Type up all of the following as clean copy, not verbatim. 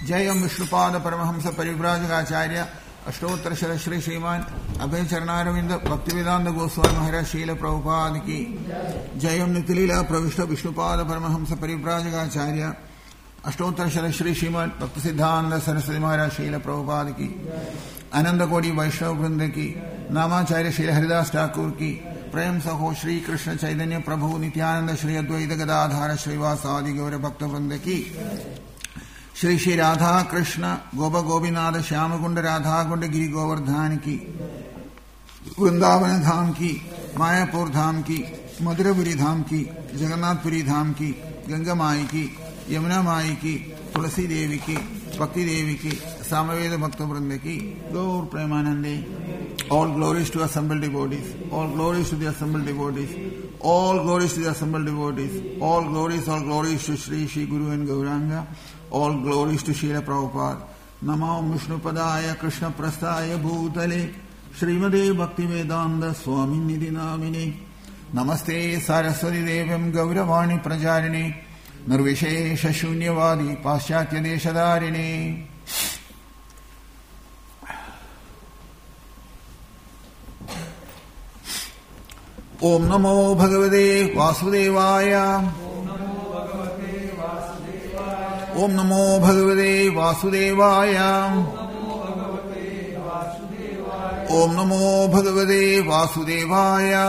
जयं विष्णुपाद परमहंस परिव्राजकाचार्य अष्टोत्तर श्री श्रीमान अभय चरणारविंद भक्तिवेदांत गोस्वामी महाराज शील प्रभुपाद की जयं नित्यलीला प्रविष्ट विष्णुपाद परमहंस परिव्राजकाचार्य अष्टोत्तर श्री श्रीमान भक्ति सिद्धांत सरस्वती महाराज शील प्रभुपाद की आनंद कोटि वैष्णव वृंद की नामाचार्य श्री हरिदास ठाकुर की प्रेम सहो श्री कृष्ण चैतन्य प्रभु नित्यानंद श्री अद्वैत गदाधार श्रीवासादि गौर भक्त वृंद की श्री श्री राधा कृष्ण गोप गोपीनाथ श्यामकुंड राधा कुंड गिरि गोवर्धन की वृंदावन धाम की मायापुर धाम की मधुरपुरी धाम की जगन्नाथपुरी धाम की गंगा माई की यमुना माई की तुलसी देवी की भक्ति देवी की सामवेद भक्त वृंद की गौर प्रेमानंदे. All glories to assembled devotees. All glories to the assembled devotees. All glories to the assembled devotees. All glories to Shri Shri Guru and Gauranga. All glories to Srila Prabhupada. Namo Vishnupadaya Krishna Prasthaya Bhutale Srimade Bhaktivedanta Swami Nidhi Namine Namaste Saraswati Devam Gauravani Prajarine Nirvishesha Shunyavadi Paschatya Deshadarine. Om Namo Bhagavate Vasudevaya. Om Namo Bhagavate Vasudevaya. Om Namo Bhagavate Vasudevaya.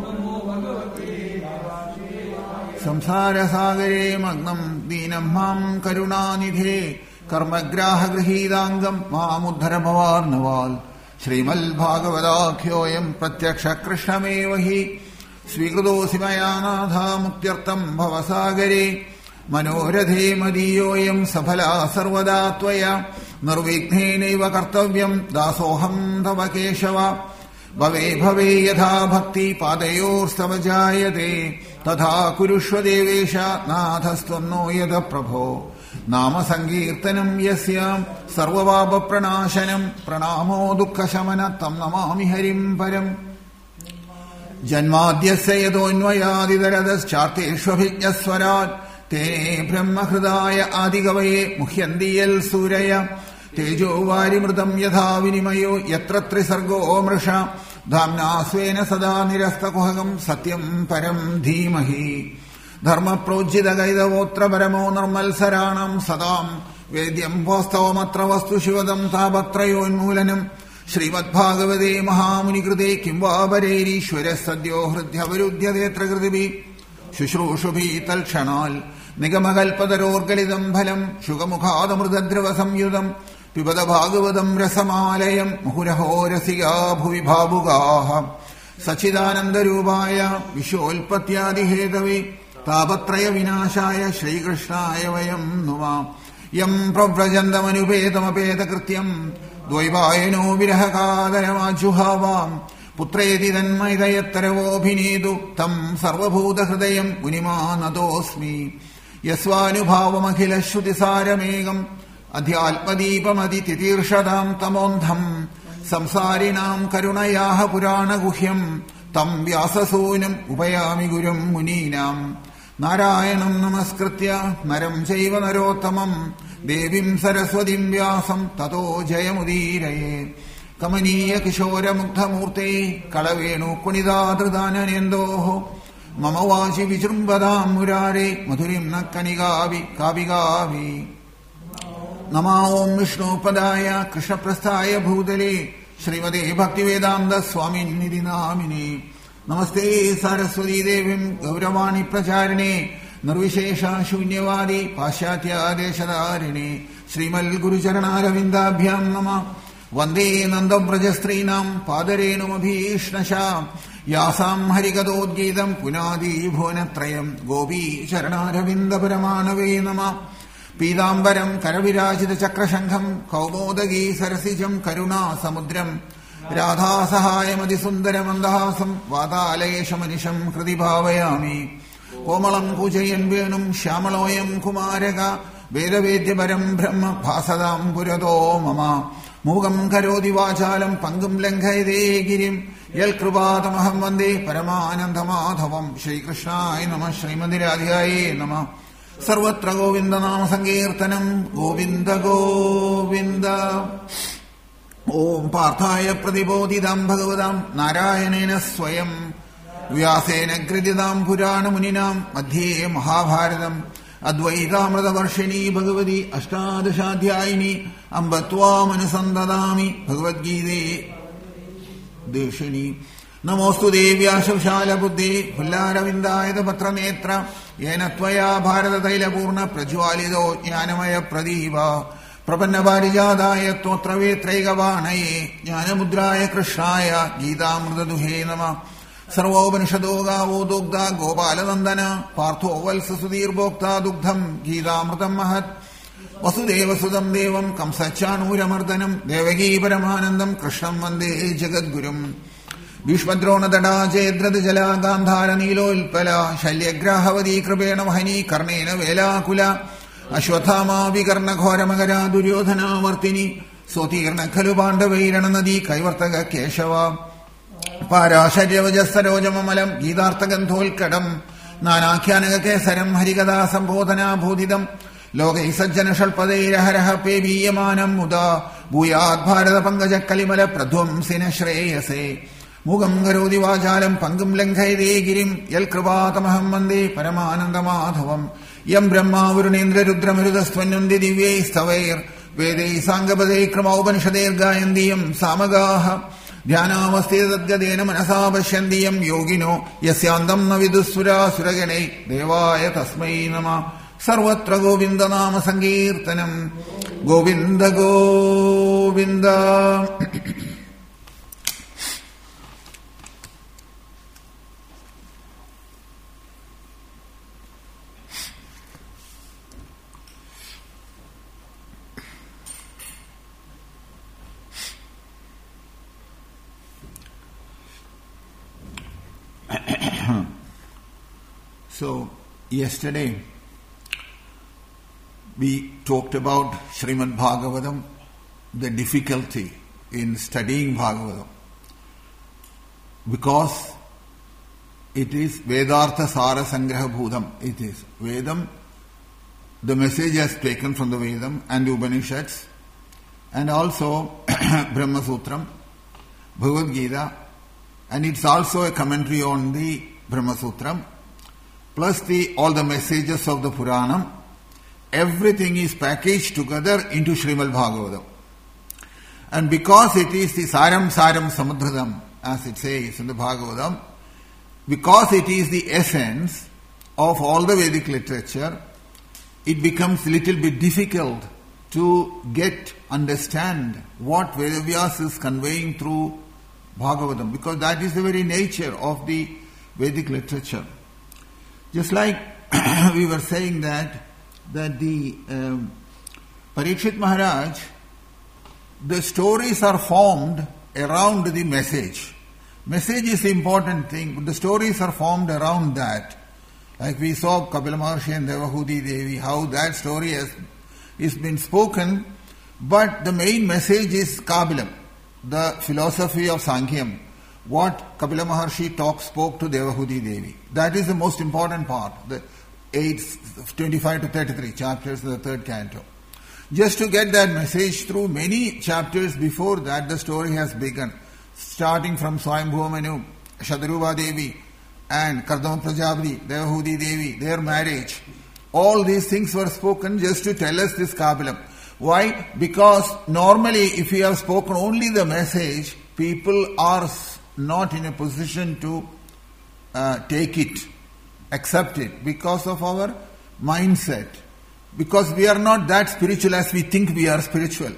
Samsara Sagare Magnam Dinam Mam Karunanidhe Karmagraha Grihidangam Maamudhara Bhavarnaval Shrimal Bhagavadakyoyam Pratyaksha Krishnamevahi Swikrudosi Mayanadha Muktyartam Bhavasagare Manoradhe Madiyoyam Saphala Sarvada Tvaya Nurvighnenaiva Kartavyam Dasoham Tava Keshava Bhave Bhave Yatha Bhakti Padayor Savajayate Tadha Kurushva Devesha Nathastvanno Yada Prabho Nama Sankirtanam Yasyam Sarvavabha Pranashanam Pranamo Dukkha Shamana Tam Namami Harim Param Janmadyasya Yadonvayadidaradas Charteshvabhinyaswarat Tene Brahma Hridaya Adigavaye Muhyandiyal Suraya Tejo Varimrutam Yatha Vinimayo Yatra Trisargo Omrisha Dhamna Svena Sada Nirastakuhagam Satyam Param Dhimahi Dharma Projita Gaida Votra Paramo Normal Saranam Sadam Vedyam Vastavamatra Vastu Shivadam Tabatrayo Enmulanam Srimad Bhagavate Mahamuni Krite Kimva Bareri Shwara Sadyo Hridya Virudhya Detra Kritibi Shushrushubi Talkshanal Nigamagalpadaror Galidam Bhalam Shugamukhadamrudadrava Samyudam Pibada Bhagavatam Rasamalayam Muhuraho Rasiga Bhuvi Bhabugaha Sachidanandarubaya Vishulpatyadi Hedave Tabatraya Vinashaya Shri Krishnaya Vayam Numa Yam Pravrajandamanupetamapeta Krityam Dvaivayano Virahakadaramajuhavam Putreti Tanmaidayattaravophinidu Tam Sarvabhuta Hridayam Unimanadosmi Yasvanubhavamakhila Shrutisharamegam Adhyalpadipamaditirshadam Tamondham Samsarinam Karunayaha Purana Guhyam Tam Vyasasunam Upayami Gurum Muninam Narayanam Namaskritya Naram Chaiva Narottamam Devim Saraswatim Vyasam Tato Jayamudiraye Kamaniya Kishora Mukta Murte Kalavenu Kunidadradana Nendoho Mama Vashi Vichrumbadam Murare Madhurim Nakanigavi Kavigavi Nama Om Vishnu Padaya Krishna Prasthaya Bhutale Srimade Bhaktivedanta Swami Nidhi Namine Namaste Saraswati Devim Gauravani Pracharine Nirvishesha Shunyavadi Paschatya Deshadarine Srimal Guru Charanaravindaabhyam Nama Vande Nandam Brajastrinam Padarenum Abhishnasha Yasam Harikadodgidam Punadi Bhunatrayam Gopi Charanaravinda Paramanave Nama Pidambaram Karavirajita Chakrashankham Kaumodagi Sarasijam Karuna Samudram Radha Sahayamadi Sundaram Andahasam Vadalayeshamanisham Kridibhavayami Komalam Pujayan Venum Shamaloyam Kumarega Vedavedyaparam Brahma Bhasadam Purado Mama Mugam Karodi Vachalam Pangam Lankaide Girim Yal Krupatamaham Vande Paramanandamadhavam Shri Krishna Namah Srimadi Radhyaye Namah Sarvatra Govinda Nama Sankirtanam Govinda Govinda. Om Parthaya Pradibodhidam Bhagavadam Narayanena Swayam Vyasena Grididam Purana Muninam Madhye Mahabharatam Advaitamrita Varshini Bhagavadi Ashtadashadhyayini Ambatva Manasandadami Bhagavad Gita Deshani Namostu Devya Shavshala Buddhi Pullaravindayata Patra Netra Yena Tvaya Bharata Taila Purna Prajwalido Jnanamaya Pradiva Prapanna Parijadaya Totra Vetraigavanaya Jnanamudraya Krishnaya Gitamrita Duhe Nama Sarvopanishado Gavo Dugdha Gopala Nandana Partho Valsa Sudhir Bhokta Dugdham Gitamritam Mahat Vasudeva Sudam Devam Kamsachanuramardanam Devagi Paramanandam Krishnam Vande Jagadgurum Vishmadrona Dada Jedrada Jala Gandhara Nilo Ilpala Shalyagrahavadi Krabena Mahani Karnena Vela Kula Ashwathama Vikarna Ghora Magara Duryodhana Vartini Sotirna Kalubanda Vairana Nadi Kaivartaga Keshava Parasharyavajasarojamamalam Gidarthagandhol Kadam Nanakhyanaka Kesaram Harikada Sambodhana Bodhidam Lokai Sajjana Shalpadeira Haraha Pebiyamanam Muda Bhuyad Bharata Pangaja Kalimala Pradhum Sina Shreyase Mugam Garodi Vajalam Pangam Lankai Girim Yal Krivatamaham Mande Paramananda Madhavam Yam Brahma Vurunendra Rudramirudastvanundi Divye Stavair Vede Sangabade Kramaupanishader Gayandiyam Samagaha Dhyanavaste Tadgadena Manasa Pashyandiyam Yogino Yasyandam Navidusura Suragane Devaya Tasmai Nama Sarvatra Govinda Nama Sankirtanam Govinda Govinda. So, yesterday we talked about Srimad Bhagavatam, the difficulty in studying Bhagavatam, because it is Vedartha Sara Sangraha Bhudam. It is Vedam, the message has taken from the Vedam and the Upanishads, and also Brahma Sutram, Bhagavad Gita, and it's also a commentary on the Brahma Sutram, plus all the messages of the Puranam. Everything is packaged together into Srimad Bhagavatam. And because it is the Saram Samudradam, as it says in the Bhagavatam, because it is the essence of all the Vedic literature, it becomes a little bit difficult to understand what Vedavyas is conveying through Bhagavatam, because that is the very nature of the Vedic literature. Just like we were saying that the Parikshit Maharaj, the stories are formed around the message. Message is the important thing, but the stories are formed around that. Like we saw Kapila Maharshi and Devahudi Devi, how that story has been spoken, but the main message is Kapilam, the philosophy of Sankhya, what Kapila Maharshi spoke to Devahudi Devi. That is the most important part, the 25 to 33 chapters of the third canto. Just to get that message through, many chapters before that the story has begun, starting from Swayambhuva Manu, Shadaruva Devi and Kardama Prajapati, Devahudi Devi, their marriage. All these things were spoken just to tell us this Kapilam. Why? Because normally if we have spoken only the message, people are not in a position to take it, accept it, because of our mindset. Because we are not that spiritual as we think we are spiritual.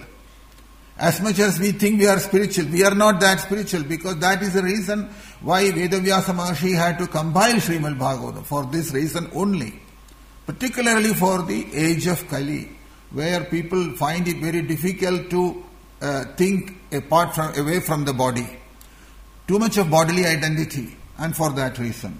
As much as we think we are spiritual, we are not that spiritual, because that is the reason why Vedavyasa Maharshi had to compile Srimad Bhagavatam, for this reason only. Particularly for the age of Kali, where people find it very difficult to think away from the body. Too much of bodily identity, and for that reason.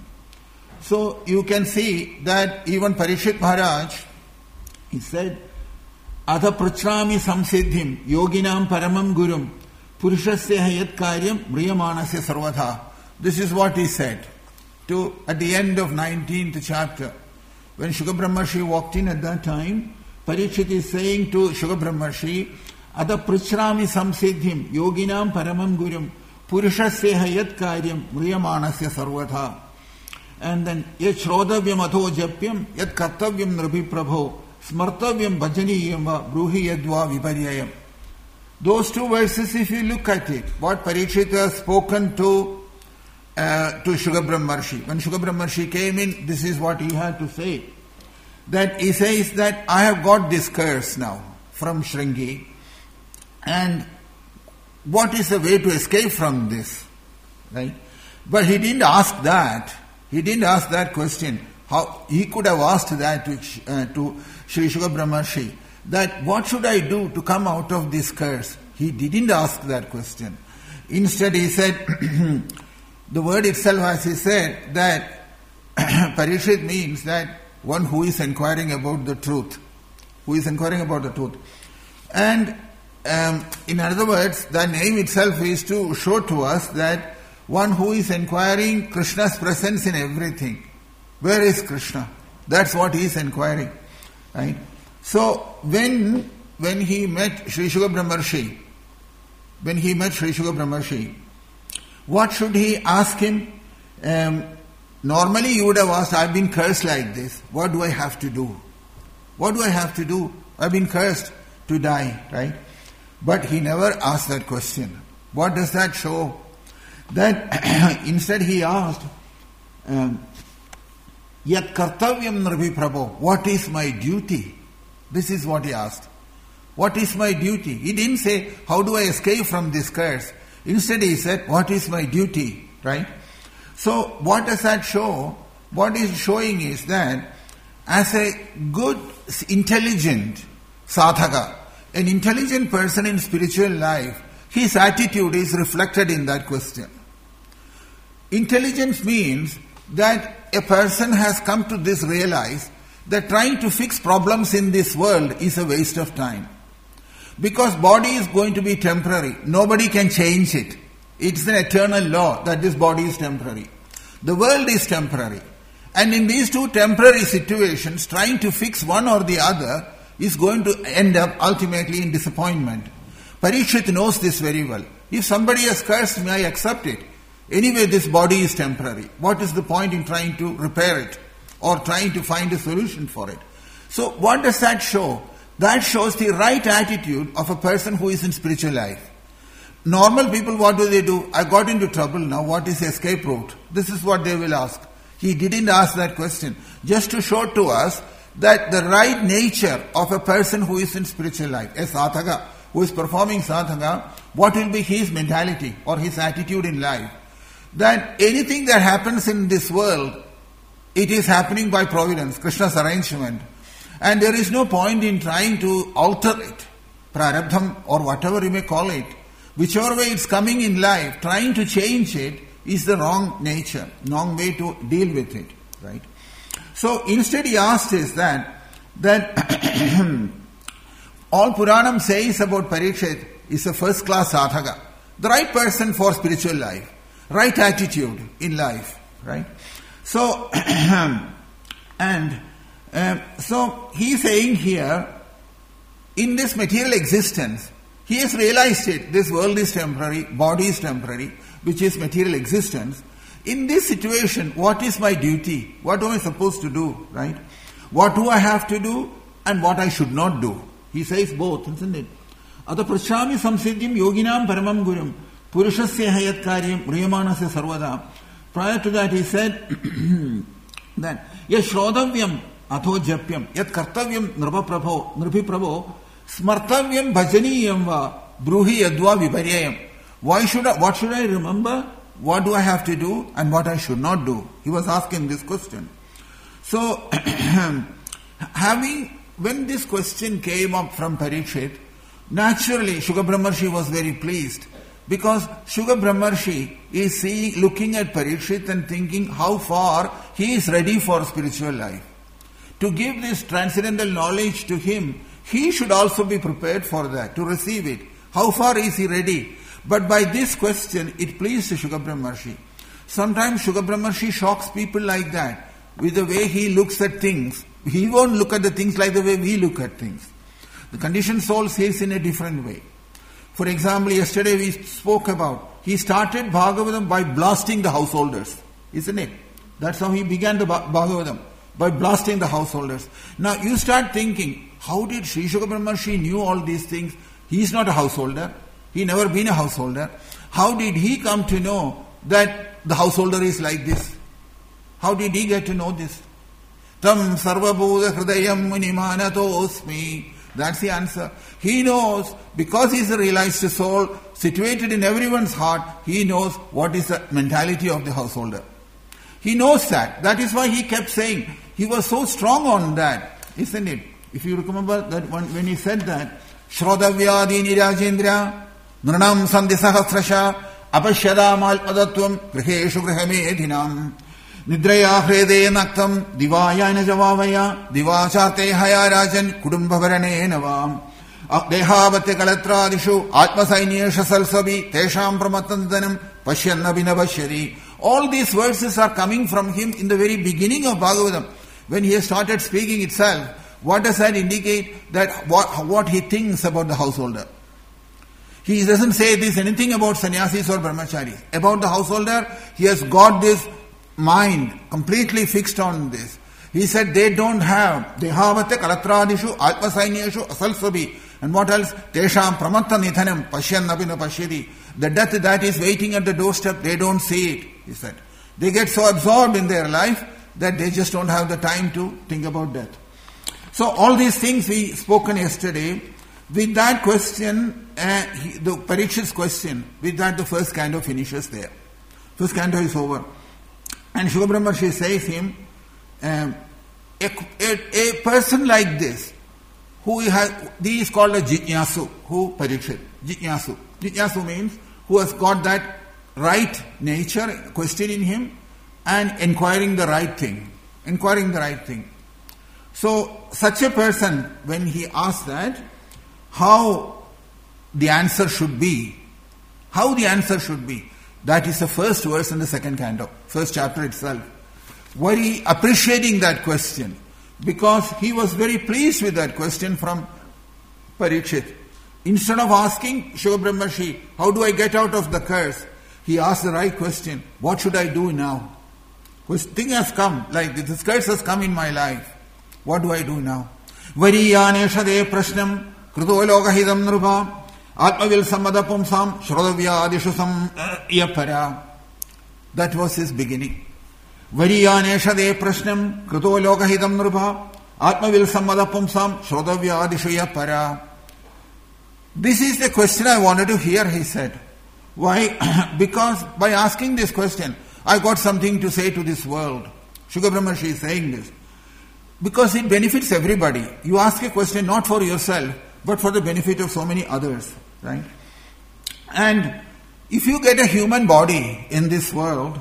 So you can see that even Parikshit Maharaj, he said, Atha prachrami samsiddhim yoginam paramam gurum purushasya hayat karyam mriyamanasya sarvatha. This is what he said at the end of 19th chapter. When Shuka Brahmarshi walked in at that time, Parikshit is saying to Shuka Brahmarshi, Ada prichrami samsiddhim yoginam paramam gurum purushasya yat karyam mriyamanasya sarvatha. And then yat shrodavyam atho japyam yat kartavyam nrabhi prabho smartavyam bhajaniyam va bruhi yadva viparyayam. Those two verses, if you look at it, what Parikshit has spoken to Shuka Brahmarshi. When Shuka Brahmarshi came in, this is what he had to say. That he says that I have got this curse now from Shringi, and what is the way to escape from this? Right? But he didn't ask that. He didn't ask that question. How he could have asked that to Sri Shuka Brahmarshi, that what should I do to come out of this curse? He didn't ask that question. Instead he said, the word itself, as he said, that Parikshit means that one who is inquiring about the truth. Who is inquiring about the truth. And in other words, the name itself is to show to us that one who is inquiring Krishna's presence in everything. Where is Krishna? That's what he is inquiring. Right? So when he met Sri Shuka Brahmarshi, what should he ask him? Normally you would have asked, I've been cursed like this. What do I have to do? What do I have to do? I've been cursed to die, right? But he never asked that question. What does that show? That instead he asked, Yat kartavyam nrabhi prabho, what is my duty? This is what he asked. What is my duty? He didn't say, how do I escape from this curse? Instead he said, what is my duty? Right? So what does that show? What is showing is that as a good, intelligent sadhaka, an intelligent person in spiritual life, his attitude is reflected in that question. Intelligence means that a person has come to this realize that trying to fix problems in this world is a waste of time. Because body is going to be temporary. Nobody can change it. It's an eternal law that this body is temporary. The world is temporary. And in these two temporary situations, trying to fix one or the other is going to end up ultimately in disappointment. Parikshit knows this very well. If somebody has cursed me, I accept it. Anyway, this body is temporary. What is the point in trying to repair it or trying to find a solution for it? So what does that show? That shows the right attitude of a person who is in spiritual life. Normal people, what do? I got into trouble now, what is the escape route? This is what they will ask. He didn't ask that question. Just to show to us that the right nature of a person who is in spiritual life, a sadhaka, who is performing sadhaka, what will be his mentality or his attitude in life? That anything that happens in this world, it is happening by providence, Krishna's arrangement. And there is no point in trying to alter it, prarabdham or whatever you may call it. Whichever way it's coming in life, trying to change it is the wrong nature, wrong way to deal with it, right? So instead he asked is that all Puranam says about Parikshit is a first class sadhaka, the right person for spiritual life, right attitude in life, right? So, so he is saying here, in this material existence, he has realized it, this world is temporary, body is temporary, which is material existence. In this situation, what is my duty? What am I supposed to do, right? What do I have to do and what I should not do? He says both, isn't it? Ata prashyami samsiddhim yoginam paramam gurum purushasya hayat karyam mriyamanasya sarvada. Prior to that he said that yat shrodavyam atho japyam yat kartavyam nrabhi prabho smartavyam bhajaniyam va bruhi yadva viparyayam. What should I remember? What do I have to do and what I should not do? He was asking this question. So, when this question came up from Parikshit, naturally Shuka Brahmarshi was very pleased, because Shuka Brahmarshi is looking at Parikshit and thinking how far he is ready for spiritual life. To give this transcendental knowledge to him, he should also be prepared for that, to receive it. How far is he ready? But by this question, it pleased Shuka Brahmarshi. Sometimes Shuka Brahmarshi shocks people like that. with the way he looks at things. He won't look at the things like the way we look at things. The conditioned soul sees in a different way. For example, yesterday we spoke about, he started Bhagavatam by blasting the householders, isn't it? That's how he began the Bhagavatam, by blasting the householders. Now you start thinking, how did Sri Shuka Brahmarshi knew all these things? He is not a householder. He never been a householder. How did he come to know that the householder is like this? How did he get to know this? Tam sarvabhuta hridayam munimanatosmi. That's the answer. He knows, because he is a realized soul, situated in everyone's heart, he knows what is the mentality of the householder. He knows that. That is why he kept saying, he was so strong on that, isn't it? If you remember that when he said that, Shrodavyadi nirajendra, nranam sandhi sahasrasha, apashyada malpadatvam, griheshu grihamedhinam, nidraya hrede naktam, divayana javavaya, divachate haya rajan, kudumbhavarane navam, dehavate kalatradishu, atmasainyesha salsabi, tesham pramatandanam, pashyanna binabashyari. All these verses are coming from him in the very beginning of Bhagavatam. When he has started speaking itself, what does that indicate? That what he thinks about the householder. He doesn't say this anything about sannyasis or brahmacharis. About the householder, he has got this mind completely fixed on this. He said they don't have dehavate kalatradishu atmasainyeshu asalsabi. And what else? Tesham pramatta nithanam pashyannabina pashyati. The death that is waiting at the doorstep, they don't see it, he said. They get so absorbed in their life that they just don't have the time to think about death. So all these things we spoken yesterday. With that question, the Parikshit's question, with that the first canto finishes there. First canto is over. And Shuka Brahmarshi says him, a person like this, who is called a Jijnasu, who Parikshit, Jijnasu. Jijnasu means who has got that right nature, questioning him, and inquiring the right thing. Inquiring the right thing. So, such a person, when he asks that, how the answer should be, that is the first verse in the second canto, first chapter itself. Very appreciating that question, because he was very pleased with that question from Parikshit. Instead of asking Shuka Brahmarshi, how do I get out of the curse? He asked the right question, what should I do now? This thing has come, like this curse has come in my life. What do I do now? Variyaneshade prashnam kruto lokahidam nrupa atmavil sammadapumsam shrodavyadishu yapara. That was his beginning. Variyaneshade prashnam kruto lokahidam nrupa atmavil sammadapumsam shrodavyadishu yapara. This is the question I wanted to hear, he said. Why? Because by asking this question, I got something to say to this world. Shuka Brahmarshi is saying this. Because it benefits everybody. You ask a question not for yourself, but for the benefit of so many others. Right? And if you get a human body in this world,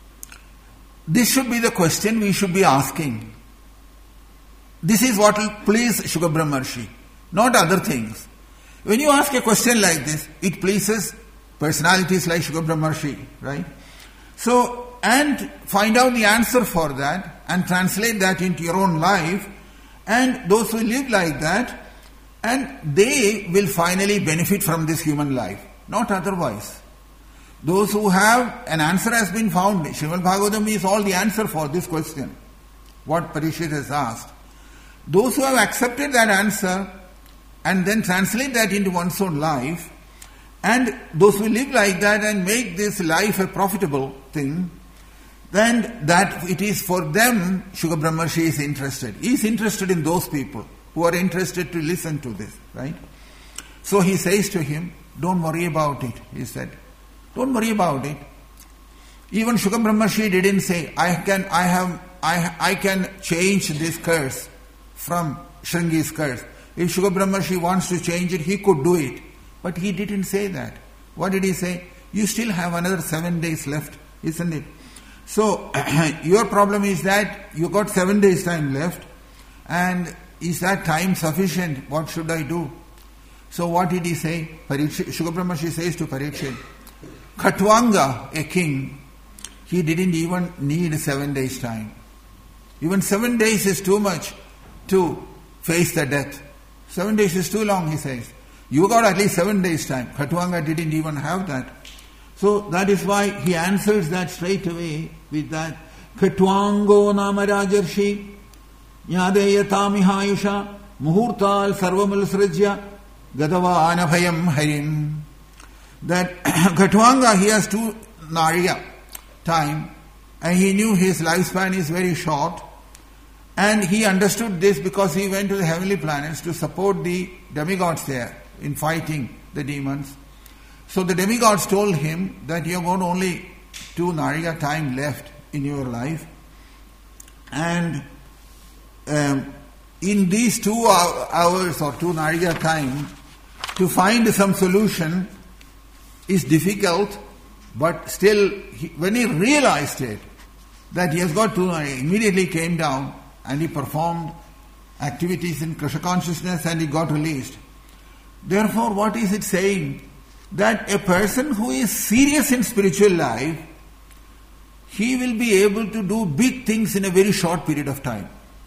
this should be the question we should be asking. This is what will please Shuka Brahmarshi, not other things. When you ask a question like this, it pleases personalities like Shuka Brahmarshi, right? So, and find out the answer for that and translate that into your own life, and those who live like that, and they will finally benefit from this human life, not otherwise. Those who have an answer has been found. Srimad Bhagavatam is all the answer for this question, what Parikshit has asked. Those who have accepted that answer and then translate that into one's own life, and those who live like that and make this life a profitable thing, then that it is for them Shuka Brahmarshi is interested. He is interested in those people who are interested to listen to this, right? So he says to him, don't worry about it, he said. Don't worry about it. Even Shuka Brahmarshi didn't say, I can change this curse from Shringi's curse. If Shuka Brahmarshi wants to change it, he could do it. But he didn't say that. What did he say? You still have another 7 days left, isn't it? So, your problem is that you got 7 days time left, and is that time sufficient? What should I do? So what did he say? Shuka Brahmarshi says to Parikshit, Khatwanga, a king, he didn't even need 7 days time. Even 7 days is too much to face the death. 7 days is too long, he says. You got at least 7 days time. Khatwanga didn't even have that. So that is why he answers that straight away with that Khatwango nama rajarshi Nyadeyatamihaisha Muhurtal sarvamal srajya Gadavana bhayam harim. That Khatwanga, he has 2 nariya time, and he knew his lifespan is very short, and he understood this because he went to the heavenly planets to support the demigods there in fighting the demons. So the demigods told him that you have got only 2 nariya time left in your life, and in these 2 hours or 2 nariya time, to find some solution is difficult, but still, when he realized it, that he has got 2 nariya, immediately came down and he performed activities in Krishna consciousness and he got released. Therefore, what is it saying? That a person who is serious in spiritual life, he will be able to do big things in a very short period of time.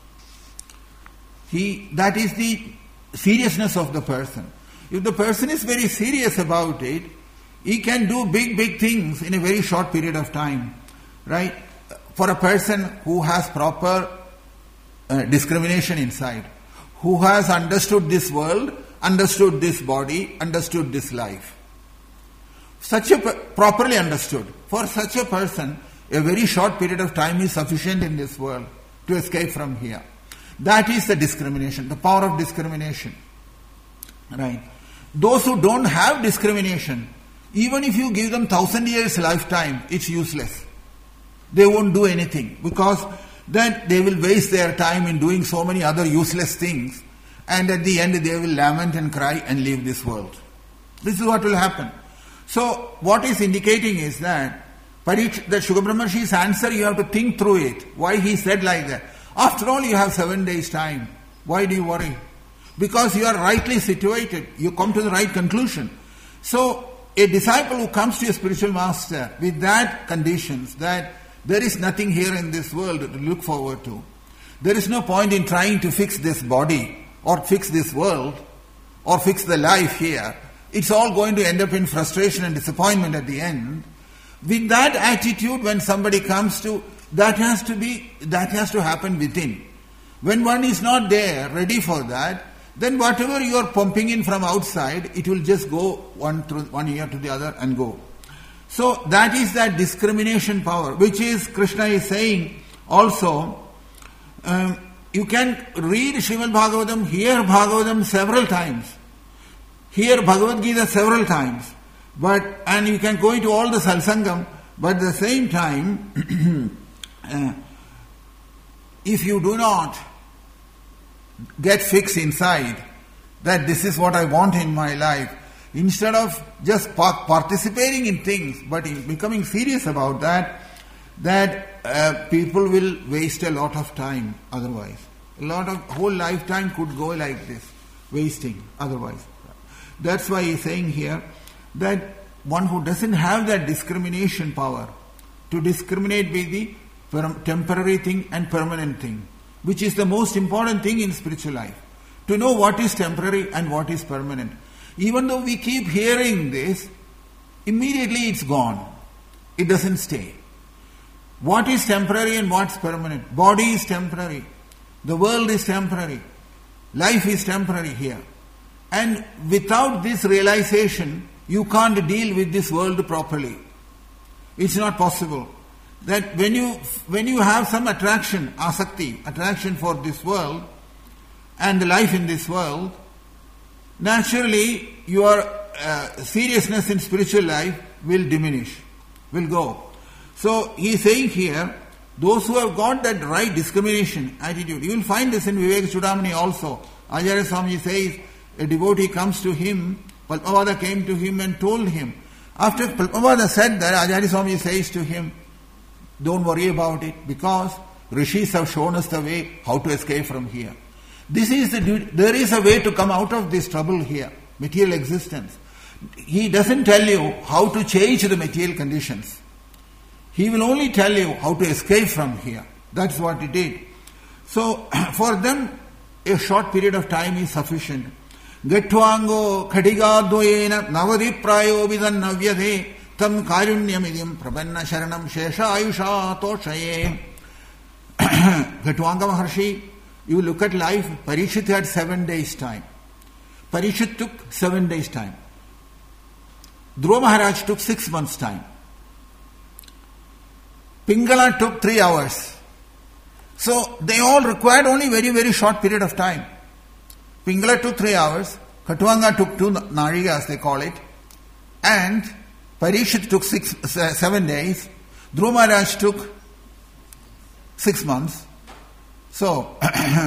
That is the seriousness of the person. If the person is very serious about it, he can do big things in a very short period of time. Right? For a person who has proper discrimination inside, who has understood this world, understood this body, understood this life. Properly understood. For such a person, a very short period of time is sufficient in this world to escape from here. That is the discrimination, the power of discrimination. Right? Those who don't have discrimination, even if you give them 1,000 years lifetime, it's useless. They won't do anything, because then they will waste their time in doing so many other useless things, and at the end they will lament and cry and leave this world. This is what will happen. So what is indicating is that the Shuka Brahmarshi's answer, you have to think through it. Why he said like that? After all, you have 7 days time. Why do you worry? Because you are rightly situated. You come to the right conclusion. So a disciple who comes to a spiritual master with that conditions, that there is nothing here in this world to look forward to. There is no point in trying to fix this body or fix this world or fix the life here. It's all going to end up in frustration and disappointment at the end. With that attitude, when somebody comes to, that has to happen within. When one is not there, ready for that, then whatever you are pumping in from outside, it will just go one ear to the other and go. So that is that discrimination power, which is, Krishna is saying also, you can read Srimad Bhagavatam, hear Bhagavatam several times, hear Bhagavad Gita several times, and you can go into all the satsangam, but at the same time, if you do not get fixed inside that this is what I want in my life, instead of just participating in things, but in becoming serious about that people will waste a lot of time otherwise. Whole lifetime could go like this, wasting otherwise. That's why he's saying here that one who doesn't have that discrimination power to discriminate with the temporary thing and permanent thing, which is the most important thing in spiritual life. To know what is temporary and what is permanent. Even though we keep hearing this, immediately it's gone. It doesn't stay. What is temporary and what's permanent? Body is temporary. The world is temporary. Life is temporary here. And without this realization, you can't deal with this world properly. It's not possible. That when you have some attraction for this world and the life in this world, naturally your seriousness in spiritual life will diminish, will go. So he is saying here, those who have got that right discrimination attitude, you will find this in Vivek Chudamani also. Acharya Swami says, a devotee comes to him, Padmapada came to him and told him. After Padmapada said that, Acharya Swami says to him, don't worry about it, because rishis have shown us the way how to escape from here. There is a way to come out of this trouble here, material existence. He doesn't tell you how to change the material conditions. He will only tell you how to escape from here. That's what he did. So, for them, a short period of time is sufficient. Gatvango khadigadvoyena navadi prayo vidan navyade tam karunyamidim prabanna sharanam shesha ayusha toshaye. Gatvanga Maharshi, you look at life, Parikshit had 7 days time. Parikshit took 7 days time. Dhruva Maharaj took 6 months time. Pingala took 3 hours. So they all required only very, very short period of time. Pingala took 3 hours, Katvanga took 2 narigas, they call it, and Parikshit took 7 days, Dhruva Maharaj took 6 months. So,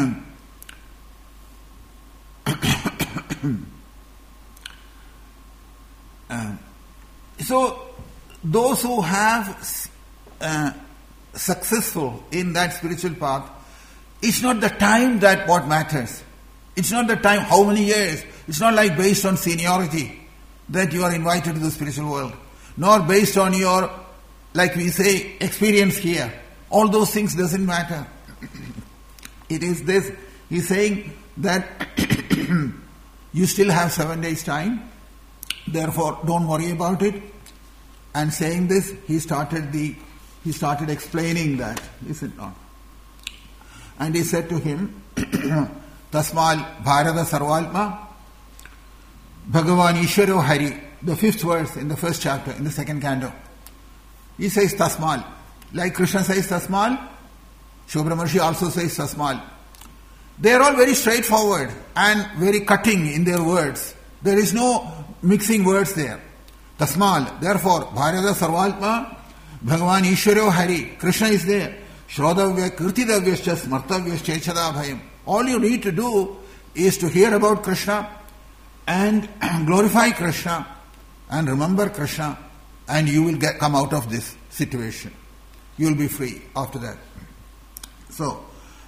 so those who have successful in that spiritual path, it's not the time that what matters. It's not the time, how many years. It's not like based on seniority that you are invited to the spiritual world, nor based on your, like we say, experience here. All those things doesn't matter. It is this. He's saying that you still have 7 days time. Therefore, don't worry about it. And saying this, he started explaining that. Is it not? And he said to him, Tasmal Bharata Sarvalma Bhagavan Ishwaro Hari, the 5th verse in the 1st chapter, in the 2nd canto. He says Tasmal. Like Krishna says Tasmal, Shubhramarshi also says Tasmal. They are all very straightforward and very cutting in their words. There is no mixing words there. Tasmal, therefore, Bharata Sarvalma, Bhagavan Ishwaro Hari, Krishna is there. Shrodavya Kirtidavyascha Smartavyascha Echada Bhayam. All you need to do is to hear about Krishna and glorify Krishna and remember Krishna, and you will come out of this situation. You will be free after that. So,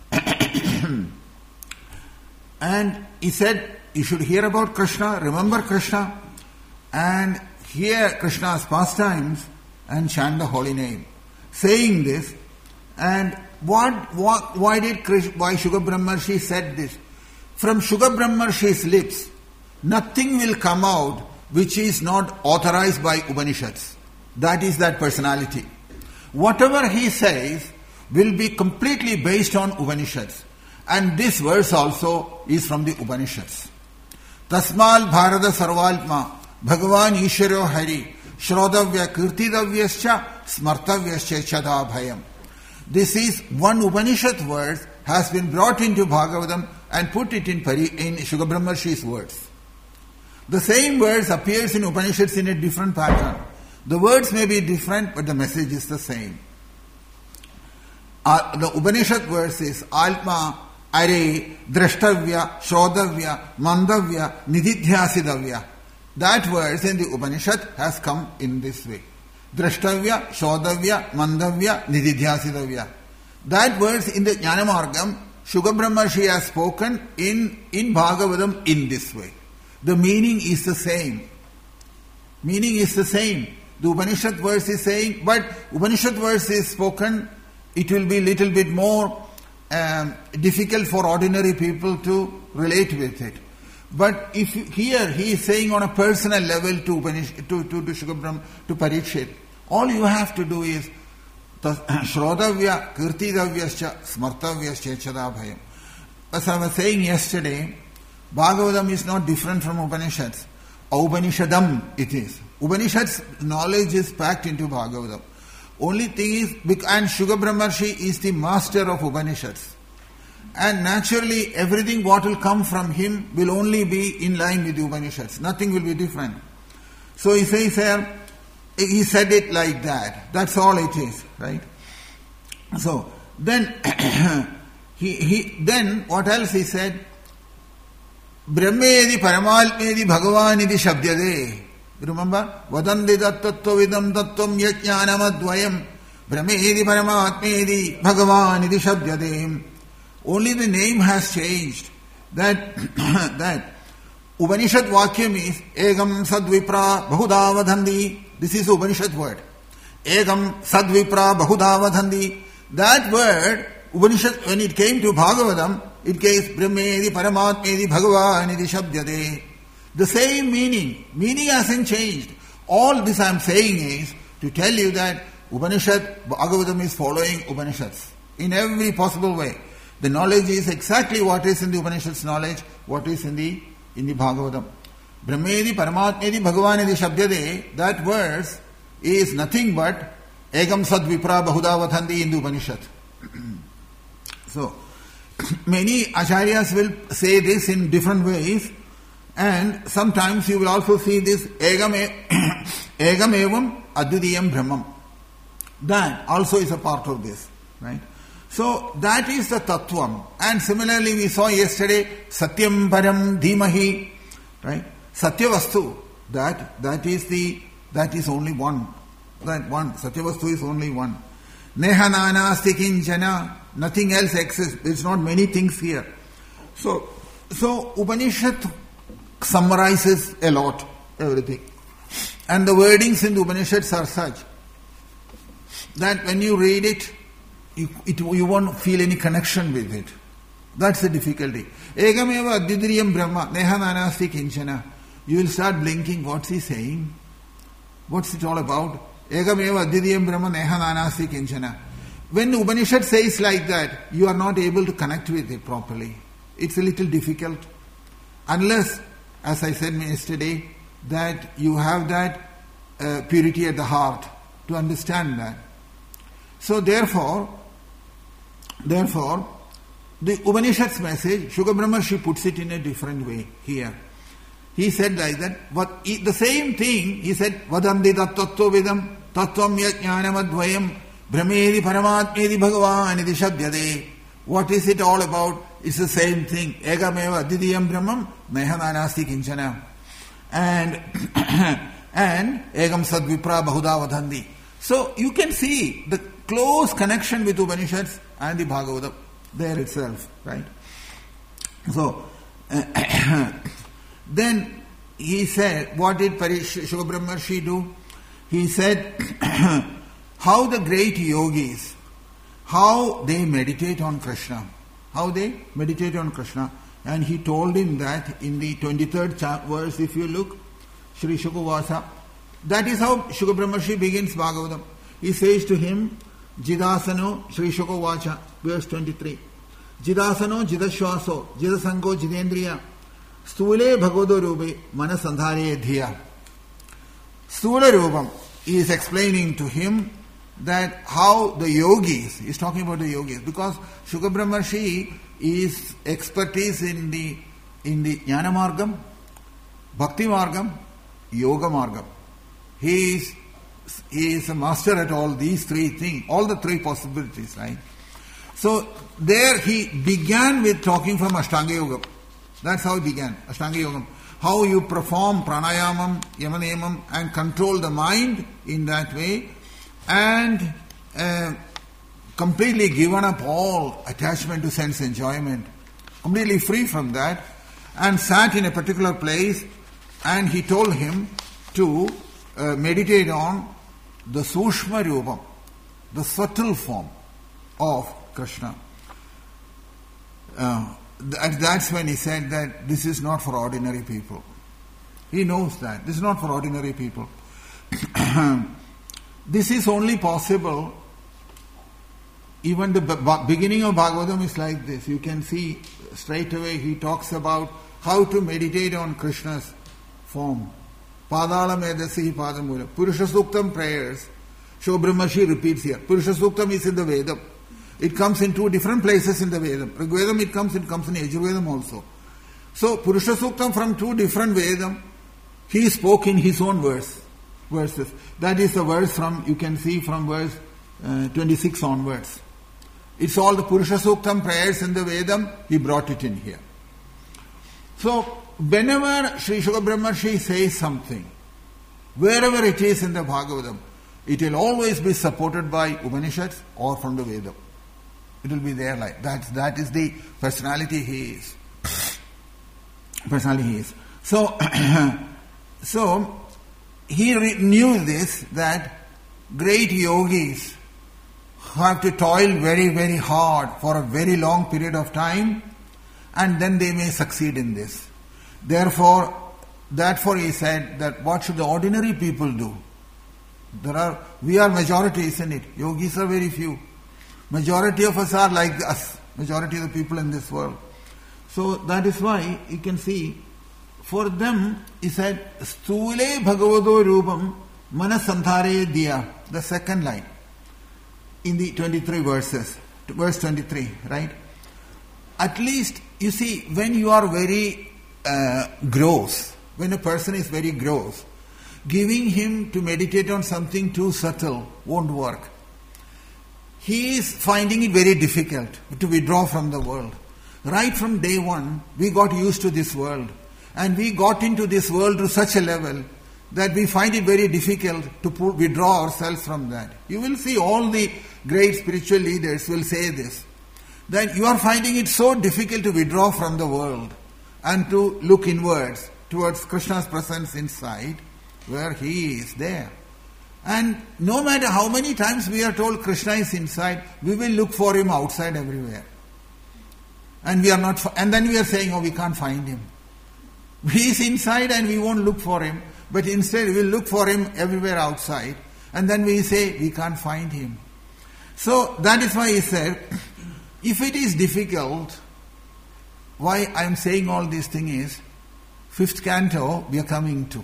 and he said, you should hear about Krishna, remember Krishna, and hear Krishna's pastimes and chant the holy name. Saying this, and why Shukha Brahmarshi said this? From Shukha Brahmarshi's lips, nothing will come out which is not authorized by Upanishads. That is that personality. Whatever he says will be completely based on Upanishads. And this verse also is from the Upanishads. Tasmal Bharata Sarvalpma Bhagavan Ishwaro Hari Shrodavya Kirtidavyascha Smartavyascha Chada Bhayam. This is one Upanishad verse has been brought into Bhagavatam and put it in Shukha Brahmarshi's words. The same verse appears in Upanishads in a different pattern. The words may be different, but the message is the same. The Upanishad verse is Alma, Are, Drashtavya, Shrodavya, Mandavya, Nididhyasidavya. That verse in the Upanishad has come in this way. Drashtavya, Shrodavya, Mandavya, Nididhyasidavya. That verse in the Jnanamargam, Shukha Brahmarshi has spoken in Bhagavatam in this way. The meaning is the same. Meaning is the same. The Upanishad verse is saying, but Upanishad verse is spoken, it will be little bit more difficult for ordinary people to relate with it. But if here he is saying on a personal level to Shukha Brahma, to Parikshit, all you have to do is Shrodavya, Kirtidavyascha, Smartavyascha, Chadabhayam. As I was saying yesterday, Bhagavatam is not different from Upanishads. Upanishadam it is. Upanishads knowledge is packed into Bhagavatam. Only thing is, and Shukha Brahmarshi is the master of Upanishads. And naturally, everything what will come from him will only be in line with the Upanishads. Nothing will be different. So he says here, he said it like that. That's all it is, right? So, then, then what else he said? Brahmedi Paramalmedi Bhagavanidi Shabdyade. Remember? Vadandi Dattattva Vidam Tattvam Yajnanamadvayam Brahmedi Paramatmedi Bhagavanidi Shabdyade. Only the name has changed. That Upanishad Vakyam is Egam Sadvipra Bahudavadhandi. This is Upanishad word. Egam Sadvipra Bahudavadhandi. That word Upanishad, when it came to Bhagavatam, it came Brahmedi Paramatmedi Bhagavanidi Shabdyade. The same meaning. Meaning hasn't changed. All this I am saying is to tell you that Upanishad, Bhagavatam is following Upanishads in every possible way. The knowledge is exactly what is in the Upanishads knowledge, what is in the Bhagavatam. Brahmedi Paramatmedi Bhagavanidi Shabdyade, that verse is nothing but Egam Sad Vipra Bahuda Vathandi in the Upanishad. So, many acharyas will say this in different ways, and sometimes you will also see this Egam Evam Advidiyam Brahmam. That also is a part of this, right? So, that is the Tattvam. And similarly, we saw yesterday Satyam Param Dhimahi, right? Satyavastu, that is only one. That one, Satyavastu is only one. Neha nanasti kinchana, nothing else exists. There's not many things here. So Upanishad summarizes a lot, everything. And the wordings in the Upanishads are such that when you read it, you won't feel any connection with it. That's the difficulty. Egameva advidiyam brahma, neha nanasti kinchana. You will start blinking, what's he saying? What's it all about? Egameva advidiyam brahma, neha nanasti kinchana. When the Upanishad says like that, you are not able to connect with it properly. It's a little difficult. Unless, as I said yesterday, that you have that purity at the heart to understand that. So therefore, the Upanishad's message, Shuka Brahmarshi puts it in a different way here. He said like that, the same thing, he said, Vadandi tattva vidam, tattvam yajnanam advayam, brahmedi paramatmedi bhagavanidi shabdyade. What is it all about? It's the same thing. Egameva advidiyam brahmam, neha nanasti kinchana. And egam sad vipra bahuda vadhandi. So you can see the close connection with Upanishads and the Bhagavatam there itself, right? So, then he said, what did Shuka Brahmarshi do? He said, how the great yogis, how they meditate on Krishna. How they meditate on Krishna. And he told him that in the 23rd verse, if you look, Shri Shuka Vasa, that is how Shuka Brahmarshi begins Bhagavatam. He says to him, Jidasano, Shri Shuka Vacha, verse 23. Jidasano, Jidashwaso, Jidasango, Jidendriya, Stule Bhagavado Rube, Manasandhare Dhiya. Stula Rubam is explaining to him that how the yogis, he's talking about the yogis, because Shuka Brahmarshi is expertise in the Jnana Margam, Bhakti Margam, Yoga Margam. He is a master at all these three things, all the three possibilities, right? So there he began with talking from Ashtanga Yoga. That's how he began, Ashtanga Yoga. How you perform pranayamam, yamanayamam and control the mind in that way and completely given up all attachment to sense enjoyment, completely free from that, and sat in a particular place, and he told him to meditate on the Sushma Rupam, the subtle form of Krishna. That's when he said that this is not for ordinary people. He knows that. This is not for ordinary people. This is only possible. Even the beginning of Bhagavatam is like this. You can see straight away he talks about how to meditate on Krishna's form. Padala Medasi Padamula. Purusha Suktam prayers. Shuka Brahmarshi repeats here. Purusha Suktam is in the Vedam. It comes in two different places in the Vedam. Rigvedam it comes in Yajurvedam also. So Purusha Suktam from two different Vedam, he spoke in his own verses. That is the verse from, you can see from verse 26 onwards. It's all the Purusha Suktam prayers in the Vedam, he brought it in here. So whenever Sri Shuka Brahmarshi says something, wherever it is in the Bhagavatam, it will always be supported by Upanishads or from the Vedam. It will be there like that. That is the personality he is. So, he knew this, that great yogis, have to toil very, very hard for a very long period of time, and then they may succeed in this. Therefore he said that what should the ordinary people do? We are majority, isn't it? Yogis are very few. Majority of us are like us. Majority of the people in this world. So that is why you can see, for them, he said, Stule Bhagavado Rupam Manasandhare Diya. The second line in the 23 verses. Verse 23, right? At least, you see, when you are very gross, when a person is very gross, giving him to meditate on something too subtle won't work. He is finding it very difficult to withdraw from the world. Right from day one, we got used to this world. And we got into this world to such a level that we find it very difficult to withdraw ourselves from that. You will see all the great spiritual leaders will say this, that you are finding it so difficult to withdraw from the world and to look inwards towards Krishna's presence inside, where He is there. And no matter how many times we are told Krishna is inside, we will look for Him outside everywhere. And we are not, and then we are saying, oh, we can't find Him. He is inside and we won't look for Him, but instead we will look for Him everywhere outside. And then we say, we can't find Him. So that is why he said, if it is difficult, why I am saying all these things is, 5th canto we are coming to.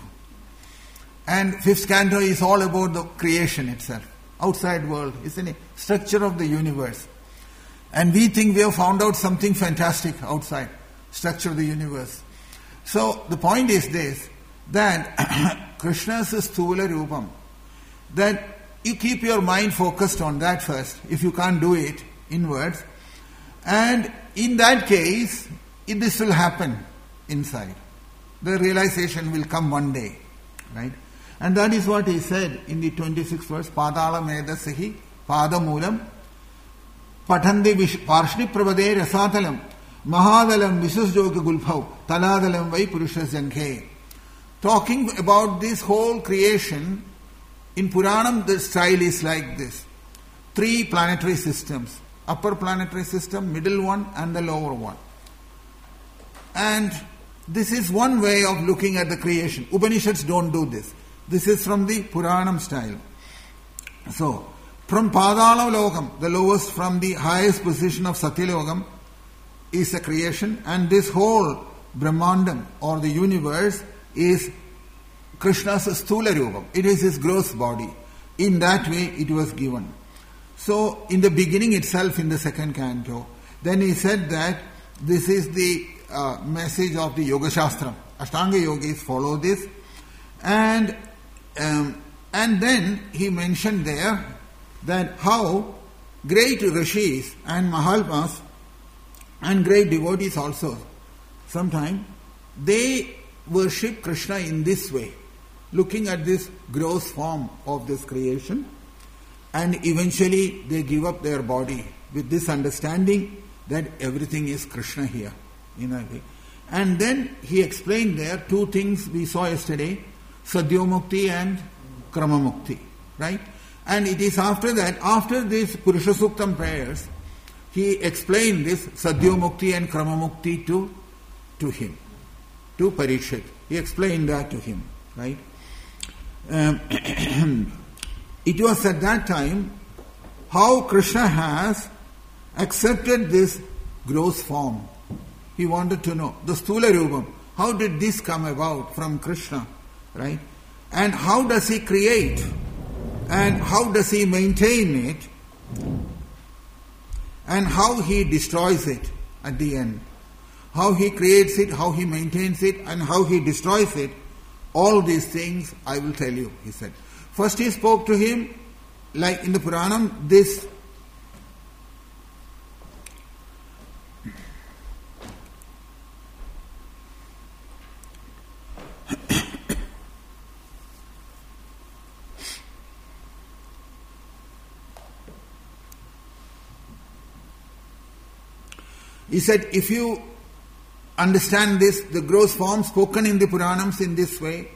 And 5th canto is all about the creation itself, outside world, isn't it? Structure of the universe. And we think we have found out something fantastic outside, structure of the universe. So the point is this, that Krishna's Sthula Rupam, that you keep your mind focused on that first, if you can't do it inwards. And in that case, this will happen inside. The realization will come one day, right? And that is what he said in the 26th verse, Padala Medasahi, Padamulam, Patandi Parshni Pravade Rasatalam, Mahadalam Visusjoga Gulphav, Taladalam Vai Purushas Jankhe. Talking about this whole creation, in Puranam the style is like this. 3 planetary systems, upper planetary system, middle one and the lower one. And this is one way of looking at the creation. Upanishads don't do this. This is from the Puranam style. So, from Padala Lokam, the lowest from the highest position of Satyalokam, is a creation, and this whole Brahmandam or the universe is Krishna's Sthula Rupam. It is his gross body. In that way it was given. So, in the beginning itself, in the 2nd canto, then he said that this is the message of the Yoga Shastra. Ashtanga yogis follow this, and then he mentioned there that how great rishis and mahalpas and great devotees also, sometimes they worship Krishna in this way, looking at this gross form of this creation, and eventually they give up their body with this understanding that everything is Krishna here. And then he explained there 2 things we saw yesterday, Sadyomukti and Kramamukti, right? And it is after that, after these Purusha Suktam prayers, he explained this Sadyomukti and Kramamukti to him, to Parikshit. He explained that to him, right? It was at that time how Krishna has accepted this gross form. He wanted to know the Sthula Rupam. How did this come about from Krishna, right? And how does he create? And how does he maintain it? And how he destroys it at the end. How he creates it, how he maintains it, and how he destroys it. All these things I will tell you, he said. First he spoke to him, like in the Puranam, this he said, if you understand this, the gross form spoken in the Puranams in this way,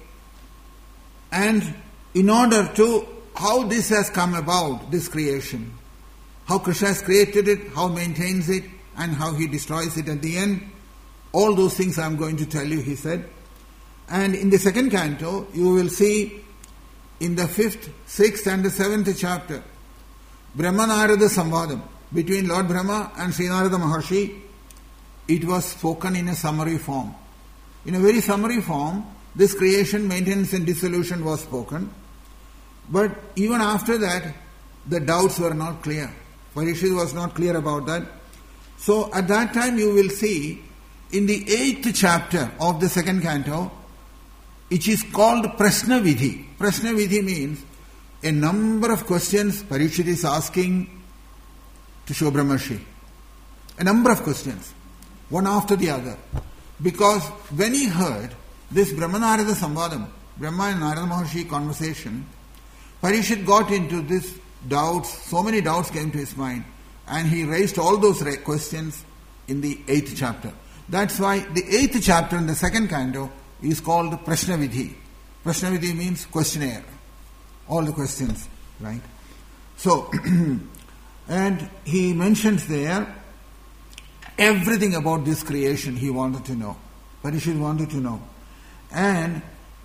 and in order to, how this has come about, this creation, how Krishna has created it, how maintains it, and how he destroys it at the end. All those things I am going to tell you, he said. And in the second canto, you will see in the 5th, 6th and the 7th chapter, Brahma Narada Samvadam between Lord Brahma and Sri Narada Maharshi. It was spoken in a summary form. In a very summary form, this creation, maintenance and dissolution was spoken. But even after that, the doubts were not clear. Parikshit was not clear about that. So at that time you will see in the 8th chapter of the second canto, which is called Prashna Vidhi. Prashna Vidhi means a number of questions Parikshit is asking to Shobhramarshi. A number of questions, one after the other. Because when he heard this Brahma-Narada Samvadam, Brahma and Narada Maharshi conversation, Parikshit got into this doubts, so many doubts came to his mind, and he raised all those questions in the 8th chapter. That's why the 8th chapter in the second canto is called Prashna Vidhi. Prashna Vidhi means questionnaire. All the questions, right? So, and he mentions there everything about this creation he wanted to know. Parikshit wanted to know. And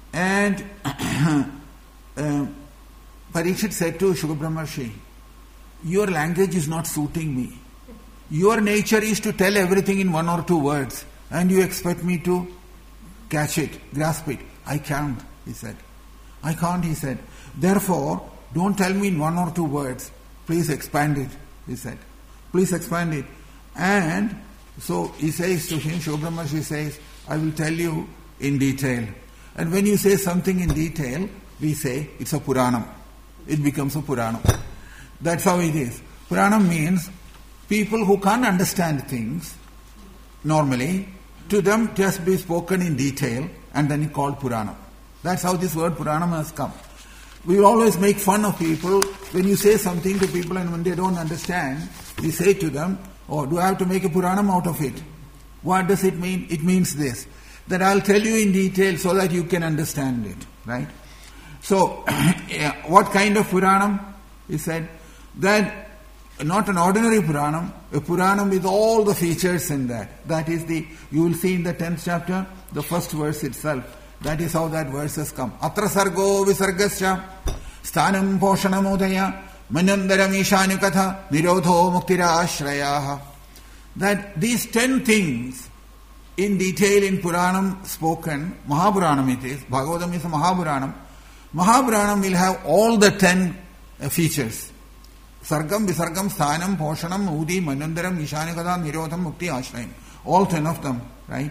Parikshit said to Shukhabrahmarshi, your language is not suiting me. Your nature is to tell everything in 1 or 2 words, and you expect me to catch it, grasp it. I can't, he said. I can't, he said. Therefore, don't tell me in 1 or 2 words. Please expand it, he said. Please expand it. And so he says to him, Shobhramarshi says, I will tell you in detail. And when you say something in detail, we say it's a Puranam. It becomes a Puranam. That's how it is. Puranam means people who can't understand things normally, to them just be spoken in detail and then it's called Puranam. That's how this word Puranam has come. We always make fun of people when you say something to people and when they don't understand, we say to them, oh, do I have to make a Puranam out of it? What does it mean? It means this, that I'll tell you in detail so that you can understand it, right? So, what kind of Puranam? He said that not an ordinary Puranam, a Puranam with all the features in that. That is you will see in the 10th chapter, the first verse itself. That is how that verse has come. Atra sargo visargasya sthanam poshanam udaya manyandaram ishanukatha nirodho muktira ashrayaha. That these 10 things in detail in Puranam spoken, Mahapuranam it is, Bhagavatam is a Mahapuranam. Mahapuranam will have all the 10 features. Sargam, Visargam, Sthanam, Poshanam, Udi, Manandaram, Ishanakada, Nirodham, Mukti, Ashrayam. All 10 of them, right?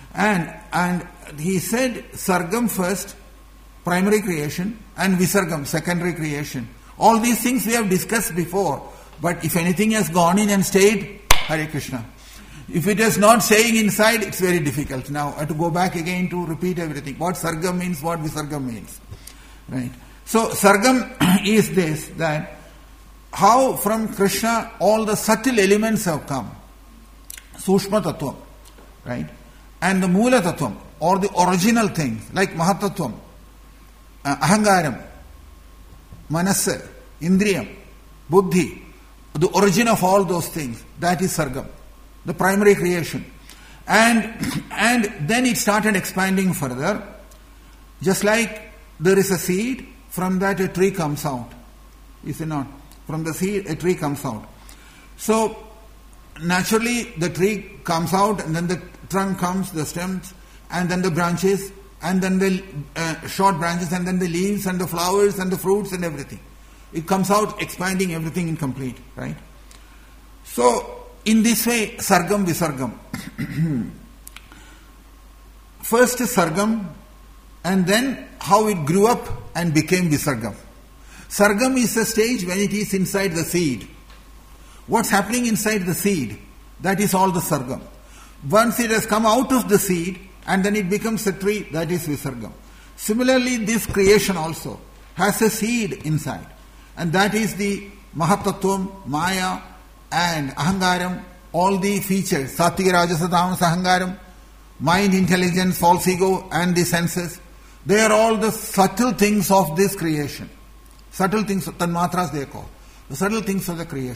And he said Sargam first, primary creation, and Visargam, secondary creation. All these things we have discussed before, but if anything has gone in and stayed, Hare Krishna. If it is not staying inside, it's very difficult. Now I have to go back again to repeat everything. What Sargam means, what Visargam means. Right? So Sargam is this, that how from Krishna all the subtle elements have come. Sushma Tattvam, right? And the Mula Tattvam, or the original things, like Mahatattvam, Ahangaram, Manasa, Indriyam, Buddhi, the origin of all those things, that is Sargam, the primary creation. And then it started expanding further, just like there is a seed, from that a tree comes out. Is it not? From the seed, a tree comes out. So, naturally, the tree comes out, and then the trunk comes, the stems, and then the branches, and then the short branches, and then the leaves, and the flowers, and the fruits, and everything. It comes out, expanding everything in complete, right? So, in this way, Sargam, Visargam. First is Sargam, and then how it grew up and became Visargam. Sargam is a stage when it is inside the seed. What's happening inside the seed? That is all the Sargam. Once it has come out of the seed and then it becomes a tree, that is Visargam. Similarly, this creation also has a seed inside, and that is the Mahatattvam, Maya and Ahangaram, all the features, Sattviga, Rajasa, Tamasa, Ahangaram, mind, intelligence, false ego and the senses. They are all the subtle things of this creation. Subtle things, tanmatras they call. The subtle things of the creation.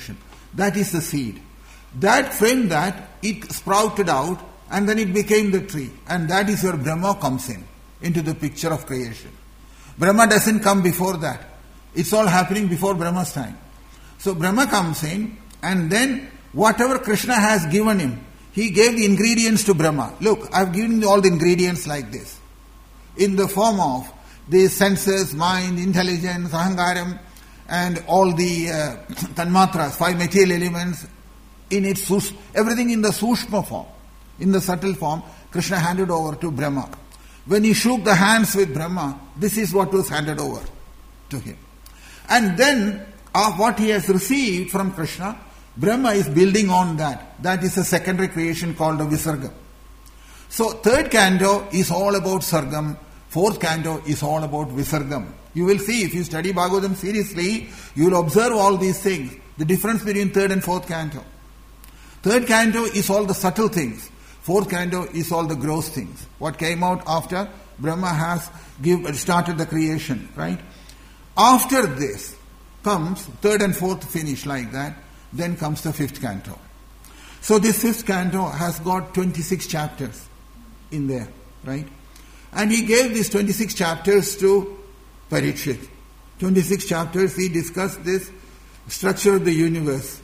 That is the seed. That from that, it sprouted out and then it became the tree. And that is where Brahma comes in, into the picture of creation. Brahma doesn't come before that. It's all happening before Brahma's time. So Brahma comes in, and then whatever Krishna has given him, he gave the ingredients to Brahma. Look, I've given you all the ingredients like this. In the form of the senses, mind, intelligence, ahangaram, and all the tanmatras, 5 material elements, in its everything in the sushma form, in the subtle form, Krishna handed over to Brahma. When he shook the hands with Brahma, this is what was handed over to him. And then, of what he has received from Krishna, Brahma is building on that. That is a secondary creation called a Visargam. So, third canto is all about Sargam. Fourth canto is all about Visargam. You will see, if you study Bhagavatam seriously, you will observe all these things. The difference between third and fourth canto. Third canto is all the subtle things. Fourth canto is all the gross things. What came out after Brahma has started the creation, right? After this comes third and fourth finish like that. Then comes the fifth canto. So this fifth canto has got 26 chapters in there, right? And he gave these 26 chapters to Parikshit. 26 chapters, he discussed this structure of the universe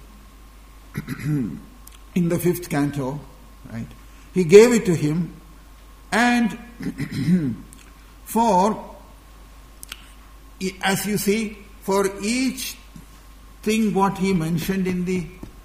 in the fifth canto, right? He gave it to him, and as you see, for each thing what he mentioned in the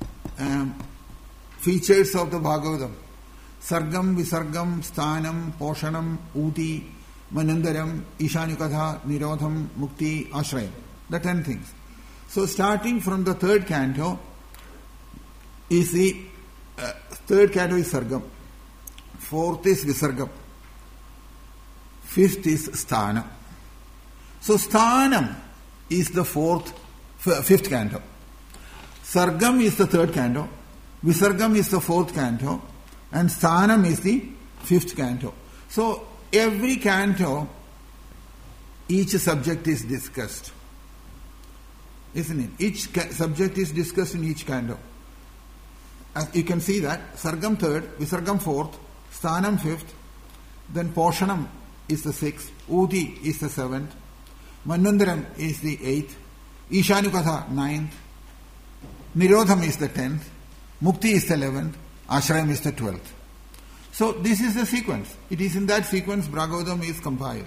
features of the Bhagavatam, Sargam, Visargam, Sthanam, Poshanam, Uti, Manandaram, Ishanyukatha, Nirodham, Mukti, Ashrayam. The 10 things. So starting from the third canto is third canto is Sargam. Fourth is Visargam. Fifth is Sthanam. So Sthanam is the fifth canto. Sargam is the third canto. Visargam is the fourth canto. And Sthanam is the fifth canto. So every canto, each subject is discussed. Isn't it? Each subject is discussed in each canto. As you can see that, Sargam third, Visargam fourth, Sthanam fifth, then Poshanam is the sixth, Uti is the seventh, Manvandaram is the eighth, Ishanyukatha ninth, Nirodham is the 10th, Mukti is the 11th, Ashrayam is the 12th. So this is the sequence. It is in that sequence Bhagavatam is compiled.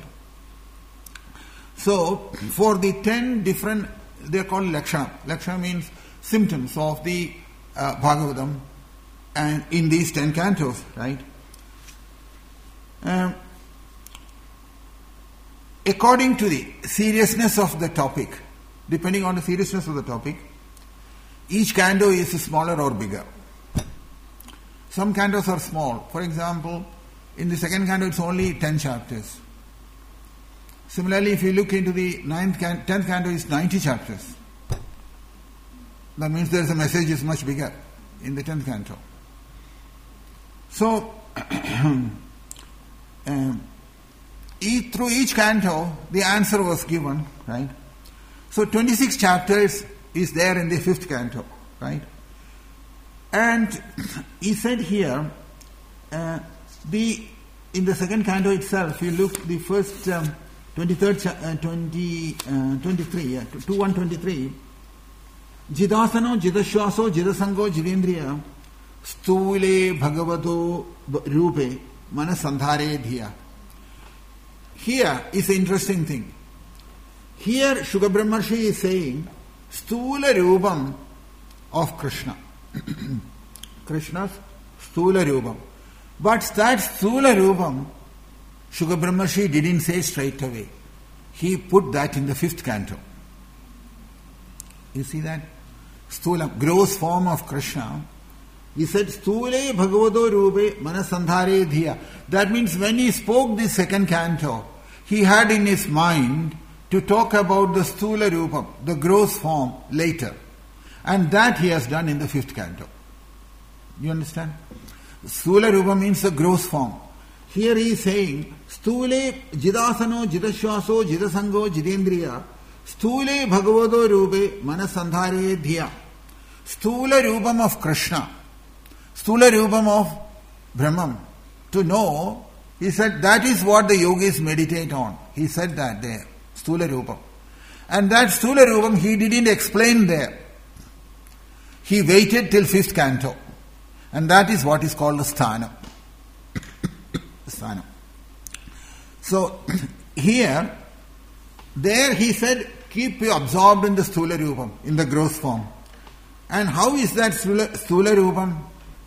So for the 10 different, they are called Lakshana. Lakshana means symptoms of the Bhagavatam, and in these 10 cantos, right? According to the seriousness of the topic, depending on the seriousness of the topic, each canto is smaller or bigger. Some cantos are small. For example, in the second canto it's only 10 chapters. Similarly, if you look into the 10th canto, it's 90 chapters. That means the message is much bigger in the 10th canto. So, through each canto, the answer was given, right? So 26 chapters is there in the 5th canto, right? And he said here, in the second canto itself, you look the first 123, Jidasano, Jidashwaso, Jidasango, Jidendriya, Stule Bhagavato Rupe, Manasandhare Dhiya. Here is an interesting thing. Here Shuka Brahmarshi is saying Stula Rupam of Krishna. Krishna's Stula Rupam. But that Stula Rupam, Shuka Brahmarshi didn't say straight away. He put that in the 5th canto. You see that? Stula, gross form of Krishna. He said, Stule Bhagavato Rupe Manasandhare Dhiya. That means when he spoke the 2nd canto, he had in his mind to talk about the Stula Rupam, the gross form, later. And that he has done in the 5th canto. You understand? Stula Rupam means the gross form. Here he is saying, Stule Jidasano, Jidashwaso, Jidasango, Jidendriya, Stule Bhagavato Rupe Manasandhare Dhiya. Sthula Rupam of Krishna, Sthula Rupam of Brahman, to know, he said, that is what the yogis meditate on. He said that there, Sthula Rupam. And that Sthula Rupam he didn't explain there. He waited till 5th canto. And that is what is called the Sthanam. Sthanam. So, here, there he said, keep you absorbed in the Sthula Rupam, in the gross form. And how is that Sthula Rupam?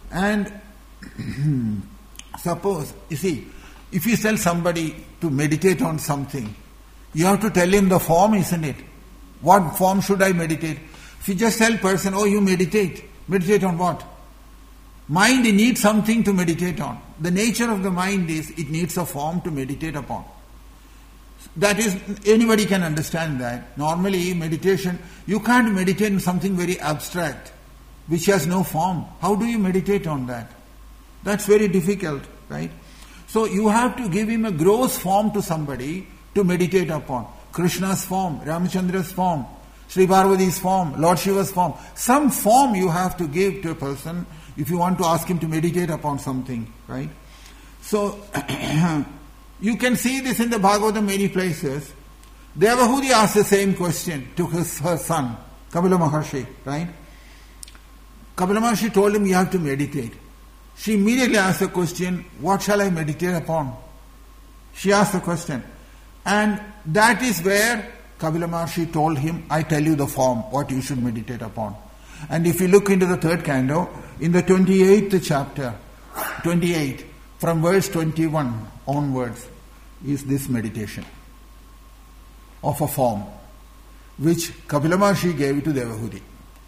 And suppose, you see, if you tell somebody to meditate on something, you have to tell him the form, isn't it? What form should I meditate? If you just tell a person, oh, you meditate. Meditate on what? Mind needs something to meditate on. The nature of the mind is, it needs a form to meditate upon. That is, anybody can understand that. Normally, meditation, you can't meditate on something very abstract, which has no form. How do you meditate on that? That's very difficult, right? So you have to give him a gross form to somebody to meditate upon. Krishna's form, Ramachandra's form, Sri Parvati's form, Lord Shiva's form. Some form you have to give to a person if you want to ask him to meditate upon something, right? So, you can see this in the Bhagavatam many places. Devahuti asked the same question to her son, Kapila Maharshi, right? Kapila Maharshi told him, you have to meditate. She immediately asked the question, what shall I meditate upon? She asked the question. And that is where Kapila Maharshi told him, I tell you the form, what you should meditate upon. And if you look into the 3rd canto, in the 28th chapter, 28, from verse 21 onwards, is this meditation of a form, which Kapila Maharshi gave to Devahuti.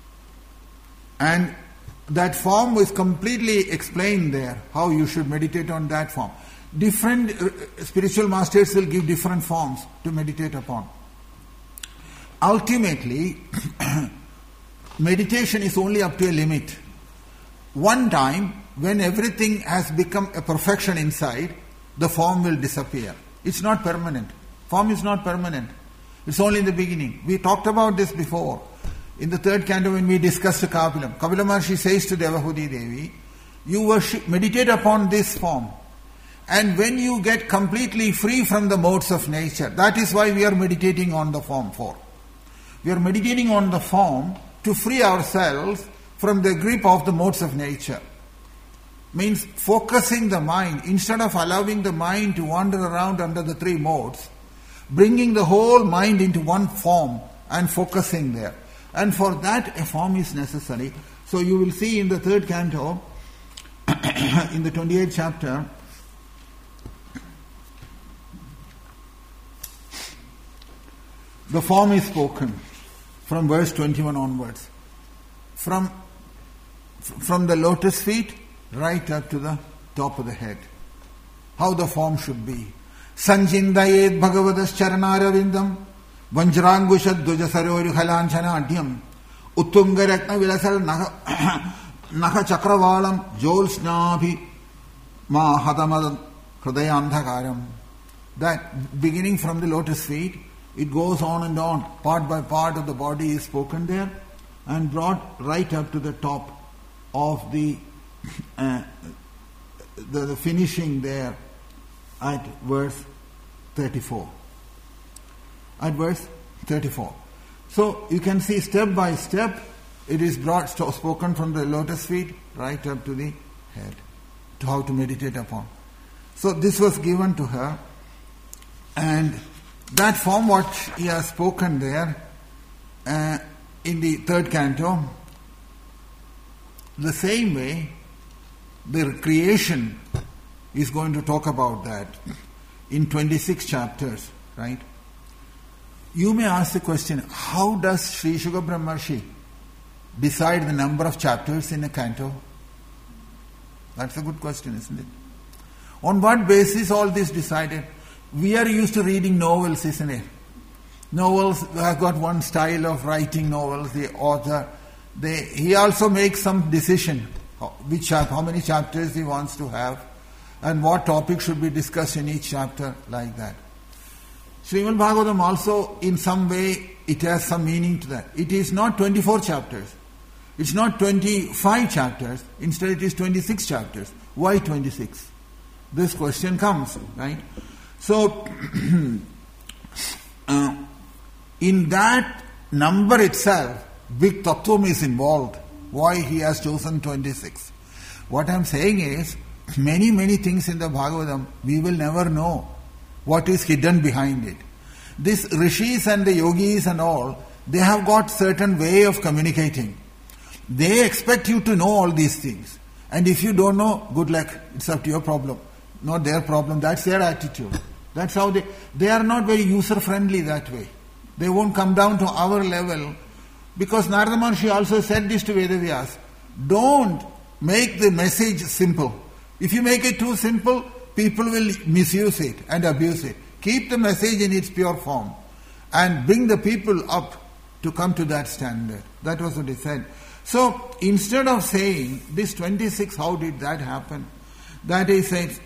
And that form was completely explained there, how you should meditate on that form. Different spiritual masters will give different forms to meditate upon. Ultimately, meditation is only up to a limit. One time, when everything has become a perfection inside, the form will disappear. It's not permanent. Form is not permanent. It's only in the beginning. We talked about this before. In the 3rd canto when we discussed Kapilam, Kapila Maharshi says to Devahuti Devi, you meditate upon this form. And when you get completely free from the modes of nature, that is why we are meditating on the form for. We are meditating on the form to free ourselves from the grip of the modes of nature. Means focusing the mind, instead of allowing the mind to wander around under the 3 modes, bringing the whole mind into one form and focusing there. And for that a form is necessary. So you will see in the 3rd canto, in the 28th chapter, the form is spoken from verse 21 onwards. From the lotus feet right up to the top of the head. How the form should be. Sanjindayed Bhagavadas Charanaravindam Vanjrangushad Dujasarori Halanchanadyam Uttungarakna Vilasal Naha Chakravalam Jolsnabhi Mahatamad Hridayandhakaram. That beginning from the lotus feet, it goes on and on. Part by part of the body is spoken there and brought right up to the top of the finishing there at verse 34. At verse 34. So you can see step by step it is spoken from the lotus feet right up to the head, to how to meditate upon. So this was given to her, and that form what he has spoken there in the 3rd canto, the same way the creation is going to talk about that in 26 chapters, right? You may ask the question, how does Sri Shuka Brahmarshi decide the number of chapters in a canto? That's a good question, isn't it? On what basis all this decided? We are used to reading novels, isn't it? Novels have got one style of writing novels. The author, he also makes some decision how many chapters he wants to have and what topic should be discussed in each chapter, like that. Srimad Bhagavatam also, in some way, it has some meaning to that. It is not 24 chapters. It's not 25 chapters, instead it is 26 chapters. Why 26? This question comes, right? So, in that number itself, big tattvam is involved. Why he has chosen 26? What I am saying is, many things in the Bhagavatam, we will never know what is hidden behind it. These rishis and the yogis and all, they have got certain way of communicating. They expect you to know all these things. And if you don't know, good luck. It's up to your problem. Not their problem. That's their attitude. That's how they are not very user-friendly that way. They won't come down to our level. Because Narada Maharshi also said this to Vedavyas. Don't make the message simple. If you make it too simple, people will misuse it and abuse it. Keep the message in its pure form. And bring the people up to come to that standard. That was what he said. So, instead of saying, this 26, how did that happen? That he says,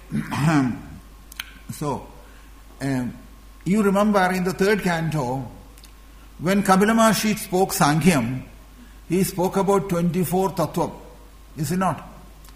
you remember in the third canto, when Kapila Maharshi spoke Sankhya, he spoke about 24 tattvam. Is it not?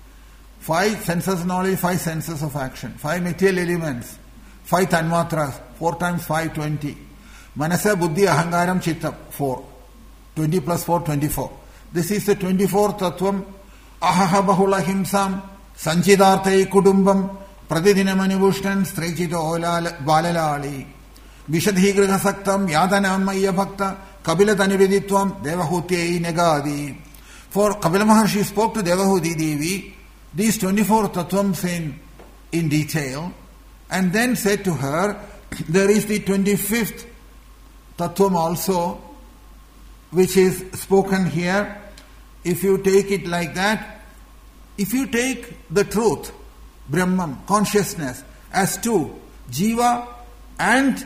5 senses of knowledge, 5 senses of action, 5 material elements, 5 tanmatras, 4 times 5, 20. Manasa, Buddhi, Ahangaram, Chitta, 4. 20 plus 4, 24. This is the 24th tattvam. Ahaha bahula himsam, sanchidarthai kudumbam, pradidinamanibhushtan, strechito balalali, vishadhigraha saktam, yadanamaya bhakta, kabila taniveditvam, devahutyai negadi. For Kapila Maharshi spoke to Devahuti Devi these 24 tattvams in detail, and then said to her, there is the 25th tattvam also, which is spoken here. If you take it like that, if you take the truth, Brahman, consciousness, as two, Jiva and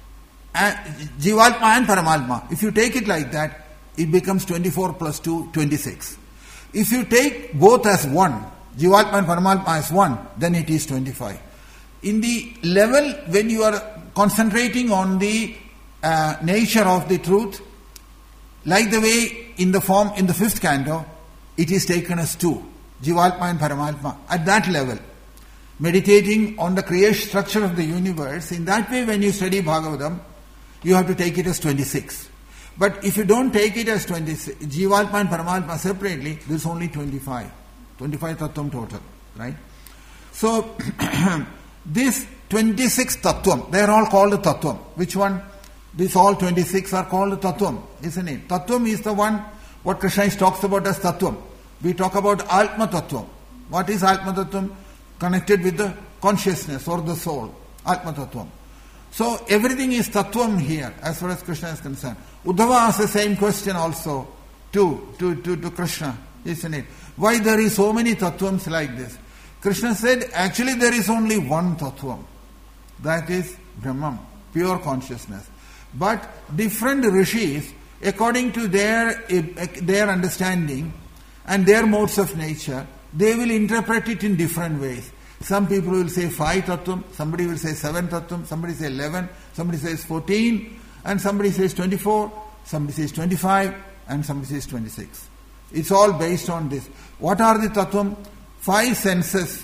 Jivatma and Paramatma, if you take it like that, it becomes 24 plus 2, 26. If you take both as one, Jivatma and Paramatma as one, then it is 25. In the level when you are concentrating on the nature of the truth, like the way in the form in the 5th canto, it is taken as two, Jivatma and Paramatma. At that level, meditating on the creation structure of the universe, in that way when you study Bhagavatam, you have to take it as 26. But if you don't take it as 26, Jivatma and Paramatma separately, this is only 25. 25 tattvam total, right? So, this 26 tattvam, they are all called a tattvam. Which one? These all 26 are called a tattvam, isn't it? Tattvam is the one what Krishna talks about as tattvam. We talk about Atma tattvam. What is Atma tattvam? Connected with the consciousness or the soul. Atma tattvam. So everything is tattvam here as far as Krishna is concerned. Uddhava asked the same question also to Krishna, isn't it? Why there is so many tattvams like this? Krishna said, actually there is only one tattvam. That is Brahman, pure consciousness. But different rishis, according to their understanding and their modes of nature, they will interpret it in different ways. Some people will say 5 tattvam, somebody will say 7 tattvam, somebody say 11, somebody says 14, and somebody says 24, somebody says 25, and somebody says 26. It's all based on this. What are the tattvam? 5 senses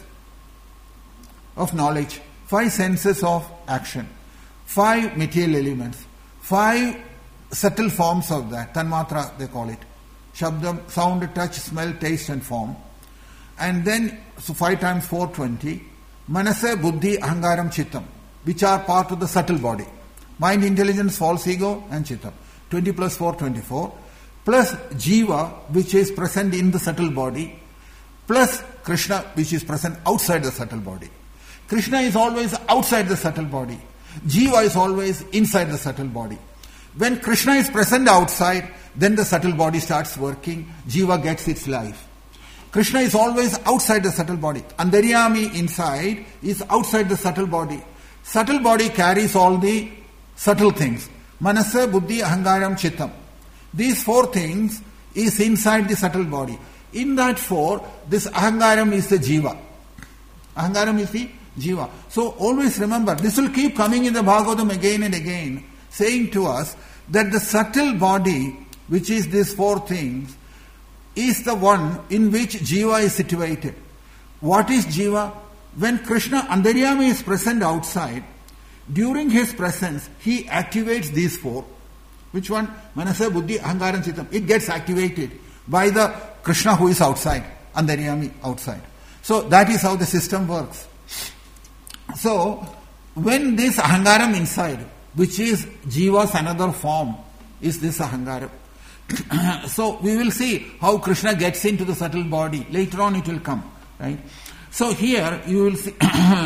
of knowledge, 5 senses of action, 5 material elements, 5 subtle forms of that, tanmatra they call it, shabdam, sound, touch, smell, taste and form. And then, so 5 times 4, 20, manasa, buddhi, ahangaram, chittam, which are part of the subtle body. Mind, intelligence, false ego and chittam. 20 plus 4, 24, plus jiva, which is present in the subtle body, plus Krishna, which is present outside the subtle body. Krishna is always outside the subtle body. Jiva is always inside the subtle body. When Krishna is present outside, then the subtle body starts working, Jiva gets its life. Krishna is always outside the subtle body. Antaryami inside is outside the subtle body. Subtle body carries all the subtle things. Manasa, buddhi, ahangaram, chittam. These 4 things is inside the subtle body. In that 4, this ahangaram is the jiva. Ahangaram is the jiva. So always remember, this will keep coming in the Bhagavatam again and again, saying to us that the subtle body, which is these 4 things, is the one in which Jiva is situated. What is Jiva? When Krishna Antaryami is present outside, during his presence, he activates these four. Which one? Manasa, Buddhi, Ahankara, Chittam. It gets activated by the Krishna who is outside, Antaryami outside. So that is how the system works. So, when this Ahankaram inside, which is Jiva's another form, is this Ahankaram. So, we will see how Krishna gets into the subtle body. Later on it will come. Right? So, here you will see,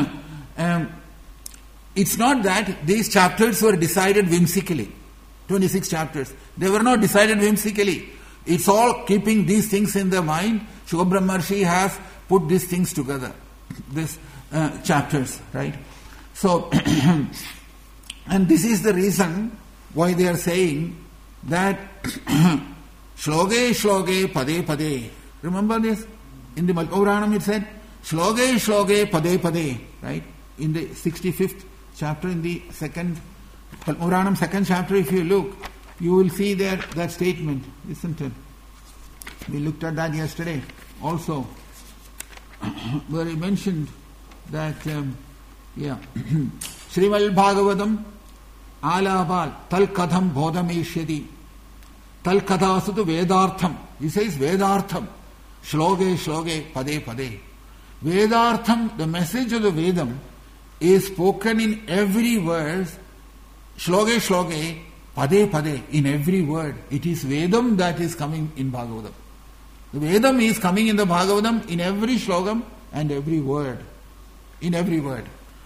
it's not that these chapters were decided whimsically. 26 chapters. They were not decided whimsically. It's all keeping these things in the mind. Shukha Brahmarshi has put these things together. These chapters, right? So, and this is the reason why they are saying that Shloke Shloke Pade Pade. Remember this? In the Malpuranam it said Shloke Shloke Pade Pade, right? In the 65th chapter, in the second Malpuranam second chapter, if you look, you will see there that statement, isn't it? We looked at that yesterday also, where he mentioned that, Srimal Bhagavatam Alabal Tal Katham Bodhameshyati Tal Kathasatu Vedartham. He says Vedartham. Shloke Shloke Pade Pade. Vedartham, the message of the Vedam, is spoken in every verse. Shloke Shloke Pade Pade, in every word. It is Vedam that is coming in Bhagavatam. The Vedam is coming in the Bhagavatam in every shlokam and every word. In every word.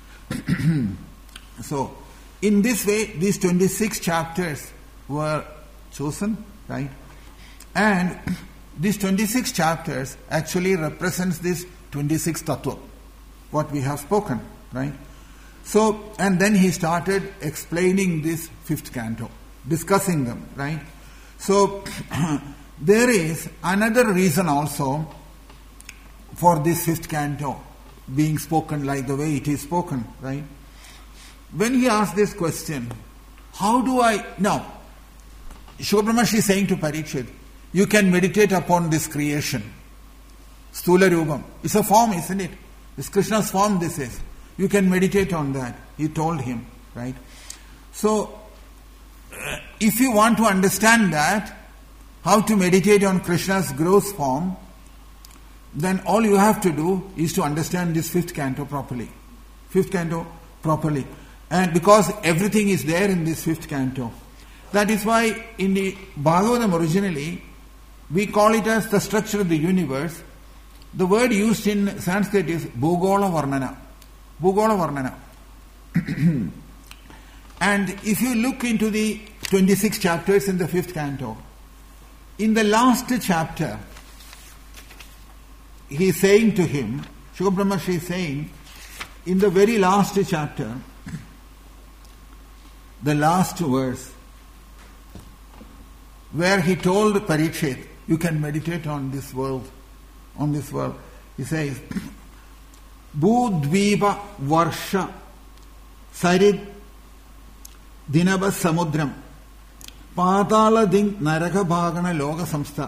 So, in this way, these 26 chapters were chosen, right? And these 26 chapters actually represents this 26 tattva, what we have spoken, right? So, and then he started explaining this 5th canto, discussing them, right? So, there is another reason also for this 5th canto being spoken like the way it is spoken, right? When he asked this question, how do I... Now, Shukha Brahmarshi is saying to Parikshit, you can meditate upon this creation. Stula Rupam. It's a form, isn't it? It's Krishna's form, this is. You can meditate on that. He told him, right? So, if you want to understand that, how to meditate on Krishna's gross form, then all you have to do is to understand this 5th canto properly. 5th canto properly. And because everything is there in this 5th canto. That is why in the Bhagavatam originally, we call it as the structure of the universe. The word used in Sanskrit is Bhugola Varnana. Bhugola Varnana. And if you look into the 26 chapters in the 5th canto, in the last chapter, he is saying to him, Shukha Brahmarshi is saying, in the very last chapter, the last verse, where he told Parikshit, you can meditate on this world, He says, Bhudvipa Varsha Sarid Dinaba Samudram Patala Ding Naraka Bhagana Loga Samstha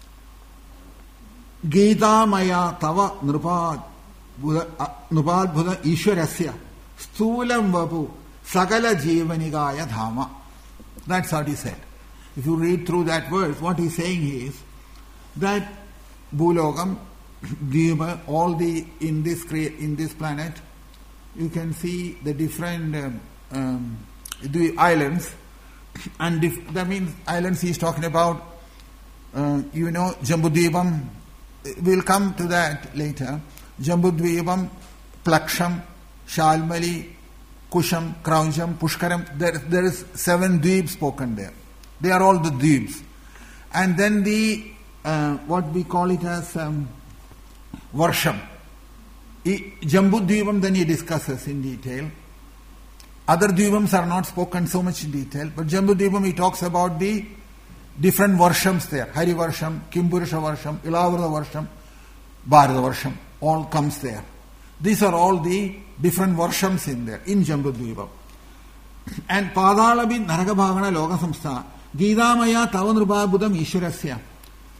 Gita Maya Tava Nrupad Bhuda Ishwarasya Sthulam Vapu Sakala Jivanigaya Dhama. That's what he said. If you read through that verse, what he's saying is that Bhulogam, Dvipa, all the in this planet, you can see the different the islands, and that means islands he's talking about. Jambudvipam. We'll come to that later. Jambudvipam, Plaksham, Shalmali, Kusham, Kraunjam, Pushkaram. There is 7 dweeps spoken there. They are all the dweeps. And then the what we call it as Varsham. Jambudvipam then he discusses in detail. Other dvipams are not spoken so much in detail, but Jambudvipam he talks about the different Varshams there. Hari Varsham, Kimpurusha Varsham, Ilavrata Varsham, Bharata Varsham, all comes there. These are all the different Varshams in there, in Jambudvipam. And Padalabhi Naraka Bhavana Loga Samstha Gita Maya Tavanrupa Buddham Ishwarasya.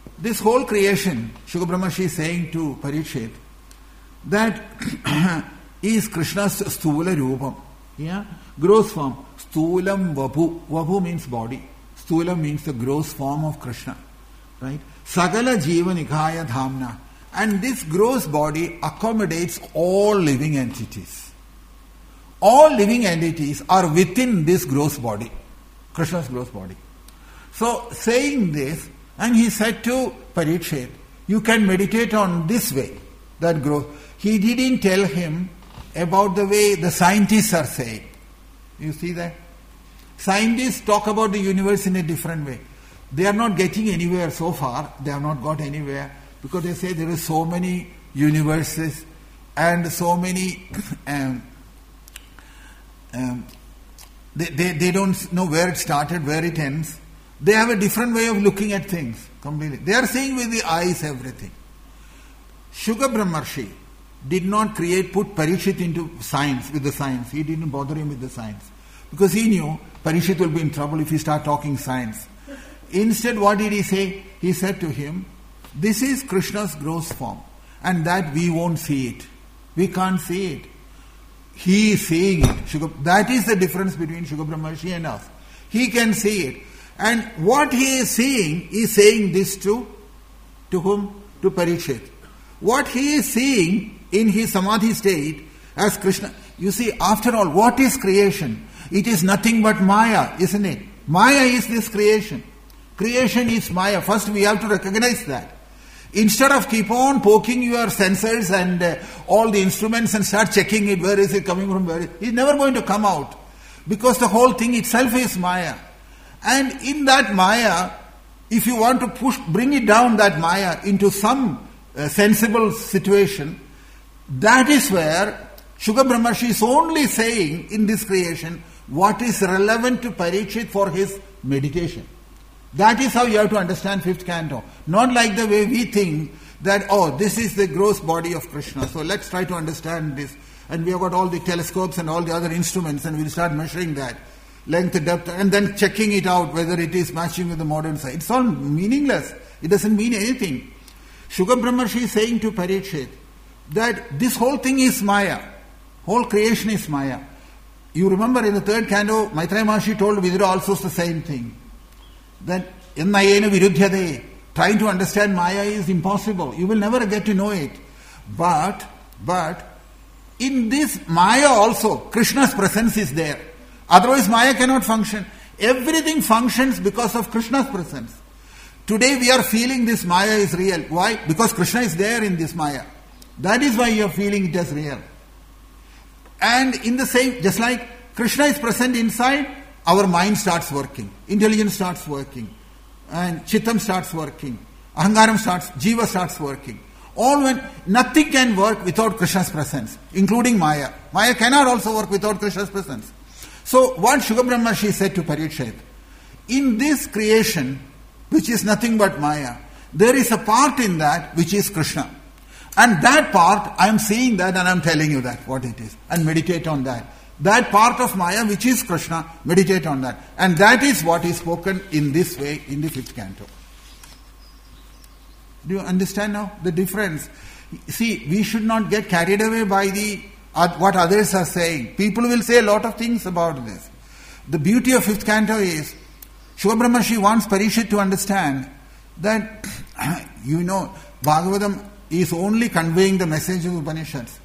this whole creation, Shuka Brahmarshi is saying to Parikshit, that is Krishna's Stula Rupam. Yeah? Gross form. Stulam Vabhu. Vabhu means body. Stulam means the gross form of Krishna. Right? Sagala Jiva Nikaya Dhamna. And this gross body accommodates all living entities. All living entities are within this gross body. Krishna's gross body. So, saying this, and he said to Parikshit, you can meditate on this way, that growth. He didn't tell him about the way the scientists are saying. You see that? Scientists talk about the universe in a different way. They are not getting anywhere so far. They have not got anywhere because they say there are so many universes and so many... They don't know where it started, where it ends. They have a different way of looking at things completely. They are seeing with the eyes everything. Shuka Brahmarshi did not put Parikshit into science, with the science. He didn't bother him with the science. Because he knew Parikshit will be in trouble if he start talking science. Instead, what did he say? He said to him, this is Krishna's gross form. And that we won't see it. We can't see it. He is seeing it. That is the difference between Shuka Brahmarshi and us. He can see it. And what he is saying this to whom? To Parikshit. What he is seeing in his samadhi state as Krishna. You see, after all, what is creation? It is nothing but Maya, isn't it? Maya is this creation. Creation is Maya. First we have to recognize that. Instead of keep on poking your sensors and all the instruments and start checking it, where is it coming from, it's never going to come out. Because the whole thing itself is Maya. And in that Maya, if you want to bring it down, that Maya, into some sensible situation, that is where Shuka Brahmarshi is only saying in this creation what is relevant to Parikshit for his meditation. That is how you have to understand fifth canto. Not like the way we think that, this is the gross body of Krishna. So let's try to understand this. And we have got all the telescopes and all the other instruments and we'll start measuring that. Length, depth, and then checking it out whether it is matching with the modern science. It's all meaningless. It doesn't mean anything. Shuka Brahmarshi is saying to Parikshit that this whole thing is Maya. Whole creation is Maya. You remember in the third canto, Maitreya Maharshi told Vidura also the same thing. That Ennayena Viruddhyade, trying to understand Maya is impossible. You will never get to know it. But in this Maya also, Krishna's presence is there. Otherwise Maya cannot function. Everything functions because of Krishna's presence. Today we are feeling this Maya is real. Why? Because Krishna is there in this Maya. That is why you are feeling it as real. And in the same, just like Krishna is present inside, our mind starts working. Intelligence starts working. And Chittam starts working. Ahangaram starts, Jiva starts working. All when nothing can work without Krishna's presence, including Maya. Maya cannot also work without Krishna's presence. So what Shuka Brahmarshi said to Parikshit, in this creation, which is nothing but Maya, there is a part in that which is Krishna. And that part, I am seeing that and I am telling you that, what it is. And meditate on that. That part of Maya which is Krishna, meditate on that. And that is what is spoken in this way in the fifth canto. Do you understand now the difference? See, we should not get carried away by what others are saying. People will say a lot of things about this. The beauty of fifth canto is, Shuka Brahmarshi wants Parikshit to understand that, Bhagavatam is only conveying the message of Upanishads.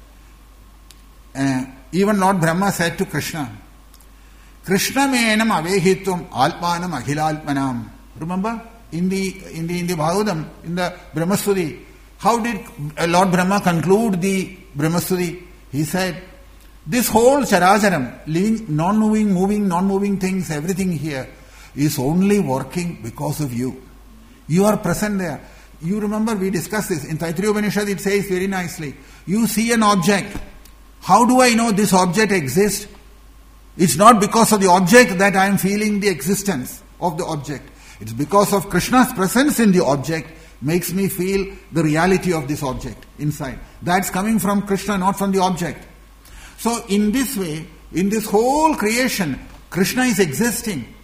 Even Lord Brahma said to Krishna, Krishna menam avehitvam alpanam akhilalpanam. Remember? In the Bhagavatam, in the Brahmastudi, how did Lord Brahma conclude the Brahmastudi? He said, this whole characharam, living, non-moving, moving, non-moving things, everything here is only working because of you. You are present there. You remember we discussed this. In Taittiriya Upanishad it says very nicely, you see an object. How do I know this object exists? It's not because of the object that I am feeling the existence of the object. It's because of Krishna's presence in the object makes me feel the reality of this object inside. That's coming from Krishna, not from the object. So in this way, in this whole creation, Krishna is existing.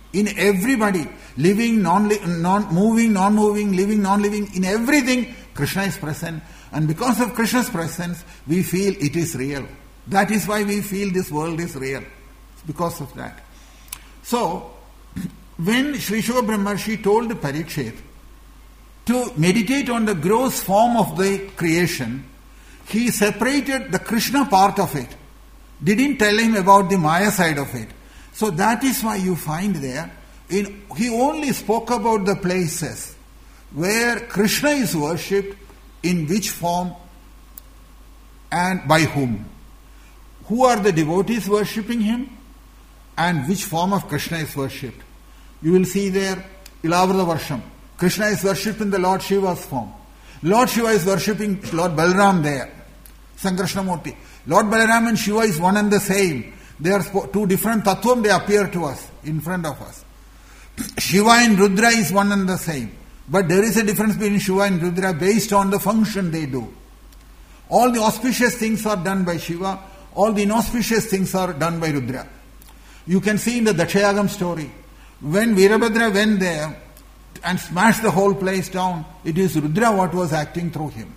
In everybody, living, non-moving, non-moving, living, non-living, in everything, Krishna is present. And because of Krishna's presence, we feel it is real. That is why we feel this world is real. It's because of that. So, when Sri Shuka Brahmarshi told Parikshit to meditate on the gross form of the creation, he separated the Krishna part of it. Didn't tell him about the Maya side of it. So that is why you find there, he only spoke about the places where Krishna is worshipped, in which form and by whom. Who are the devotees worshipping him and which form of Krishna is worshipped. You will see there, Ilavrata Varsham. Krishna is worshipped in the Lord Shiva's form. Lord Shiva is worshipping Lord Balaram there. Sankrishnamurti. Lord Balaram and Shiva is one and the same. They are two different tattvam, they appear to us, in front of us. Shiva and Rudra is one and the same. But there is a difference between Shiva and Rudra based on the function they do. All the auspicious things are done by Shiva, all the inauspicious things are done by Rudra. You can see in the Dakshayagam story, when Veerabhadra went there and smashed the whole place down, it is Rudra what was acting through him.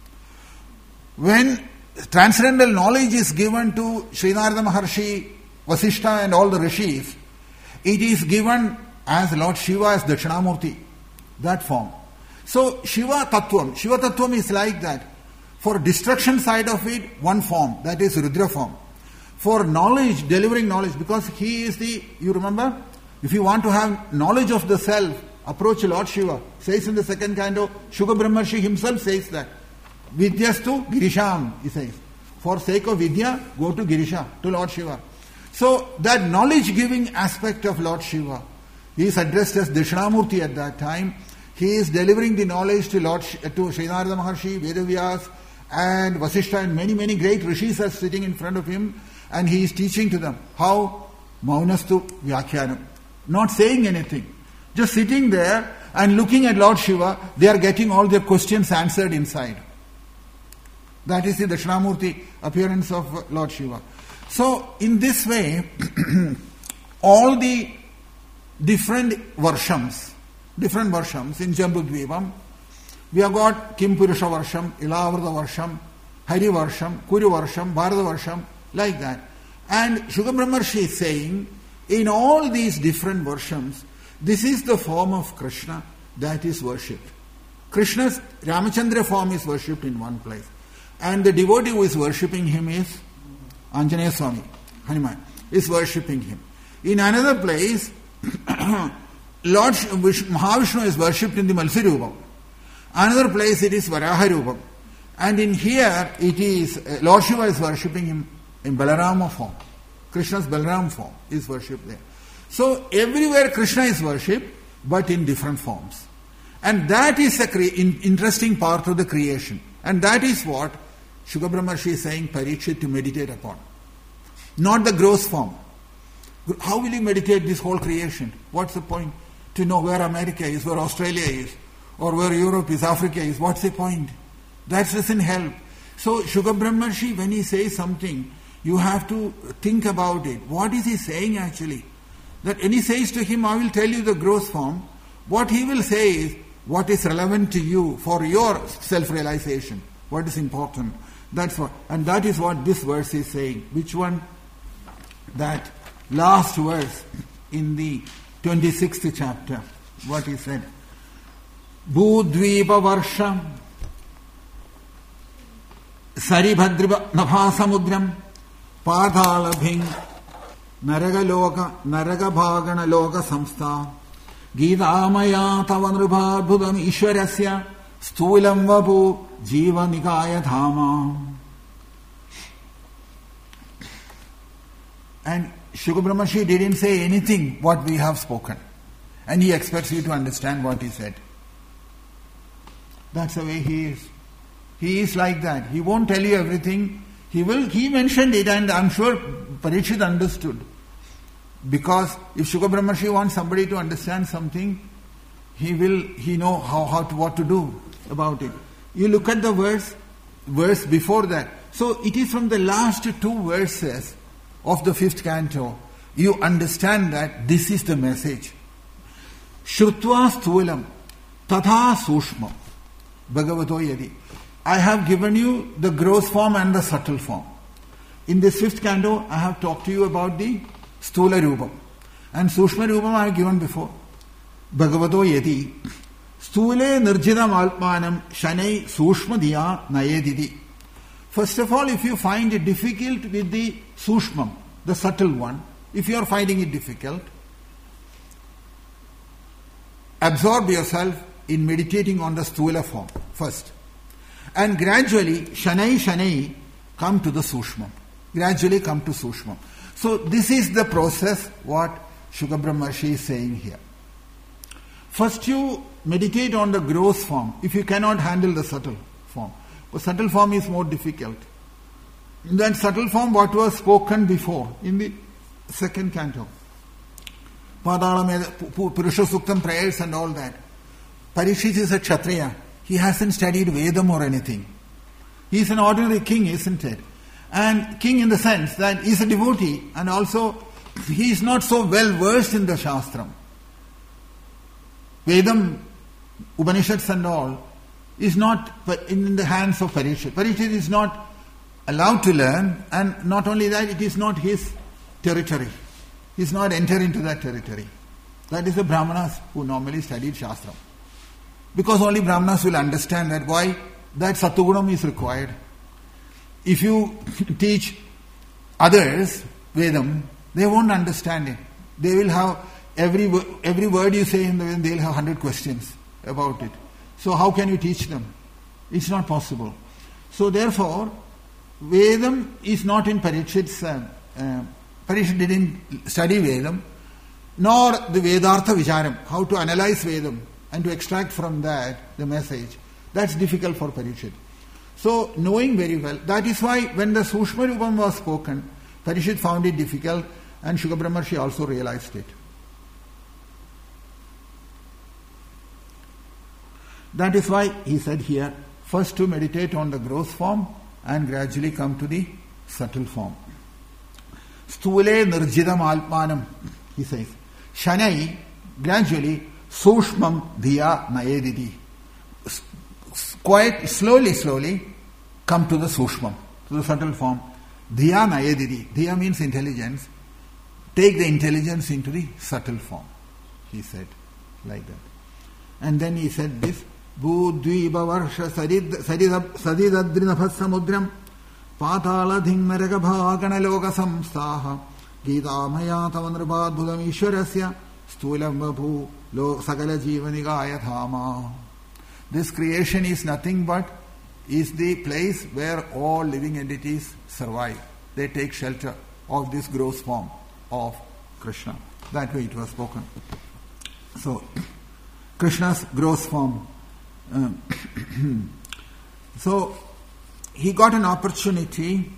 When transcendental knowledge is given to Sri Narada Maharshi, Vasishtha and all the rishis, it is given as Lord Shiva as Dakshinamurti, that form. So Shiva Tattvam is like that. For destruction side of it, one form, that is Rudra form. For knowledge, delivering knowledge, because he is you remember? If you want to have knowledge of the self, approach Lord Shiva. Says in the second canto, Shuka Brahmarshi himself says that. Vidyastu Girisham, he says. For sake of Vidya, go to Girisha, to Lord Shiva. So that knowledge-giving aspect of Lord Shiva, he is addressed as Dakshinamurti at that time. He is delivering the knowledge to Sri Narada Maharshi, Vedavyas, and Vasishtha, and many, many great rishis are sitting in front of him, and he is teaching to them how Maunastu Vyakhyanam. Not saying anything. Just sitting there and looking at Lord Shiva, they are getting all their questions answered inside. That is the Dakshinamurti appearance of Lord Shiva. So, in this way, all the different varshams in Jambudvipam, we have got Kim Purusha Varsham, Ilavrata Varsham, Hari Varsham, Kuru Varsham, Bharata Varsham, like that. And Shuka Brahmarshi is saying, in all these different varshams, this is the form of Krishna that is worshipped. Krishna's Ramachandra form is worshipped in one place. And the devotee who is worshipping him is Anjaneya Swami, Hanuman, is worshipping him. In another place, Lord Mahavishnu is worshipped in the Malsirupam. Another place it is Varaharupam. And in here it is Lord Shiva is worshipping him in Balarama form. Krishna's Balaram form is worshipped there. So everywhere Krishna is worshipped, but in different forms. And that is the interesting part of the creation. And that is what Shuka Brahmarshi is saying Parikshit to meditate upon. Not the gross form. How will you meditate this whole creation? What's the point? To know where America is, where Australia is, or where Europe is, Africa is. What's the point? That doesn't help. So Shuka Brahmarshi, when he says something, you have to think about it. What is he saying actually? That when he says to him, I will tell you the gross form, what he will say is what is relevant to you for your self-realization. What is important. That's what, and that is what this verse is saying. Which one? That last verse in the 26th chapter. What he said. Bhudvipa Varsham Saribhadriba Nabhasamudram Padhalabhing Naragaloka Naragabhagana Loka Samstha Gītāmaya Tavanrubhādbhudam Ishwarasya Sthulam Vapu Jiva Nikaya Dhama. And Shuka Brahmarshi didn't say anything what we have spoken. And he expects you to understand what he said. That's the way he is. He is like that. He won't tell you everything. He mentioned it, and I'm sure Parikshit understood. Because if Shuka Brahmarshi wants somebody to understand something, he know what to do about it. You look at the verse before that. So it is from the last two verses of the 5th canto you understand that this is the message. Shrutva sthulam tatha sushma bhagavato yadi. I have given you the gross form and the subtle form. In this 5th canto, I have talked to you about the sthula rupam. And sushma rupam I have given before. Bhagavato yadi. Sthule nirjidam alpmanam shanai sushma diya nayedidi. First of all, if you find it difficult with the sushmam, the subtle one, if you are finding it difficult, absorb yourself in meditating on the sthula form first. And gradually, shanai, come to the sushmam. Gradually come to sushmam. So this is the process what Shukha Brahmarshi is saying here. First you meditate on the gross form, if you cannot handle the subtle form. The subtle form is more difficult. In that subtle form, what was spoken before in the 2nd canto. Padala Purusha Suktam prayers and all that. Parikshit is a Kshatriya. He hasn't studied Vedam or anything. He is an ordinary king, isn't it? And king in the sense that he is a devotee and also he is not so well versed in the Shastram. Vedam, Upanishads and all is not in the hands of Parikshit. Parikshit is not allowed to learn, and not only that, it is not his territory. He is not enter into that territory. That is the Brahmanas who normally studied Shastram. Because only Brahmanas will understand that why that Sattvagunam is required. If you teach others Vedam, they won't understand it. They will have every word you say in the Vedam, they will have 100 questions about it. So how can you teach them? It's not possible. So therefore, Vedam is not in Parikshit's. Parikshit didn't study Vedam, nor the Vedartha Vicharam, how to analyze Vedam and to extract from that the message. That's difficult for Parikshit. So knowing very well, that is why when the Sushma Rupam was spoken, Parikshit found it difficult, and Shukha Brahmarshi also realized it. That is why he said here, first to meditate on the gross form and gradually come to the subtle form. Sthule nirjidam alpmanam, he says. Shanai, gradually, sushmam dhiya nayedidi. Quite slowly, come to the sushmam, to the subtle form. Dhiya nayedidi. Dhiya means intelligence. Take the intelligence into the subtle form, he said, like that. And then he said this, Budviba varsha sadidadrinabhas samudram patala dhimnaraga bhagana loka samstaha gita maya tavanrabadbhudam ishwarasya sthulam vabhu lo sakala jivanigaya thama. This creation is nothing but is the place where all living entities survive. They take shelter of this gross form of Krishna. That way it was spoken. So, Krishna's gross form. So, he got an opportunity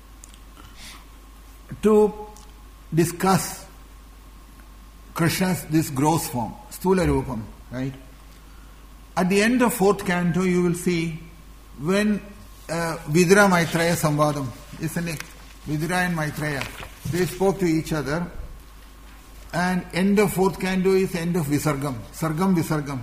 to discuss Krishna's this gross form, Sthula Rupam, right? At the end of 4th canto, you will see when Vidura Maitreya Samvadam, isn't it? Vidura and Maitreya, they spoke to each other, and end of 4th canto is end of Visargam, Sargam Visargam.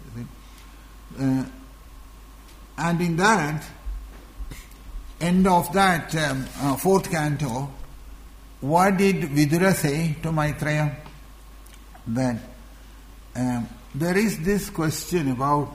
And in that, end of that 4th canto, what did Vidura say to Maitreya? That there is this question about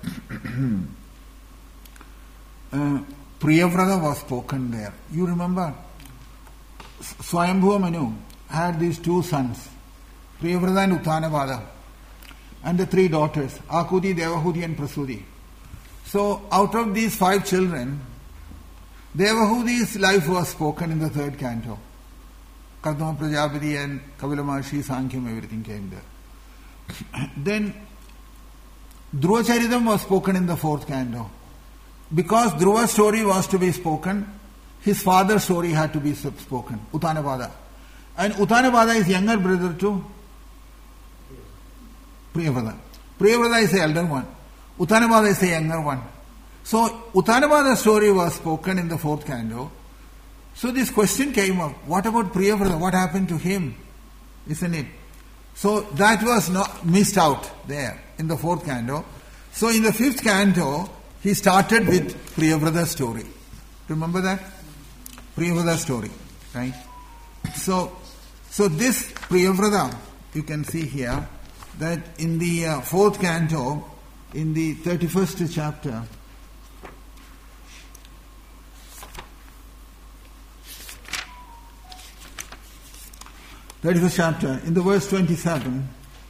Priyavrata was spoken there. You remember? Swayambhuva Manu had these 2 sons, Priyavrata and Uttanavada, and the 3 daughters, Akuti, Devahuti and Prasudi. So out of these 5 children, Devahuti's life was spoken in the 3rd canto. Kardama Prajapati and Kapila Maharshi, Sankhya, everything came there. Then Dhruva Charitam was spoken in the 4th canto. Because Dhruva's story was to be spoken, his father's story had to be spoken, Uttanavada. And Uttanavada is younger brother to Priyavrata. Priyavrata is the elder one. Uttanavada is the younger one. So Uttanavada's story was spoken in the 4th canto. So this question came up, what about Priyavrata? What happened to him? Isn't it? So that was not missed out there in the 4th canto. So in the 5th canto, he started with Priyavrata's story. Remember that? Priyavrata's story, right? So this Priyavrata, you can see here, that in the 4th canto, in the 31st chapter, in the verse 27,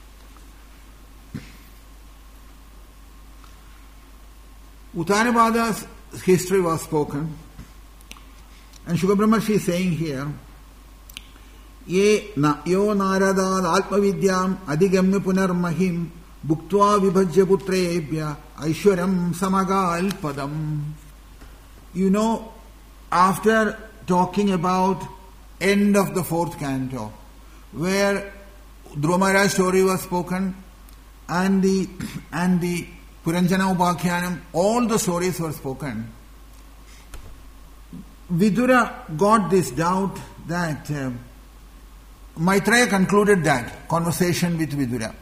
Uttanapada's history was spoken, and Shuka Brahmarshi is saying here, yo naradad alpavidyam adigamya punarmahim bhuktva vibhajya putrebhya aishwaram samagal padam. You know, after talking about end of the 4th canto, where Dhruva Maharaj's story was spoken and the Puranjana Upakhyanam, all the stories were spoken, Vidura got this doubt that Maitreya concluded that conversation with Vidura.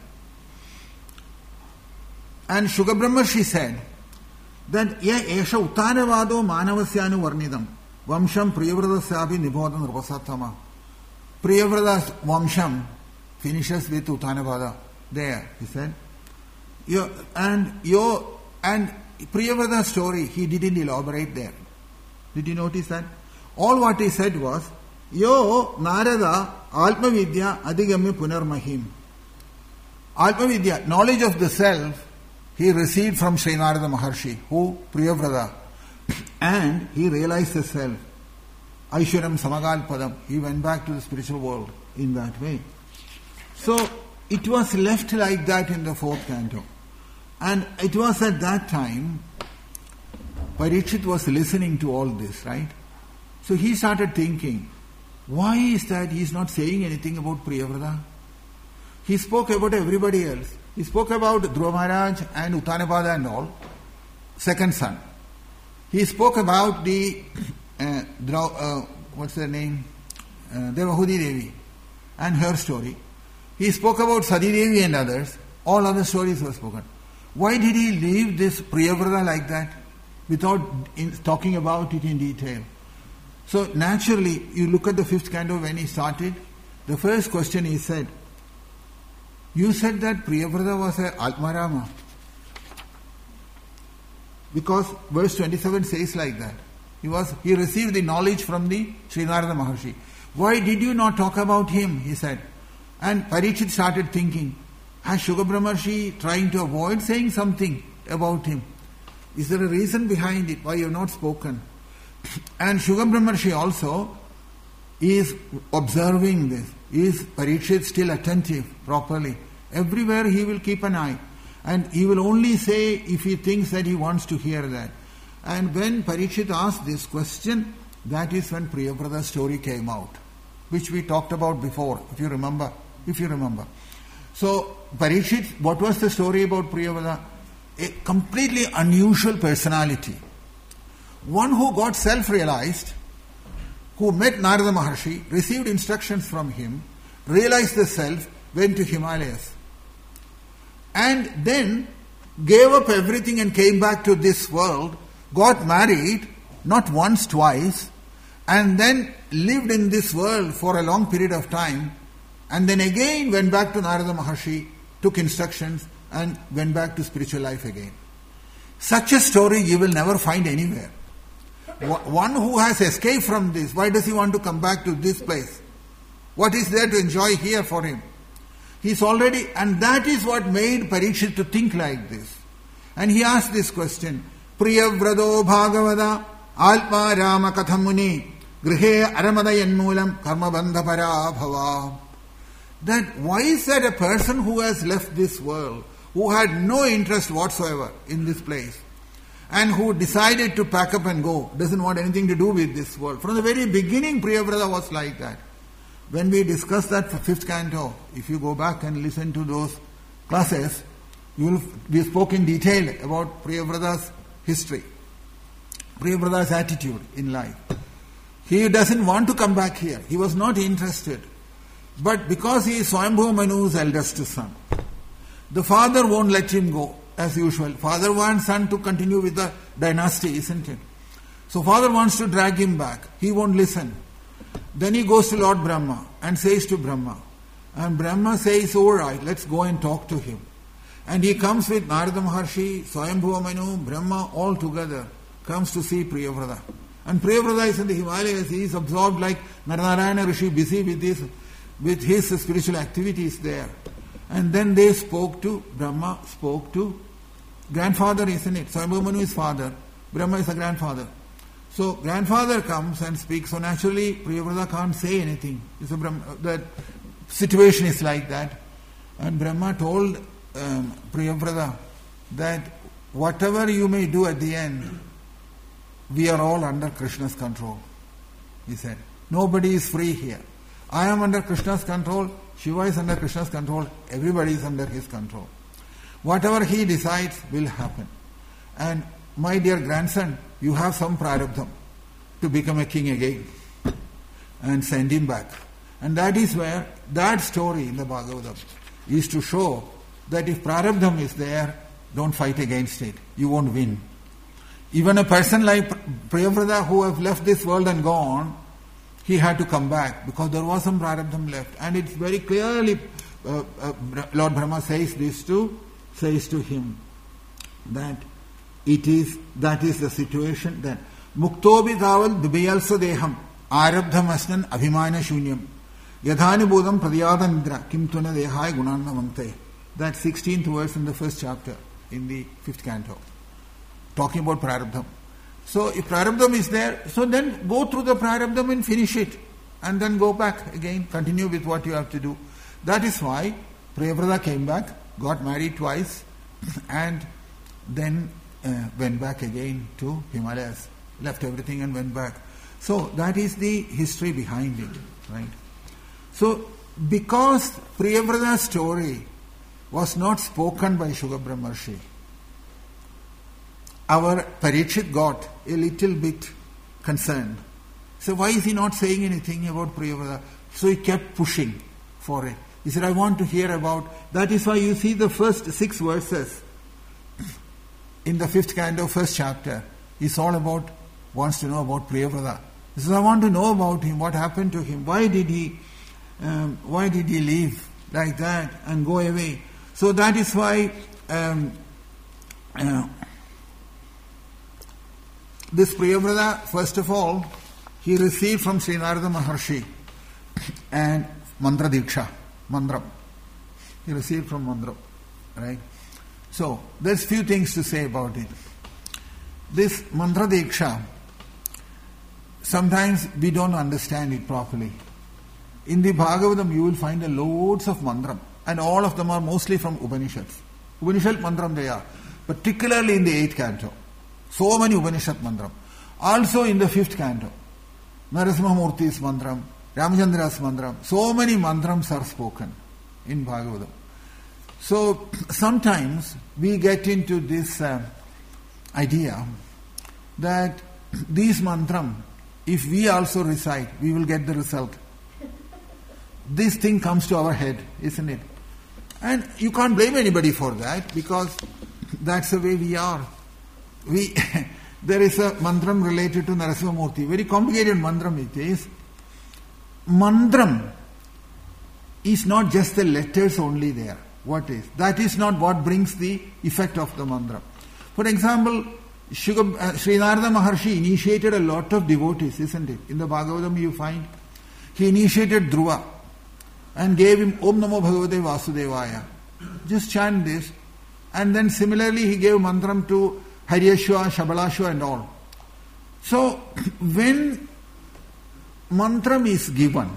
And Shuka Brahmarshi said that ye esha uttanavado manavasyanu varnidam vamsham priyavrtasyapi nibodha nirvasattama. Priyavrata's vamsham finishes with Uttanavada. There, he said. And Priyavrata's story, he didn't elaborate there. Did you notice that? All what he said was, Yo Narada Alpavidya Adigamya Punarmahim. Alpavidya, knowledge of the self, he received from Sri Narada Maharshi, who Priyavrata, and he realized the self. Aishwaram Samagal Padam. He went back to the spiritual world in that way. So it was left like that in the 4th canto. And it was at that time Parikshit was listening to all this, right? So he started thinking, why is that he is not saying anything about Priyavrata? He spoke about everybody else. He spoke about Dhruva Maharaj and Uttanapada and all, second son. He spoke about the what's her name? Devahudi Devi and her story. He spoke about Sati Devi and others. All other stories were spoken. Why did he leave this Priyavrata like that without talking about it in detail? So naturally, you look at the 5th canto when he started, the first question he said, you said that Priyavrata was a Atmarama. Because verse 27 says like that. He received the knowledge from the Sri Narada Maharshi. Why did you not talk about him? He said. And Parikshit started thinking, has Shuka Brahmarshi trying to avoid saying something about him? Is there a reason behind it why you have not spoken? And Shuka Brahmarshi also is observing this. Is Parikshit still attentive properly? Everywhere he will keep an eye. And he will only say if he thinks that he wants to hear that. And when Parikshit asked this question, that is when Priyavrata's story came out, which we talked about before, if you remember. So, Parikshit, what was the story about Priyavrata? A completely unusual personality. One who got self-realized, who met Narada Maharshi, received instructions from him, realized the self, went to Himalayas. And then gave up everything and came back to this world, got married, not once, twice, and then lived in this world for a long period of time, and then again went back to Narada Maharshi, took instructions, and went back to spiritual life again. Such a story you will never find anywhere. One who has escaped from this, why does he want to come back to this place? What is there to enjoy here for him? He's already, and that is what made Parikshit to think like this. And he asked this question, Priyavrado Bhagavada Alpa Rama Kathamuni Grihe Aramadayan Moolam Karma Bandha Para Bhava. That why is that a person who has left this world, who had no interest whatsoever in this place, and who decided to pack up and go, doesn't want anything to do with this world. From the very beginning, Priyavrata was like that. When we discussed that for 5th canto, if you go back and listen to those classes, we spoke in detail about Priyavrata's history, Priyavrata's attitude in life. He doesn't want to come back here. He was not interested. But because he is Swayambhuva Manu's eldest son, the father won't let him go as usual. Father wants son to continue with the dynasty, isn't it? So father wants to drag him back. He won't listen. Then he goes to Lord Brahma and says to Brahma. And Brahma says, all right, let's go and talk to him. And he comes with Narada Maharshi, Swayambhuva Manu, Brahma, all together, comes to see Priyavrata. And Priyavrata is in the Himalayas. He is absorbed like Narayana Rishi, busy with his spiritual activities there. And then they spoke to, Brahma spoke to grandfather, isn't it? Swayambhuva Manu is father, Brahma is a grandfather. So grandfather comes and speaks. So naturally Priyavrata can't say anything. The situation is like that. And Brahma told Priyavrata that whatever you may do at the end, we are all under Krishna's control. He said, nobody is free here. I am under Krishna's control, Shiva is under Krishna's control, everybody is under his control. Whatever he decides will happen. And my dear grandson, you have some prarabdham to become a king again. And send him back. And that is where that story in the Bhagavatam is to show that if prarabdham is there, don't fight against it. You won't win. Even a person like Priyavrata who have left this world and gone, he had to come back because there was some prarabdham left. And it's very clearly, Lord Brahma says to him that that is the situation that Muktobi Taval Dubeyalsa Deham Arabdham Asnan Abhimana Shunyam Yadhani Bodham Pradiyadandra Kimtuna Dehai Gunanna Mante. That 16th verse in the first chapter in the 5th canto. Talking about prarabdham. So if prarabdham is there, so then go through the prarabdham and finish it. And then go back again, continue with what you have to do. That is why Priyavrata came back, got married twice, and then went back again to Himalayas. Left everything and went back. So that is the history behind it, right? So because Priyavrata's story was not spoken by Shukra Brahmarshi, our Parikshit got a little bit concerned. So why is he not saying anything about Priyavrata? So he kept pushing for it. He said, I want to hear about... That is why you see the first 6 verses in the 5th canto, 1st chapter. He's all about, wants to know about Priyavrata. He says, I want to know about him, what happened to him, why did he leave like that and go away? So that is why this Priyavrata, first of all, he received from Sri Narada Maharshi and Mantra Diksha, Mandram. He received from Mandram, right? So, there's few things to say about it. This Mantra Diksha, sometimes we don't understand it properly. In the Bhagavatam, you will find loads of Mandram, and all of them are mostly from Upanishads. Upanishad Mandram they are, particularly in the 8th canto. So many Upanishad Mandram. Also in the 5th canto, Narasimhamurti's Mandram, Ramachandra's Mandram. So many Mandrams are spoken in Bhagavatam. So sometimes we get into this idea that these Mantram, if we also recite, we will get the result. This thing comes to our head, isn't it? And you can't blame anybody for that because that's the way we are. There is a mantram related to Narasimhamurti. Very complicated mantram it is. Mantram is not just the letters only there. What is? That is not what brings the effect of the mantra. For example, Sri Narada Maharshi initiated a lot of devotees, isn't it? In the Bhagavatam you find he initiated Dhruva and gave him Om Namo Bhagavate Vasudevaya. Just chant this. And then similarly he gave mantram to Haryashwa, Shabalashwa and all. So when mantram is given,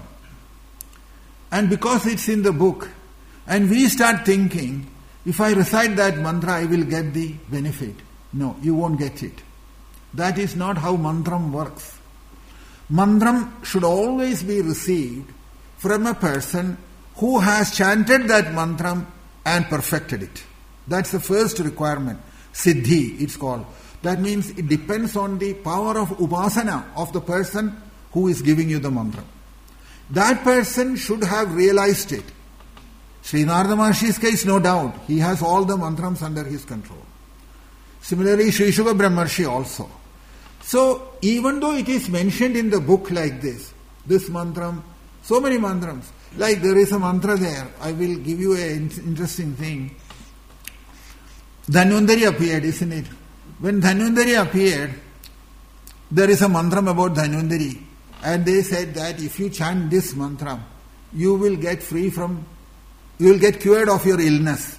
and because it's in the book, and we start thinking, if I recite that mantra, I will get the benefit. No, you won't get it. That is not how mantram works. Mantram should always be received from a person who has chanted that mantram and perfected it. That's the first requirement. Siddhi, it's called. That means it depends on the power of upasana of the person who is giving you the mantra. That person should have realized it. Sri Narada Maharshi's case, no doubt, he has all the mantrams under his control. Similarly, Sri Shuka Brahmarshi also. So, even though it is mentioned in the book like this mantram, so many mantrams, like there is a mantra there, I will give you an interesting thing. Dhanvantari appeared, isn't it? When Dhanvantari appeared, there is a mantram about Dhanvantari, and they said that if you chant this mantra, you will get cured of your illness.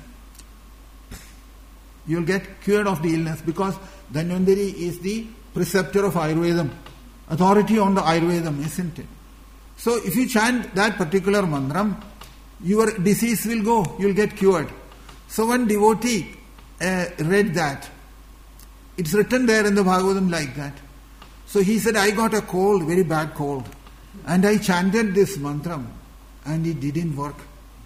You will get cured of the illness, because Dhanvantari is the preceptor of Ayurvedam, authority on the Ayurvedam, isn't it? So if you chant that particular mantram, your disease will go, you will get cured. So one devotee read that. It's written there in the Bhagavatam like that. So he said, I got a cold, very bad cold, and I chanted this mantram, and it didn't work.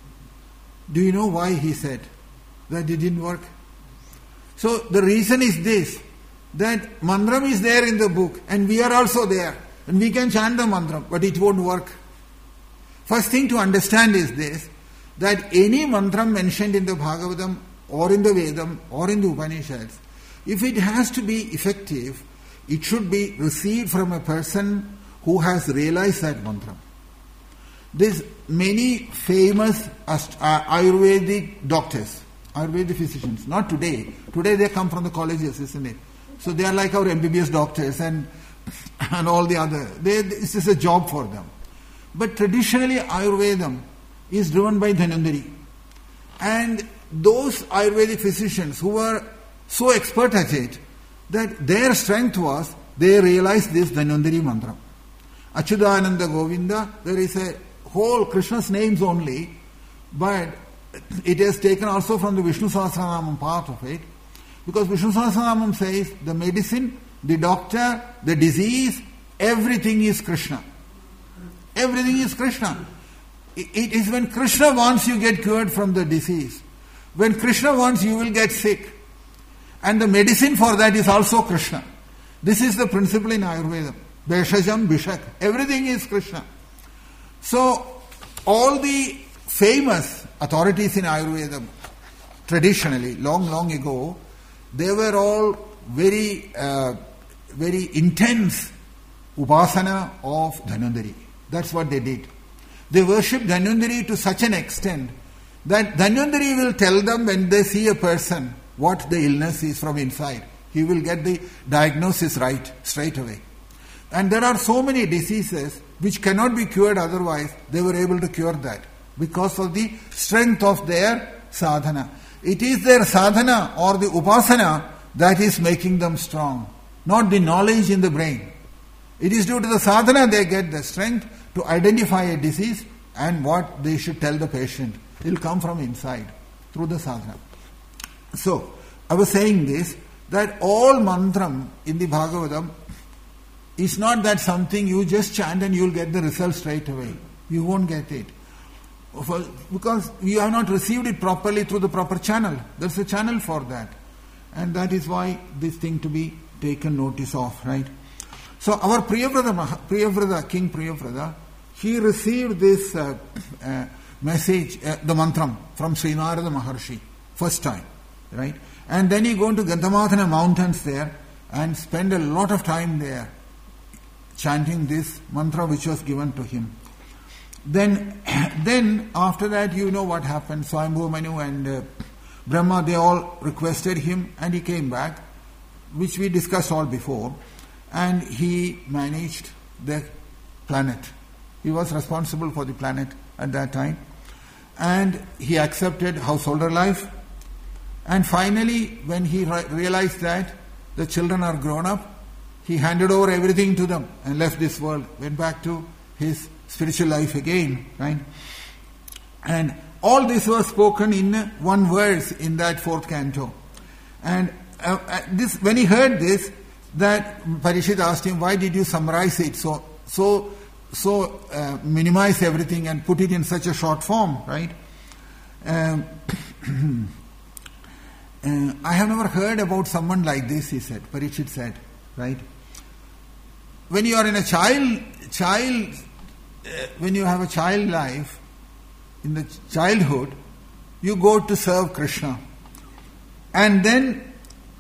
Do you know why he said that it didn't work? So the reason is this, that mantram is there in the book, and we are also there, and we can chant the mantram, but it won't work. First thing to understand is this, that any mantram mentioned in the Bhagavatam or in the Vedam or in the Upanishads, if it has to be effective, it should be received from a person who has realized that mantram. There's many famous Ayurvedic doctors, Ayurvedic physicians, not today. Today they come from the colleges, isn't it? So they are like our MBBS doctors and all the other. This is a job for them. But traditionally Ayurvedam is driven by Dhanvantari. And those Ayurvedic physicians who were so expert at it, that their strength was, they realized this Dhanvantari mantra. Achyutananda Govinda, there is a whole Krishna's names only, but it is taken also from the Vishnu Sahasranamam part of it, because Vishnu Sahasranamam says the medicine, the doctor, the disease, everything is Krishna. Everything is Krishna. It is when Krishna wants you get cured from the disease. When Krishna wants you will get sick. And the medicine for that is also Krishna. This is the principle in Ayurveda. Beshajam Bishak. Everything is Krishna. So, all the famous authorities in Ayurveda, traditionally, long ago, they were all very intense upasana of Dhanvantari. That's what they did. They worshipped Dhanvantari to such an extent that Dhanvantari will tell them when they see a person what the illness is from inside. He will get the diagnosis right straight away. And there are so many diseases which cannot be cured otherwise. They were able to cure that because of the strength of their sadhana. It is their sadhana or the upasana that is making them strong, not the knowledge in the brain. It is due to the sadhana they get the strength to identify a disease and what they should tell the patient. It will come from inside through the sadhana. So, I was saying this, that all mantram in the Bhagavatam is not that something you just chant and you will get the result straight away. You won't get it. Because you have not received it properly through the proper channel. There's a channel for that. And that is why this thing to be taken notice of, right? So our Priyavrata, King Priyavrata, he received this message, the mantram from Sri Narada Maharshi, first time, right? And then he go to Gandhamadana mountains there and spend a lot of time there chanting this mantra which was given to him. Then after that, you know what happened. Swayambhu Manu and Brahma, they all requested him and he came back, which we discussed all before, and he managed the planet. He was responsible for the planet at that time, and he accepted householder life. And finally, when he realized that the children are grown up, he handed over everything to them and left this world, went back to his spiritual life again, right? And all this was spoken in one verse in that fourth canto. And this, when he heard this, that Parikshit asked him, why did you summarize it so minimize everything and put it in such a short form, right? I have never heard about someone like this, he said. Parikshit said, right? when you are in a when you have a child life, in the childhood, you go to serve Krishna. And then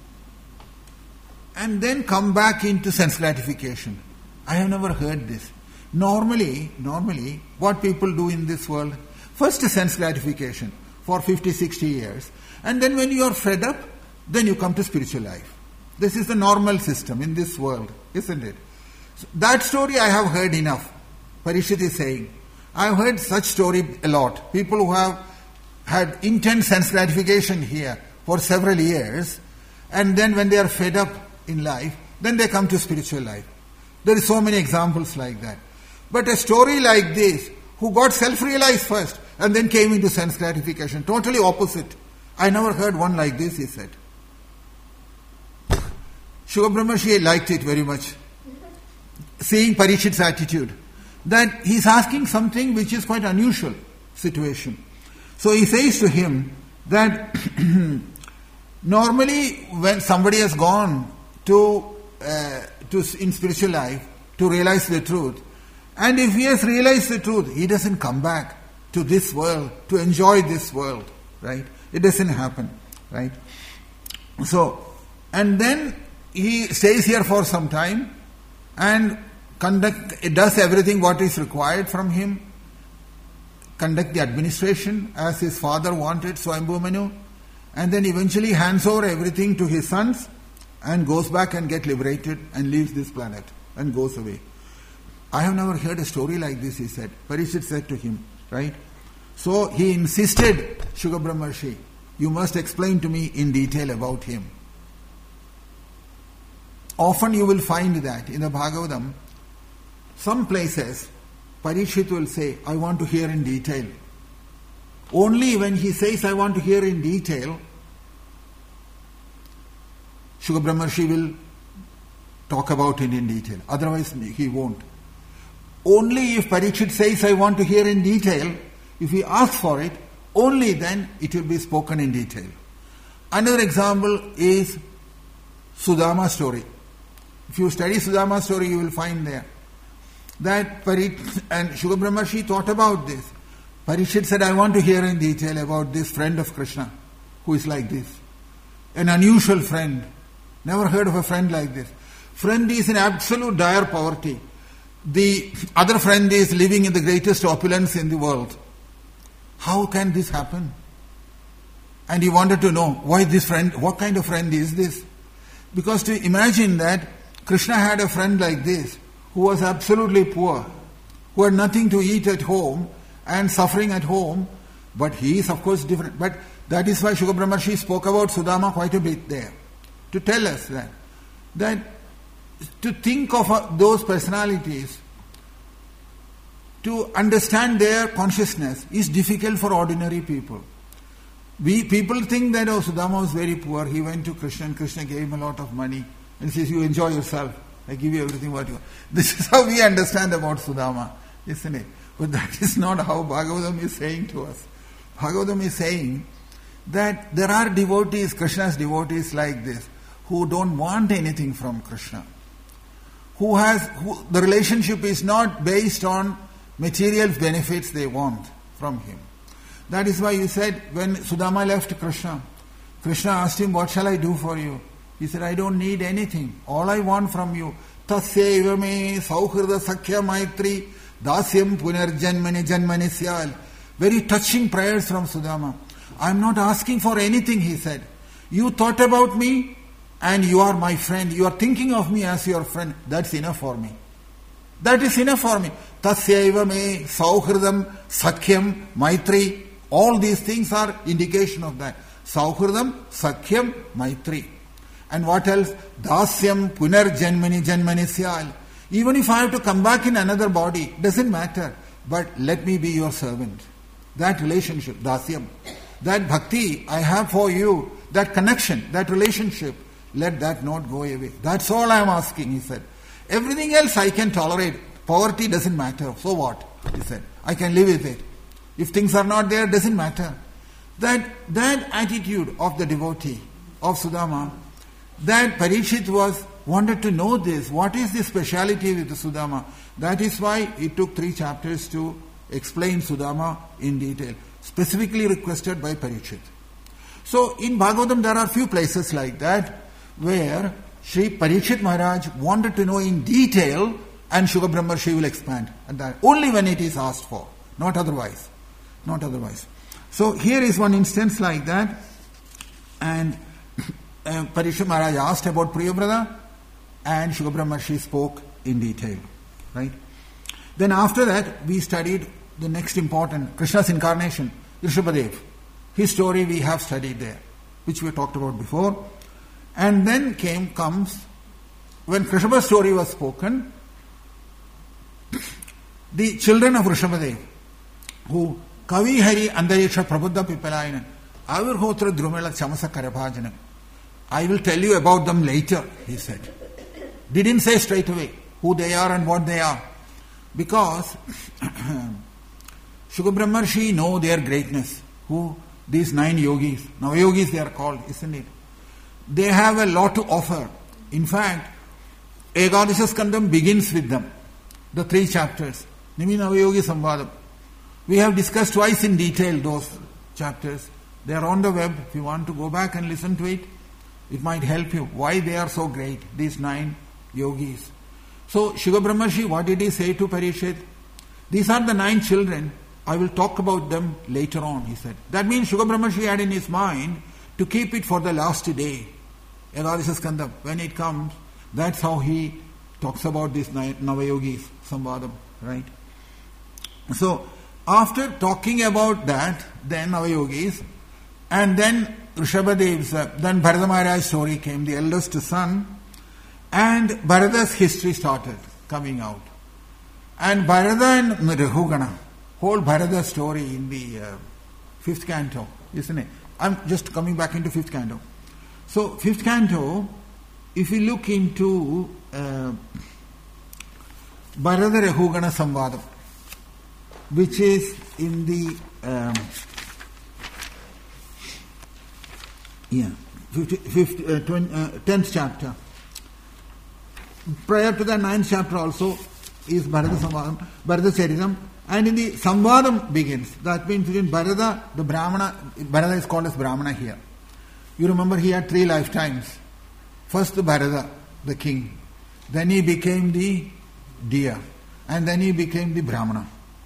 come back into sense gratification. I have never heard this. Normally, what people do in this world, first sense gratification for 50, 60 years. And then when you are fed up, then you come to spiritual life. This is the normal system in this world, isn't it? So that story I have heard enough. Parikshit is saying, I have heard such story a lot. People who have had intense sense gratification here for several years, and then when they are fed up in life, then they come to spiritual life. There are so many examples like that. But a story like this, who got self-realized first and then came into sense gratification, totally opposite. I never heard one like this, he said. Shuka Brahmarshi liked it very much, seeing Parikshit's attitude, that he is asking something which is quite unusual situation. So he says to him that normally when somebody has gone to in spiritual life to realize the truth, and if he has realized the truth, he doesn't come back to this world to enjoy this world, right? It doesn't happen, right? So, and then he stays here for some time and does everything what is required from him, conduct the administration as his father wanted, Swayambhu Manu, and then eventually hands over everything to his sons and goes back and get liberated and leaves this planet and goes away. I have never heard a story like this, he said. Parikshit said to him, right? So he insisted, Shuka Brahmarshi, you must explain to me in detail about him. Often you will find that in the Bhagavatam, some places, Parikshit will say, I want to hear in detail. Only when he says, I want to hear in detail, Shuka Brahmarshi will talk about it in detail. Otherwise, he won't. Only if Parikshit says, I want to hear in detail, if he asks for it, only then it will be spoken in detail. Another example is Sudama story. If you study Sudama story, you will find there that and Shuka Brahmarshi thought about this. Parikshit said, I want to hear in detail about this friend of Krishna who is like this. An unusual friend. Never heard of a friend like this. Friend is in absolute dire poverty. The other friend is living in the greatest opulence in the world. How can this happen? And he wanted to know why this friend, what kind of friend is this? Because to imagine that Krishna had a friend like this who was absolutely poor, who had nothing to eat at home and suffering at home, but he is of course different. But that is why Shuka Brahmarshi spoke about Sudama quite a bit there, to tell us that to think of those personalities, to understand their consciousness is difficult for ordinary people. People think that, Sudama was very poor, he went to Krishna and Krishna gave him a lot of money and says, you enjoy yourself, I give you everything what you want. This is how we understand about Sudama, isn't it? But that is not how Bhagavatam is saying to us. Bhagavatam is saying that there are devotees, Krishna's devotees like this, who don't want anything from Krishna. The relationship is not based on material benefits they want from him. That is why you said when Sudama left Krishna, Krishna asked him, what shall I do for you? He said, I don't need anything. All I want from you, Tasya me sauhrida sakhya maitri dasyam punarjanmani janmani syal. Very touching prayers from Sudama. I am not asking for anything, he said. You thought about me and you are my friend. You are thinking of me as your friend. That's enough for me. That is enough for me. Tasyaiva me, sauhridam, sakhyam, maitri. All these things are indication of that. Sauhridam, sakhyam, maitri. And what else? Dasyam, punarjanmani, janmani syal. Even if I have to come back in another body, doesn't matter. But let me be your servant. That relationship, dasyam. That bhakti I have for you, that connection, that relationship, let that not go away. That's all I am asking, he said. Everything else I can tolerate. Poverty doesn't matter. So what? He said. I can live with it. If things are not there, doesn't matter. That attitude of the devotee, of Sudama, that Parikshit was wanted to know this. What is the speciality with the Sudama? That is why it took 3 chapters to explain Sudama in detail, specifically requested by Parikshit. So in Bhagavatam there are few places like that where Sri Parikshit Maharaj wanted to know in detail and Shukha Brahmarshi will expand. And that only when it is asked for, not otherwise. Not otherwise. So here is one instance like that, and Parikshit Maharaj asked about Priyavrata and Shukha Brahmarshi spoke in detail. Right? Then after that we studied the next important, Krishna's incarnation, Rishabhadev. His story we have studied there, which we talked about before. And then comes, when Rishabha's story was spoken, the children of Rishabhadev, who Kavi Hari Andariksha Prabuddha Pipalayanan, Avirhotra Drumela Chamasa Karabhajanam. I will tell you about them later, he said. Didn't say straight away who they are and what they are. Because Shukha Brahmarshi know their greatness. Who? These 9 yogis. Navayogis they are called, isn't it? They have a lot to offer. In fact, Ekadasha Skandam begins with them. The 3 chapters. Nimi Navayogi Samvadam. We have discussed twice in detail those chapters. They are on the web. If you want to go back and listen to it, it might help you. Why they are so great, these 9 yogis. So, Shukha Brahmarshi, what did he say to Parikshit? These are the 9 children. I will talk about them later on, he said. That means Shukha Brahmarshi had in his mind to keep it for the last day. Ekadasha Skandam, when it comes, that's how he talks about these 9 Navayogis, Samvadam, right? So, after talking about that, then Navayogis, and then Rishabhadev's, then Bharata Maharaj's story came, the eldest son, and Bharata's history started coming out. And Bharata and Rahugana, whole Bharata story in the 5th canto, isn't it? I'm just coming back into 5th canto. So, 5th canto, if you look into Bharata Rahugana Samvadam, which is in the 10th chapter. Prior to the 9th chapter also is Bharata Samvadam, Bharata Charitam, and in the Samvadam begins. That means in Bharata, the Brahmana, Bharata is called as Brahmana here. You remember he had 3 lifetimes. First the Bharata, the king. Then he became the deer. And then he became the Brahmana.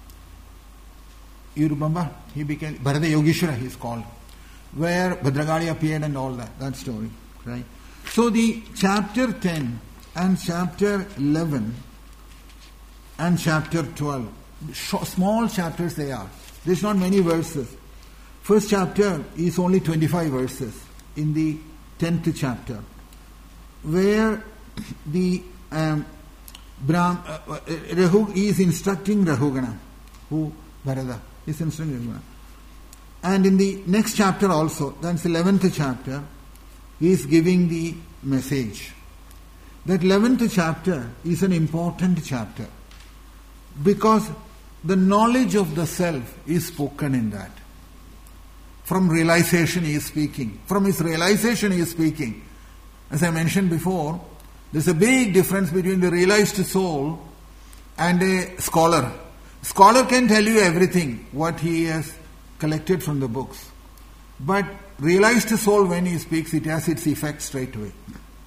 You remember? He became Bharata Yogeshwara, he is called. Where Bhadragali appeared and all that story. Right? So the chapter 10 and chapter 11 and chapter 12, small chapters they are. There's not many verses. First chapter is only 25 verses in the 10th chapter, where the Rahu is instructing Rahugana, who Bharata is instructing Rahugana. And in the next chapter also, that's the 11th chapter, he is giving the message. That 11th chapter is an important chapter because the knowledge of the self is spoken in that. From realization he is speaking. From his realization he is speaking. As I mentioned before, there's a big difference between the realized soul and a scholar. Scholar can tell you everything, what he has collected from the books. But realized soul, when he speaks, it has its effect straight away.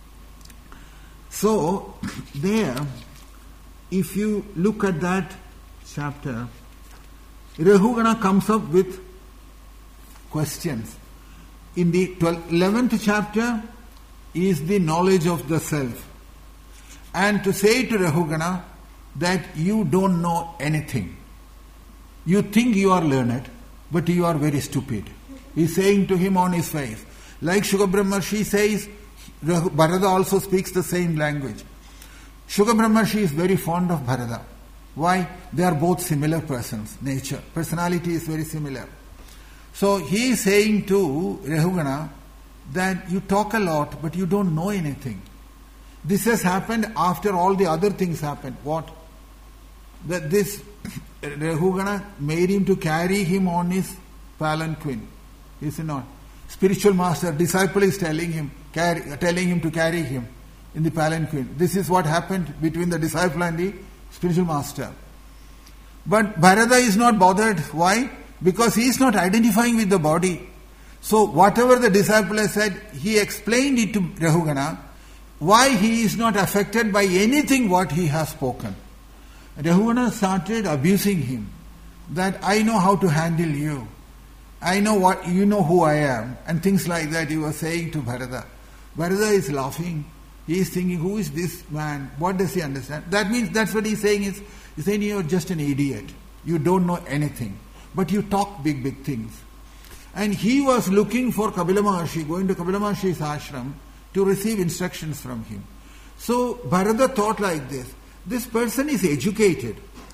So, there, if you look at that chapter, Rahugana comes up with questions. In the 11th chapter is the knowledge of the self. And to say to Rahugana that you don't know anything. You think you are learned, but you are very stupid. He is saying to him on his face. Like Shukha Brahmarshi says, Bharata also speaks the same language. Shukha Brahmarshi is very fond of Bharata. Why? They are both similar persons, nature. Personality is very similar. So he is saying to Rahugana that you talk a lot, but you don't know anything. This has happened after all the other things happened. What? That this Rahugana made him to carry him on his palanquin. Is it not? Spiritual master, disciple is telling him to carry him. in the palanquin. This is what happened between the disciple and the spiritual master. But Bharata is not bothered. Why? Because he is not identifying with the body. So whatever the disciple has said, he explained it to Rahugana, why he is not affected by anything what he has spoken. Rahugana started abusing him, that I know how to handle you. I know what, you know who I am, and things like that he was saying to Bharata. Bharata is laughing. He is thinking, who is this man? What does he understand? That means that's what he's saying is, he's saying you're just an idiot. You don't know anything. But you talk big, big things. And he was looking for Kapila Maharshi, going to Kapila Maharshi's ashram to receive instructions from him. So Bharata thought like this. This person is educated.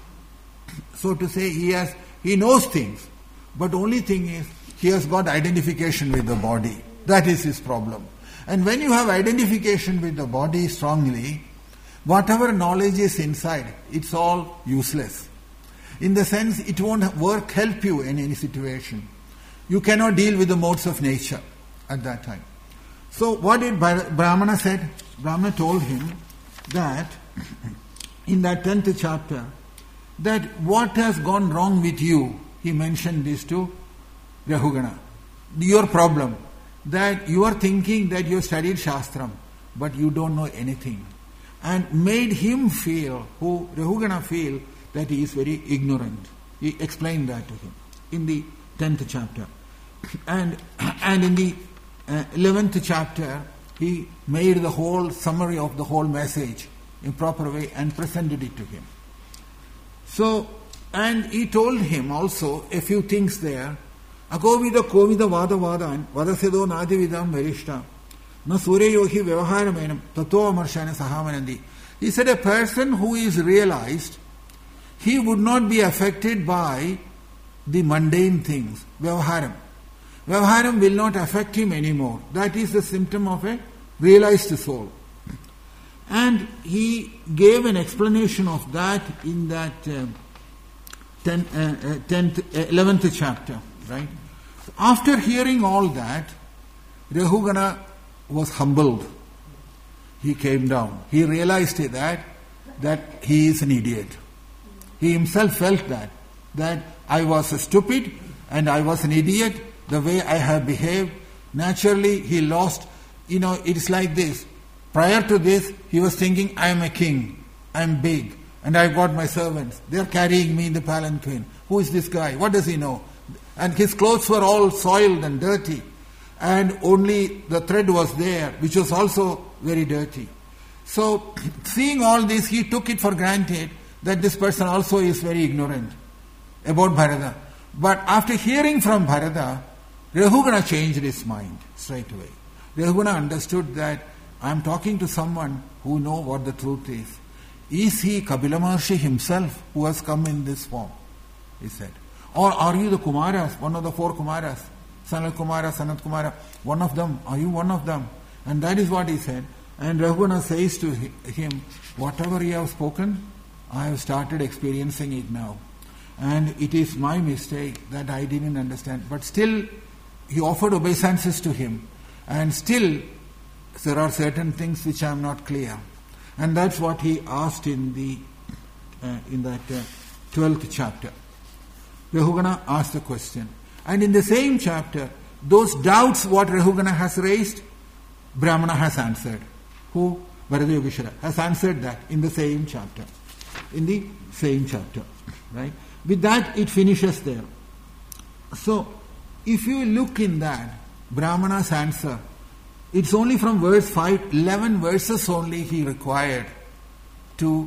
So to say, he knows things. But only thing is, he has got identification with the body. That is his problem. And when you have identification with the body strongly, whatever knowledge is inside, it's all useless. In the sense, it won't help you in any situation. You cannot deal with the modes of nature at that time. So what did Brahmana said? Brahmana told him that in that 10th chapter, that what has gone wrong with you, he mentioned this to Rahugana. Your problem, that you are thinking that you studied Shastram, but you don't know anything. And made him feel, Rahugana feel, that he is very ignorant. He explained that to him in the 10th chapter. And in the 11th chapter, he made the whole summary of the whole message in proper way and presented it to him. So, and he told him also a few things there. Agovida kovida vada vadan vadasedo nadividam verishta na suryohi vyavaharamenam tato amarshana sahamanandi. He said a person who is realized, he would not be affected by the mundane things, vyavaharam. Vyavaharam will not affect him anymore. That is the symptom of a realized soul. And he gave an explanation of that in that 11th chapter, right? After hearing all that, Rahugana was humbled. He came down. He realized that he is an idiot. He himself felt that I was stupid and I was an idiot, the way I have behaved. Naturally, he lost, it's like this. Prior to this, he was thinking, I am a king, I am big, and I've got my servants. They are carrying me in the palanquin. Who is this guy? What does he know? And his clothes were all soiled and dirty. And only the thread was there, which was also very dirty. So, seeing all this, he took it for granted that this person also is very ignorant about Bharata. But after hearing from Bharata, Rahugana changed his mind straight away. Rahugana understood that I am talking to someone who knows what the truth is. Is he Kapila Maharshi himself who has come in this form? He said. Or are you the Kumaras, one of the 4 Kumaras? Sanat Kumara, Sanat Kumara, one of them. Are you one of them? And that is what he said. And Rahugana says to him, whatever you have spoken, I have started experiencing it now. And it is my mistake that I didn't understand. But still, he offered obeisances to him. And still, there are certain things which I am not clear. And that's what he asked in that 12th chapter. Rahugana asked the question. And in the same chapter, those doubts what Rahugana has raised, Brahmana has answered. Who? Bharata Yogeshwara has answered that in the same chapter. In the same chapter. Right? With that, it finishes there. So, if you look in that, Brahmana's answer, it's only from verse 5, 11 verses only he required to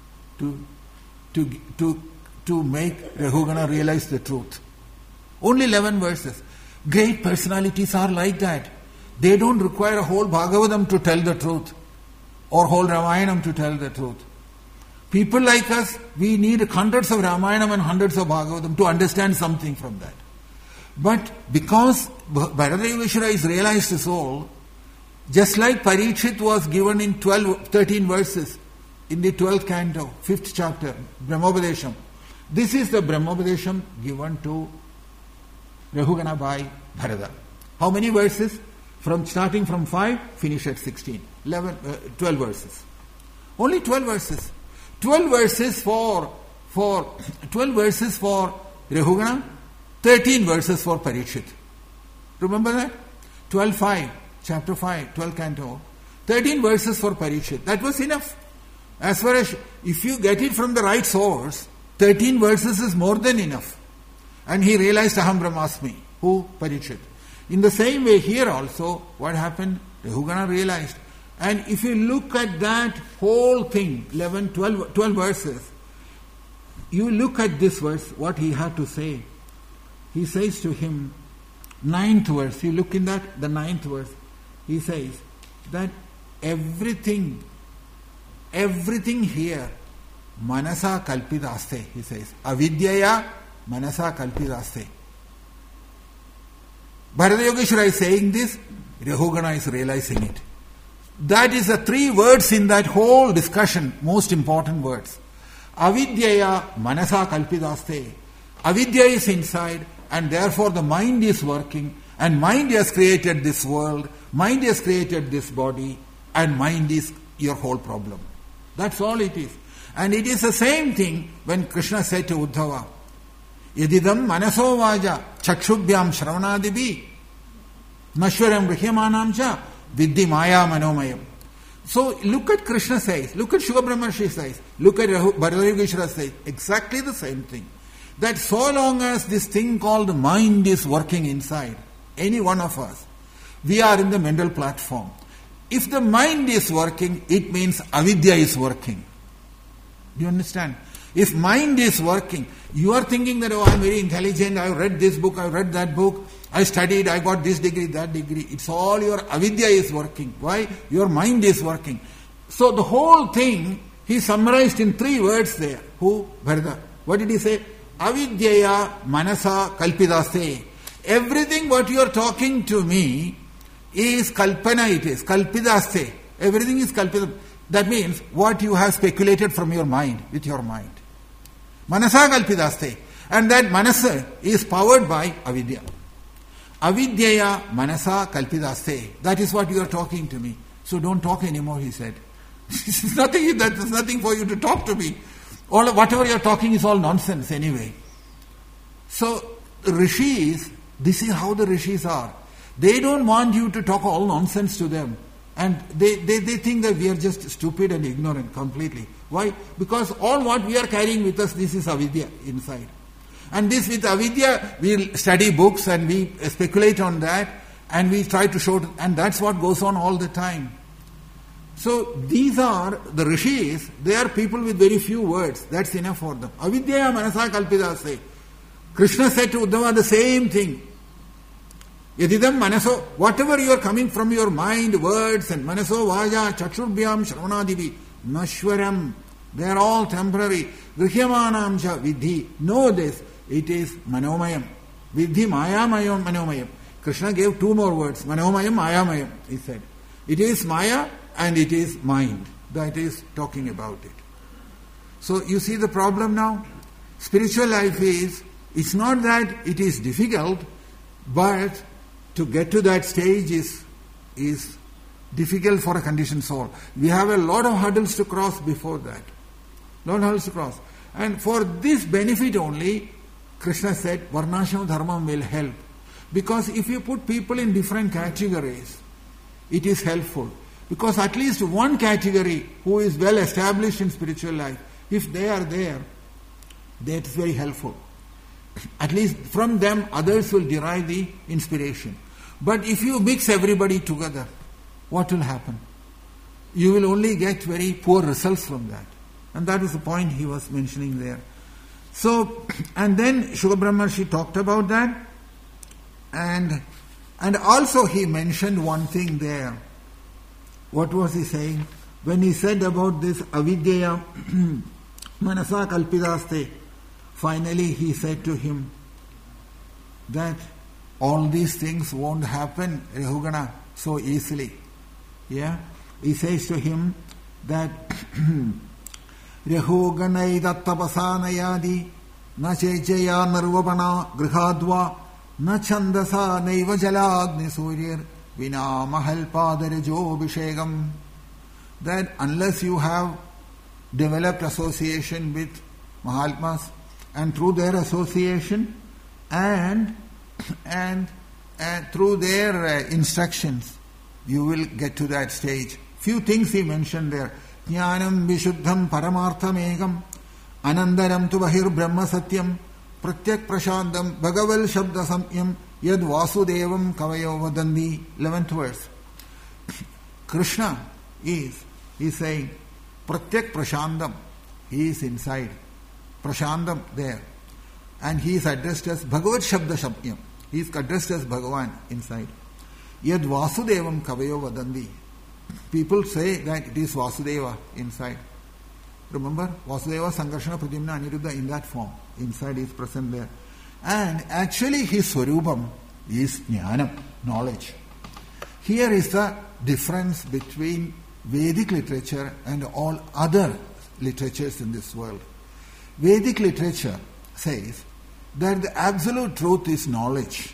make Rahugana realize the truth. Only 11 verses. Great personalities are like that. They don't require a whole Bhagavatam to tell the truth, or whole Ramayanam to tell the truth. People like us, we need hundreds of Ramayanam and hundreds of Bhagavatam to understand something from that. But because Bharata Yogeshwara is realized soul, just like Parikshit was given in 13 verses in the 12th canto, 5th chapter, Brahmopadesham. This is the Brahmopadesham given to Rahugana by Bharata. How many verses? starting from 5, finish at 16. 12 verses. Only 12 verses. 12 verses for 12 verses for Rahugana, 13 verses for Parikshit. Remember that? 12:5, chapter 5, 12 canto. 13 verses for Parikshit. That was enough. As far as, if you get it from the right source, 13 verses is more than enough. And he realized Aham Brahmasmi. Who? Parikshit. In the same way here also, what happened? Rahugana realized. And if you look at that whole thing, 12 verses, you look at this verse, what he had to say. He says to him, 9th verse, you look in that, the 9th verse, he says that everything here, manasa kalpidaste, he says. Avidyaya manasa kalpidaste. Bharata Yogeshwara is saying this, Rahugana is realizing it. That is the 3 words in that whole discussion, most important words. Avidyaya manasa kalpidaste. Avidya is inside, and therefore the mind is working, and mind has created this world, mind has created this body, and mind is your whole problem. That's all it is. And it is the same thing when Krishna said to Uddhava, Yadidam manaso vaja chakshubhyam shravanadibi nashwaram rihyamanam cha vidhi maya manomayam. So look at Krishna says, look at Shukha Brahmarshi says, look at Bharata Yogeshwara says, exactly the same thing. That so long as this thing called mind is working inside, any one of us, we are in the mental platform. If the mind is working, it means avidya is working. Do you understand? If mind is working, you are thinking that, oh, I am very intelligent, I have read this book, I have read that book, I studied, I got this degree, that degree. It's all your avidya is working. Why? Your mind is working. So the whole thing, he summarized in 3 words there. Who? Bharata. What did he say? Avidyaya manasa kalpidaste. Everything what you are talking to me is kalpana, it is. Kalpidaste. Everything is kalpida. That means what you have speculated from your mind, with your mind. Manasa kalpidaste. And that manasa is powered by avidya. Avidyaya manasa kalpidaste. That is what you are talking to me. So don't talk anymore, he said. That is nothing for you to talk to me. All whatever you are talking is all nonsense anyway. So rishis, this is how the rishis are. They don't want you to talk all nonsense to them. And they think that we are just stupid and ignorant completely. Why? Because all what we are carrying with us, this is avidya inside. And this with avidya, we study books and we speculate on that and we try to show, and that's what goes on all the time. So these are the rishis, they are people with very few words. That's enough for them. Avidyaya manasa kalpidase. Krishna said to Uddhava the same thing. Yadidam manaso, whatever you are coming from your mind, words and manaso vaja chakshubhyam shravanadivi nashwaram, they are all temporary. Grihyamanam cha vidhi. Know this, it is manomayam. Vidhi mayamayam manomayam. Krishna gave 2 more words. Manomayam, mayamayam, he said. It is maya and it is mind. That is talking about it. So you see the problem now? Spiritual life is, it's not that it is difficult, but to get to that stage is difficult for a conditioned soul. We have a lot of hurdles to cross before that. Lot of hurdles to cross. And for this benefit only, Krishna said, Varnashram Dharmam will help. Because if you put people in different categories, it is helpful. Because at least one category who is well established in spiritual life, if they are there, that is very helpful. At least from them, others will derive the inspiration. But if you mix everybody together, what will happen? You will only get very poor results from that. And that is the point he was mentioning there. So, and then Shukha Brahmarshi talked about that. And also he mentioned one thing there. What was he saying? When he said about this avidyaya manasa kalpidaste, finally he said to him that all these things won't happen, Rahugana, so easily. Yeah? He says to him that Rahuganai dattapasanayadi na chejaya narvapana grihadva na chandasa naiva jalagni suryar vina mahalpadarajo bhishegam. That unless you have developed association with Mahatmas, and through their association and through their instructions, you will get to that stage. Few things he mentioned there. Jnanam vishuddham paramarthamegam anandaram tu bahir brahma satyam pratyak prashantam bhagaval shabda samyam yad vasudevam kavayo vadandi. 11th verse. Krishna is saying pratyak prashantam. He is inside. Prashantam there. And he is addressed as Bhagavat Shabda Samyam. He is addressed as Bhagavan inside. Yad Vasudevam Kavayo Vadandi. People say that it is Vasudeva inside. Remember, Vasudeva, Sankarshana, Pradyumna, Aniruddha in that form. Inside is present there. And actually his Swarupam is Jnanam, knowledge. Here is the difference between Vedic literature and all other literatures in this world. Vedic literature says that the absolute truth is knowledge.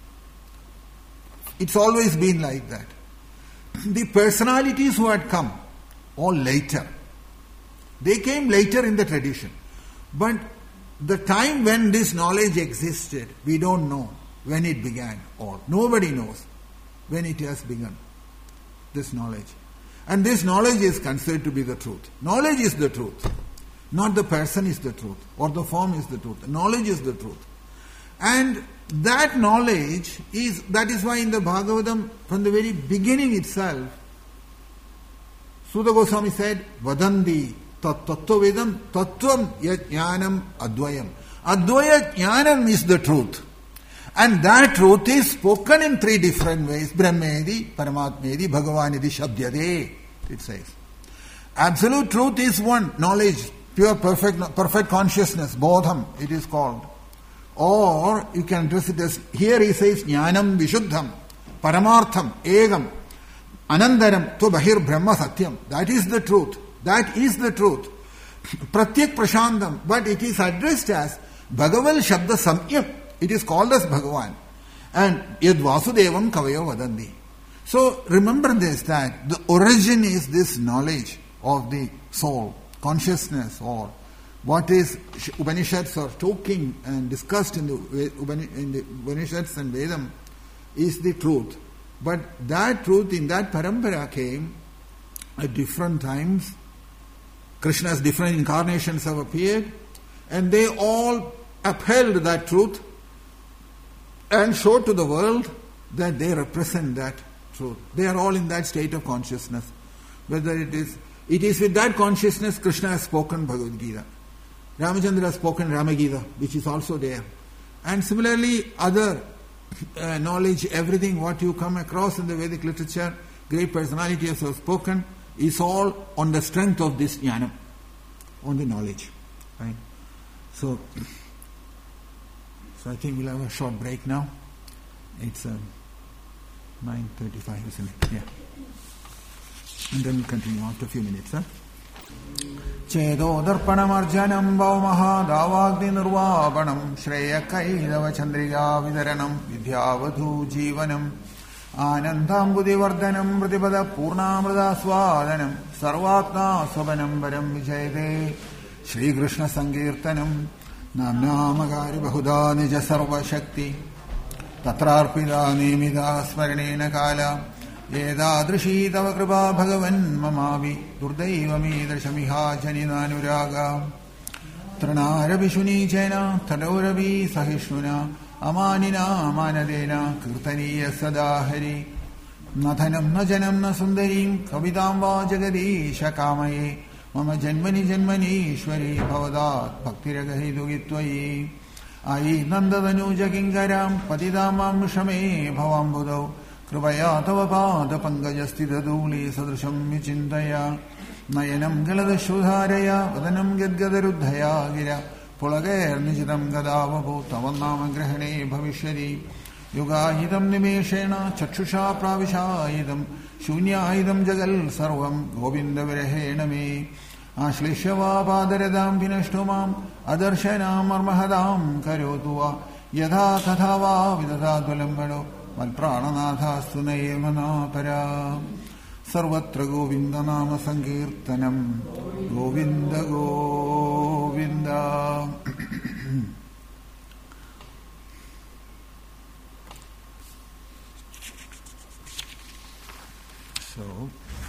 It's always been like that. The personalities who had come all later, they came later in the tradition. But the time when this knowledge existed, we don't know when it began or nobody knows when it has begun, this knowledge. And this knowledge is considered to be the truth. Knowledge is the truth. Not the person is the truth or the form is the truth. The knowledge is the truth. And that knowledge that is why in the Bhagavatam, from the very beginning itself, Sudha Goswami said, Vadandi tattva vedam tattvam yat jnanam advayam. Advaya jnanam is the truth. And that truth is spoken in 3 different ways. Brahmedi, Paramatmedi, Bhagavanedi, Shabdyade, it says. Absolute truth is one, knowledge, pure, perfect consciousness, bodham, it is called. Or you can address it as, here he says, Jnanam Vishuddham, Paramartham, Egam, Anandaram, to Bahir Brahma Satyam. That is the truth. That is the truth. Pratyak Prashantam, but it is addressed as Bhagaval Shabda Samyam. It is called as Bhagavan. And Yad Vasudevam Kavayo Vadandi. So remember this, that the origin is this knowledge of the soul, consciousness, or what is Upanishads are talking and discussed in the Upanishads and Vedam is the truth. But that truth in that parampara came at different times. Krishna's different incarnations have appeared and they all upheld that truth and showed to the world that they represent that truth. They are all in that state of consciousness. Whether it is with that consciousness Krishna has spoken Bhagavad Gita. Ramachandra has spoken Ramagita, which is also there. And similarly, other knowledge, everything what you come across in the Vedic literature, great personalities have spoken, is all on the strength of this jnana, on the knowledge. Right? So I think we'll have a short break now. It's 9:35, isn't it? Yeah. And then we'll continue after a few minutes. Chedo darpanam arjanam bhaumaha davagni nirvapanam shreya kaidava chandriga vidaranam vidyavadhu jivanam anandam buddhivardhanam pratibada purnamrita swadanam sarvatna swabanam varam vijayate Shri Krishna Sankirtanam namnamagari bahuda nija sarva shakti tatrarpida nimida smaranena kala Yedadrishi tava kripa bhagavan mamavi durdevami drashamiha janinanuraga Tranaravi shuni jena tadauravi sahishnuna amanina manadena kirtaniya sadahari Nathanam na janam na sundarim kavidam va jagadisha kamaye Mama janmani janmani ishwari bhavadat bhaktiragahi dugitvayi Ayi nandavanuja kingaram patidamam shame bhavam budau Kripaya tava pada pangajastidaduli sadrusham vichintaya Nayanam galadashudharaya vadanam gadgadaruddhaya gira Pulagair nijitam gadavabu tavannama grahane bhavishyari Yugahidam nimeshena chakshusha pravishayidam Shunyayidam jagal sarvam govinda virahena me Ashlishyava padaradam vinashtumam Adarshana marmahadam karyotuva Yadha tathava vidadadulambado Malprananathastu nayemana para Sarvatra Govinda Nama Sankirtanam Govinda Govinda. So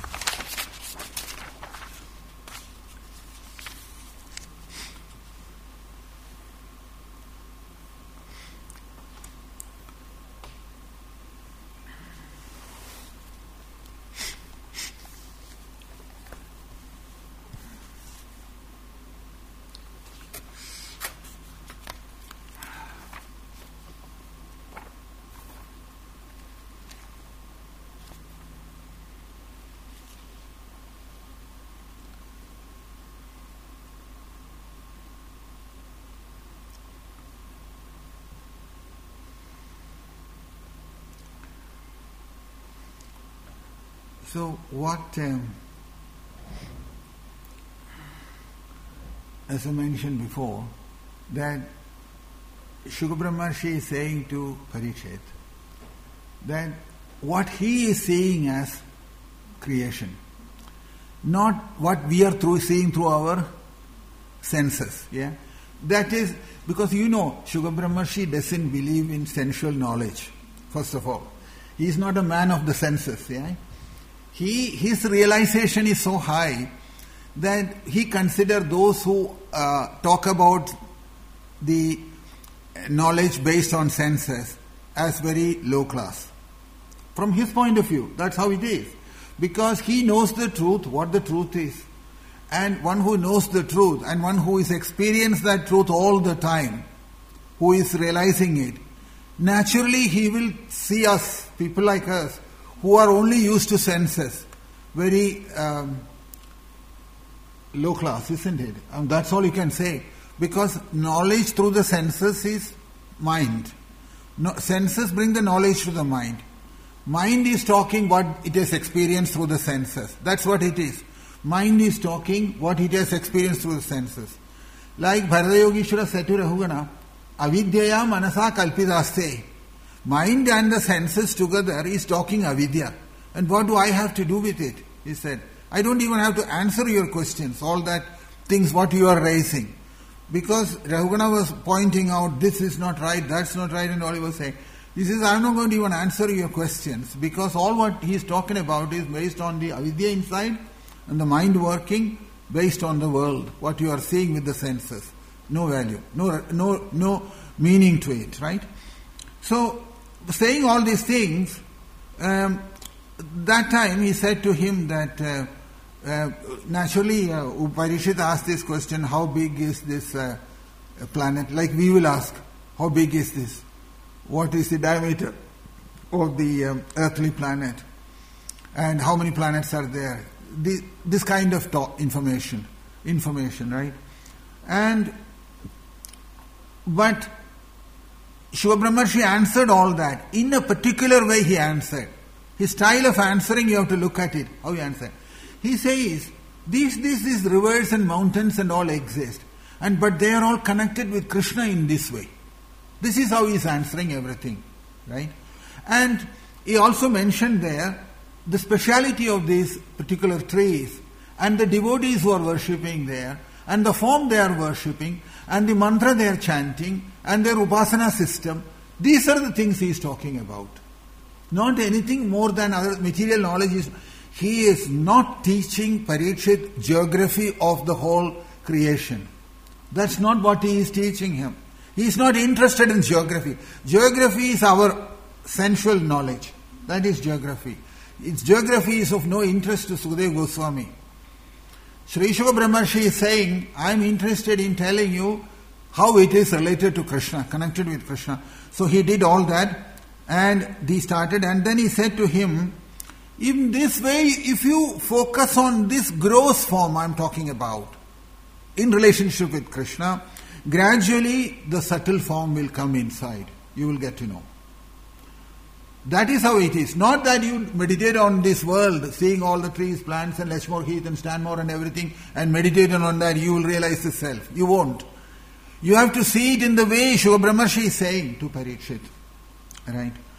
what, as I mentioned before, that Shukra Brahmarshi is saying to Parikshit that what he is seeing as creation, not what we are seeing through our senses. Yeah, that is because Shukra Brahmarshi doesn't believe in sensual knowledge. First of all, he is not a man of the senses. Yeah. His realization is so high that he considers those who talk about the knowledge based on senses as very low class. From his point of view, that's how it is. Because he knows the truth, what the truth is. And one who knows the truth and one who is experienced that truth all the time, who is realizing it, naturally he will see us, people like us, who are only used to senses, very low class, isn't it? That's all you can say. Because knowledge through the senses is mind. Senses bring the knowledge to the mind. Mind is talking what it has experienced through the senses. That's what it is. Mind is talking what it has experienced through the senses. Like Bharata Yogeshwara said to Rahugana, avidyaya manasa kalpidaste. Mind and the senses together is talking avidya. And what do I have to do with it? He said, I don't even have to answer your questions, all that things what you are raising. Because Rahugana was pointing out, this is not right, that's not right, and all he was saying. He says, I'm not going to even answer your questions, because all what he is talking about is based on the avidya inside, and the mind working based on the world, what you are seeing with the senses. No value, no meaning to it, right? So, saying all these things, that time he said to him that naturally Parikshit asked this question, how big is this planet? Like we will ask, how big is this? What is the diameter of the earthly planet? And how many planets are there? This kind of information, right? But Shukra Brahmarshi answered all that. In a particular way he answered. His style of answering, you have to look at it, how he answered. He says, these rivers and mountains and all exist, but they are all connected with Krishna in this way. This is how he is answering everything, right? And he also mentioned there the speciality of these particular trees and the devotees who are worshipping there and the form they are worshipping and the mantra they are chanting and their upasana system. These are the things he is talking about. Not anything more than other material knowledge. He is not teaching Parikshit geography of the whole creation. That's not what he is teaching him. He is not interested in geography. Geography is our sensual knowledge. That is geography. Its geography is of no interest to Sukadeva Goswami. Sri Shukra Brahmarshi is saying, I am interested in telling you how it is related to Krishna, connected with Krishna. So he did all that and he started, and then he said to him, in this way, if you focus on this gross form I am talking about, in relationship with Krishna, gradually the subtle form will come inside. You will get to know. That is how it is. Not that you meditate on this world, seeing all the trees, plants and Leshmore, Heath and Stanmore and everything, and meditate on that, you will realize the self. You won't. You have to see it in the way Shukra Brahmarshi is saying to Parikshit. Right?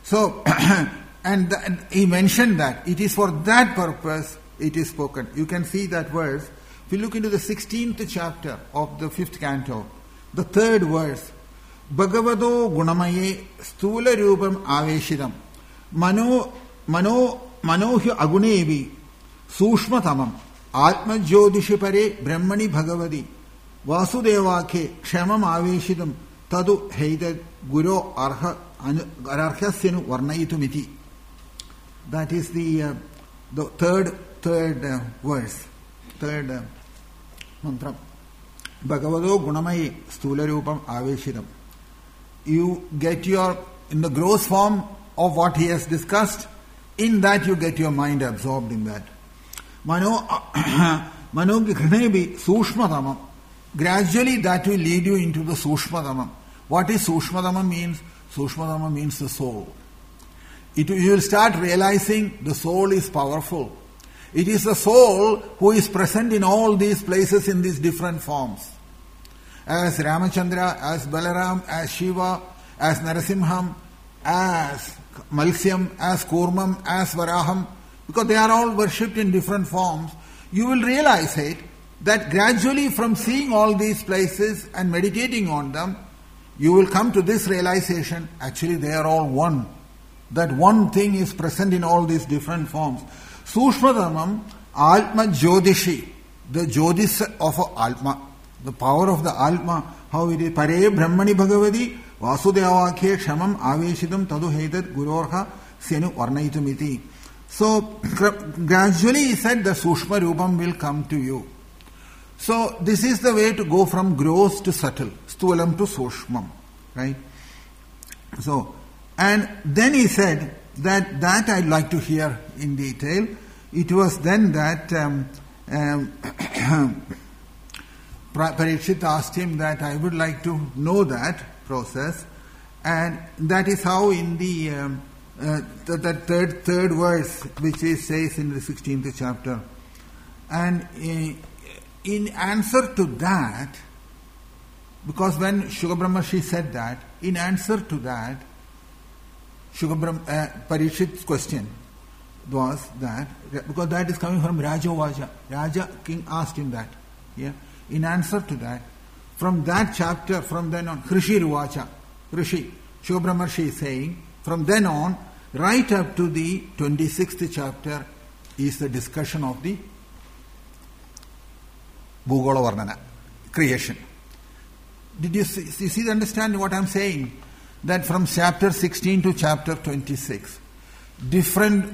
So, and he mentioned that it is for that purpose it is spoken. You can see that verse. If you look into the 16th chapter of the 5th canto, the 3rd verse, Bhagavado Gunamaye Stula Rupam Aveshidam Manohya Agunevi Sushmatamam Atma Jyotishipare Brahmani Bhagavadi Vasudevake Kshamam Aveshidam Tadu Heidad Guru Ararhasyanu Varnayitumiti. That is the third verse, third mantra. Bhagavado Gunamayi Stula Rupam Aveshidam. You get in the gross form of what he has discussed, in that you get your mind absorbed in that. Manoghnebi Sushmatamam. Gradually that will lead you into the Sushmatamam. What is Sushmatamam means? Sushmatamam means the soul. You will start realizing the soul is powerful. It is the soul who is present in all these places in these different forms. As Ramachandra, as Balaram, as Shiva, as Narasimham, as Malsyam, as Kurmam, as Varaham, because they are all worshipped in different forms, you will realize that gradually from seeing all these places and meditating on them, you will come to this realization, actually they are all one. That one thing is present in all these different forms. Sushmadhamam, Atma Jyotishi, the Jyotis of Atma, the power of the Atma, how it is. Pare Brahmani Bhagavadi, Vasudevakhe Kshamam Aveshidam Tadu Heidat Gurorha Senu Varnaitumiti. So, gradually he said the Sushma Rupam will come to you. So, this is the way to go from gross to subtle, Sthulam to Sushmam, right? So, and then he said that I'd like to hear in detail. It was then that Parikshit asked him that I would like to know that process, and that is how in the third verse, which it says in the 16th chapter, and in answer to that, because when Shukabrahmarshi said that, in answer to that, Parikshit's question was that, because that is coming from Raja Vaja. Raja king asked him that. Yeah. In answer to that, from that chapter, from then on, Krishi Ruvacha, Krishi, Shukabrahmarshi is saying, from then on, right up to the 26th chapter is the discussion of the Bhugola Varnana, creation. Did you see understand what I am saying? That from chapter 16 to chapter 26, different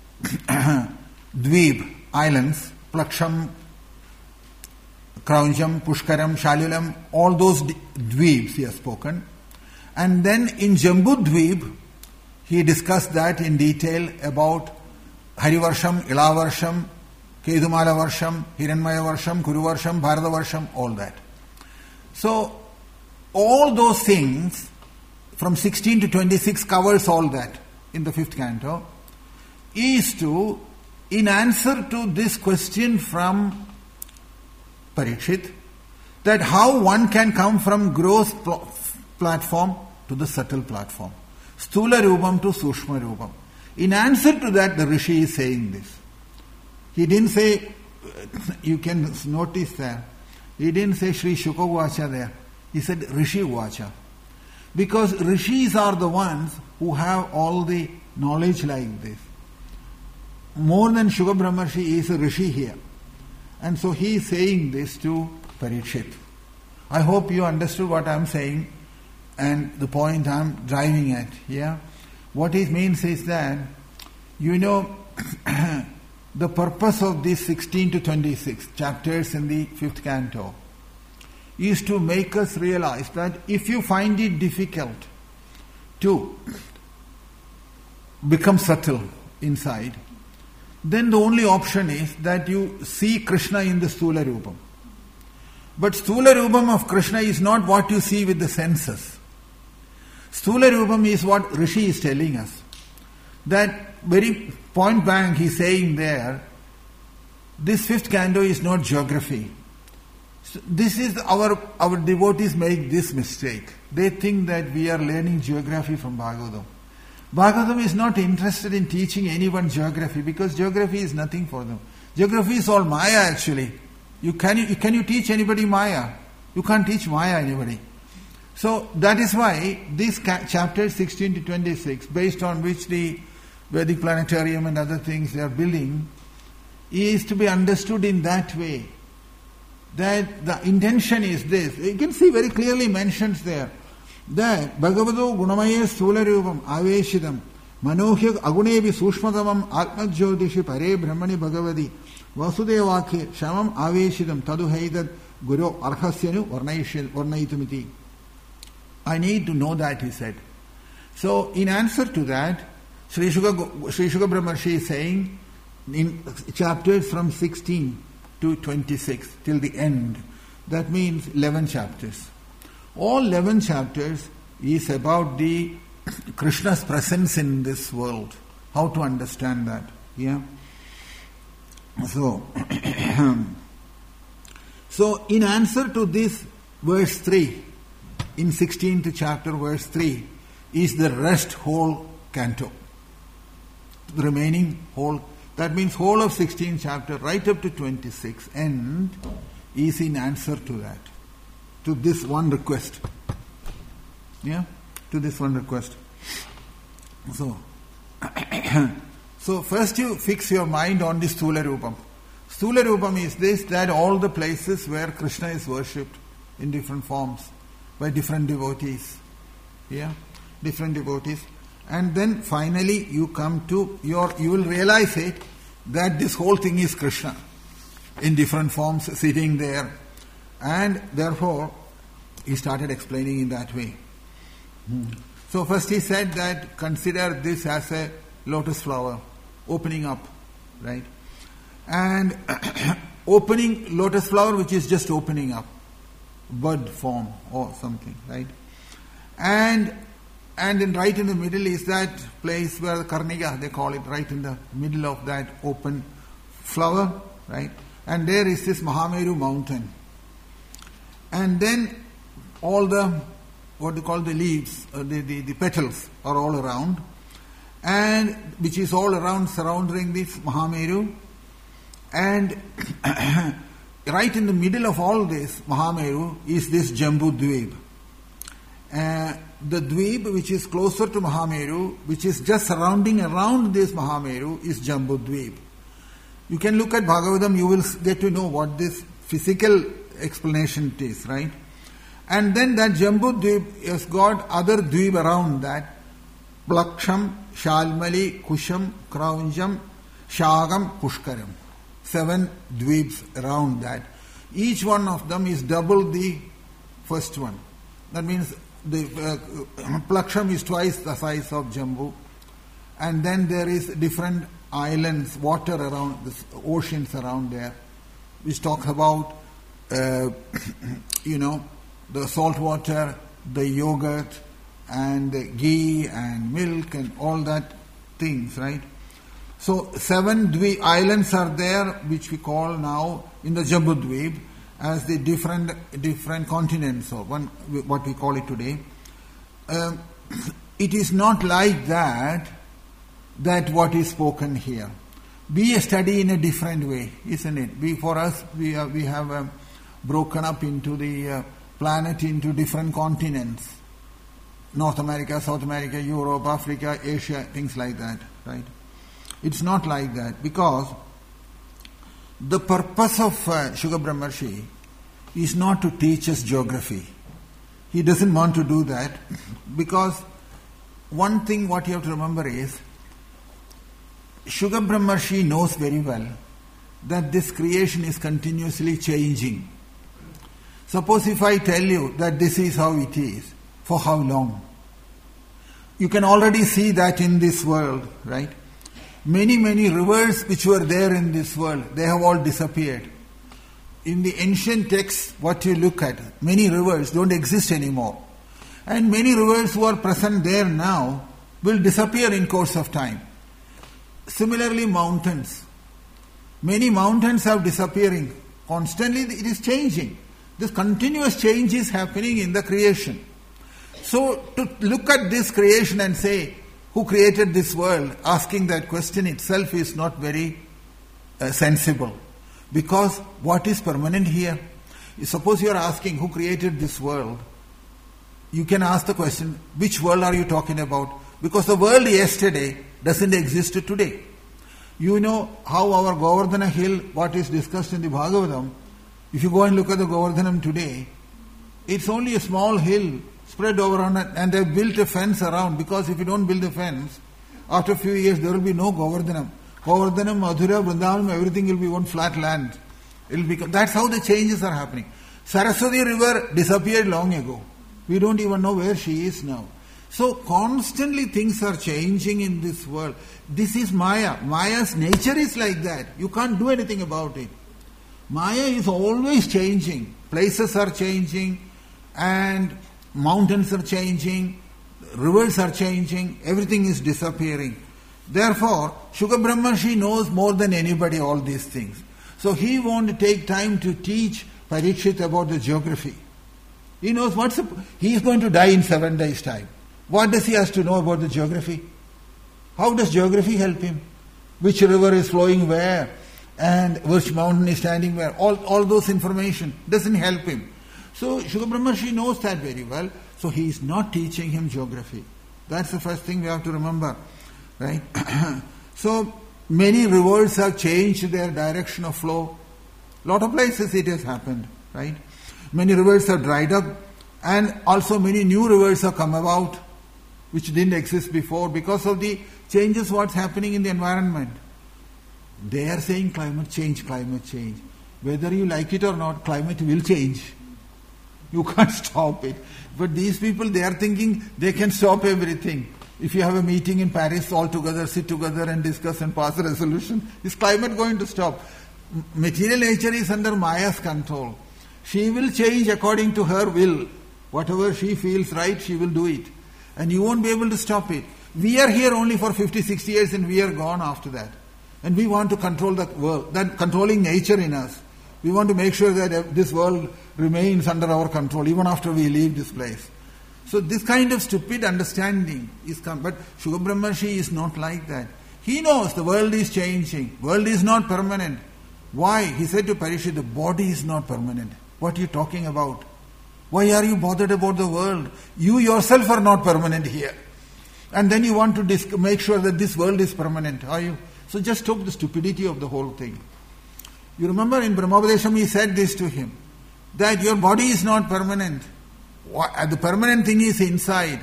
Dweeb islands, Plaksham, Kraunjam, Pushkaram, Shalilam, all those Dweebs he has spoken. And then in Jambu Dweeb, he discussed that in detail about Harivarsham, Ilavarsham, Kedumala Varsham, Hiranmaya Varsham, Kuru Varsham, Bharata Varsham, all that. So, all those things from 16 to 26 covers all that in the 5th canto, is to, in answer to this question from Parikshit, that how one can come from gross platform to the subtle platform. Stula Rupam to Sushma Rupam. In answer to that, the Rishi is saying this. He didn't say, you can notice that, he didn't say Sri Shuka Vacha there. He said Rishi Vacha. Because Rishis are the ones who have all the knowledge like this. More than Shukabrahmarshi is a Rishi here. And so he is saying this to Parikshit. I hope you understood what I am saying and the point I am driving at. Yeah? What it means is that, the purpose of these 16 to 26 chapters in the 5th canto is to make us realize that if you find it difficult to become subtle inside, then the only option is that you see Krishna in the Sthula Rupam. But Sthula Rupam of Krishna is not what you see with the senses. Sthula Rupam is what Rishi is telling us. That very point blank he is saying there, this 5th canto is not geography. So this is our devotees make this mistake. They think that we are learning geography from Bhagavatam. Bhagavatam is not interested in teaching anyone geography because geography is nothing for them. Geography is all Maya actually. Can you teach anybody Maya? You can't teach Maya anybody. So that is why these chapters 16 to 26, based on which the Vedic planetarium and other things they are building, is to be understood in that way. That the intention is this. You can see very clearly mentions there that Bhagavato Gunamaya Sthularupam Aveshidam Manohya Agunevi Sushmatamam Atmajyotishi Pare Brahmani Bhagavadi Vasudevakhe Shamam Aveshidam Tadu Haidad Guru Arhasyanu Varnaitumiti. I need to know that, he said. So in answer to that, Sri Shuka Brahmarshi is saying in chapters from 16 to 26 till the end, that means 11 chapters. All 11 chapters is about the Krishna's presence in this world. How to understand that? Yeah. So in answer to this, verse 3, in 16th chapter, verse 3, is the rest whole canto. The remaining whole, that means whole of 16th chapter, right up to 26, end is in answer to that. To this one request. Yeah? To this one request. So first you fix your mind on the Sthula Rupam. Sthula Rupam is this, that all the places where Krishna is worshipped in different forms by different devotees. Yeah? Different devotees. And then finally you come to you will realize it, that this whole thing is Krishna in different forms sitting there. And therefore he started explaining in that way. So first he said that consider this as a lotus flower opening up, right? And opening lotus flower which is just opening up, bud form or something, right? And then right in the middle is that place where the Karnika, they call it, right in the middle of that open flower, right? And there is this Mahameru mountain. And then all the, what they call the leaves, the petals are all around, and which is all around surrounding this Mahameru. And right in the middle of all this Mahameru is this Jambu Dweep. The Dweep which is closer to Mahameru, which is just surrounding around this Mahameru, is Jambu Dweep. You can look at Bhagavatam, you will get to know what this physical explanation is, right? And then that Jambu Dweep has got other Dweep around that. Plaksham, Shalmali, Kusham, Kraunjam, Shagam, Pushkaram. 7 Dweeps around that. Each one of them is double the first one. That means the Plaksham is twice the size of Jambu. And then there is different islands, water around, oceans around there, which talk about, the salt water, the yogurt, and the ghee and milk and all that things, right? So 7 islands are there, which we call now in the Jambu Dweep as the different continents, or what we call it today. It is not like that what is spoken here. We study in a different way, isn't it? We have broken up into the planet into different continents. North America, South America, Europe, Africa, Asia, things like that, right? It's not like that, because the purpose of Shuka Brahmarshi is not to teach us geography. He doesn't want to do that, because one thing what you have to remember is, Shuka Brahmarshi knows very well that this creation is continuously changing. Suppose if I tell you that this is how it is, for how long? You can already see that in this world, right? Many rivers which were there in this world, they have all disappeared. In the ancient texts, what you look at, many rivers don't exist anymore. And many rivers who are present there now will disappear in course of time. Similarly, mountains. Many mountains are disappearing. Constantly it is changing. This continuous change is happening in the creation. So to look at this creation and say, who created this world, asking that question itself is not very sensible. Because what is permanent here? Suppose you are asking who created this world, you can ask the question, which world are you talking about? Because the world yesterday doesn't exist today. You know how our Govardhana hill, what is discussed in the Bhagavatam, if you go and look at the Govardhanam today, it's only a small hill spread over on it, and they've built a fence around, because if you don't build a fence, after a few years there will be no Govardhanam. Govardhanam, Madhura, Vrindavanam, everything will be one flat land. That's how the changes are happening. Saraswati river disappeared long ago. We don't even know where she is now. So constantly things are changing in this world. This is Maya. Maya's nature is like that. You can't do anything about it. Maya is always changing. Places are changing, and mountains are changing, rivers are changing, everything is disappearing. Therefore, Shuka Brahmarshi knows more than anybody all these things. So he won't take time to teach Parikshit about the geography. He knows he is going to die in 7 days' time. What does he have to know about the geography? How does geography help him? Which river is flowing where, and which mountain is standing where? All those information doesn't help him. So Shuka Brahmarshi knows that very well. So he is not teaching him geography. That's the first thing we have to remember. Right? So many rivers have changed their direction of flow. Lot of places it has happened. Right? Many rivers have dried up, and also many new rivers have come about which didn't exist before because of the changes what's happening in the environment. They are saying climate change. Whether you like it or not, climate will change. You can't stop it. But these people, they are thinking they can stop everything. If you have a meeting in Paris, all together, sit together and discuss and pass a resolution, is climate going to stop? Material nature is under Maya's control. She will change according to her will. Whatever she feels right, she will do it. And you won't be able to stop it. We are here only for 50, 60 years and we are gone after that. And we want to control the world, that controlling nature in us. We want to make sure that this world remains under our control even after we leave this place. So this kind of stupid understanding is come. But Shuka Brahmarshi is not like that. He knows the world is changing. World is not permanent. Why? He said to Parikshit, the body is not permanent. What are you talking about? Why are you bothered about the world? You yourself are not permanent here. And then you want to make sure that this world is permanent, are you? So just stop the stupidity of the whole thing. You remember in Brahmopadesham he said this to him, that your body is not permanent. The permanent thing is inside.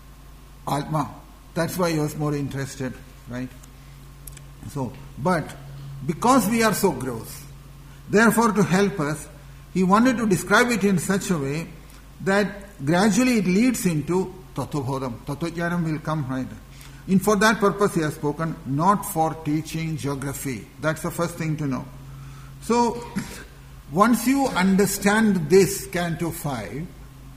Atma. That's why he was more interested, right? So, but because we are so gross, therefore to help us, he wanted to describe it in such a way that gradually it leads into Tattvabodham. Tattvajnanam will come right. And for that purpose he has spoken, not for teaching geography. That's the first thing to know. So, once you understand this Canto 5,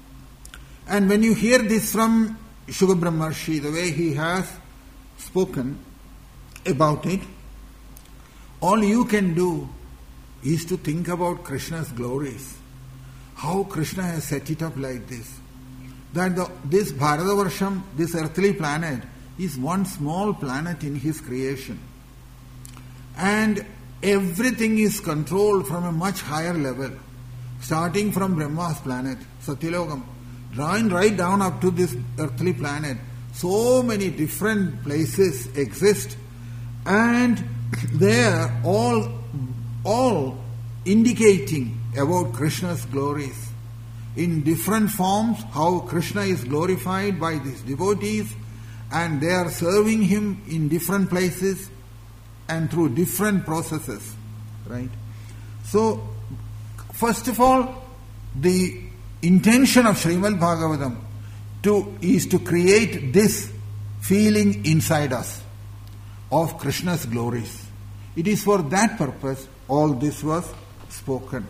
and when you hear this from Shuka Brahmarshi, the way he has spoken about it, all you can do is to think about Krishna's glories. How Krishna has set it up like this. That this Bharatavarsham, this earthly planet, is one small planet in his creation. And everything is controlled from a much higher level, starting from Brahma's planet, Satyalokam, drawing right down up to this earthly planet. So many different places exist, and they are all indicating about Krishna's glories. In different forms, how Krishna is glorified by these devotees, and they are serving him in different places and through different processes, right? So, first of all, the intention of Srimad Bhagavatam is to create this feeling inside us of Krishna's glories. It is for that purpose all this was spoken.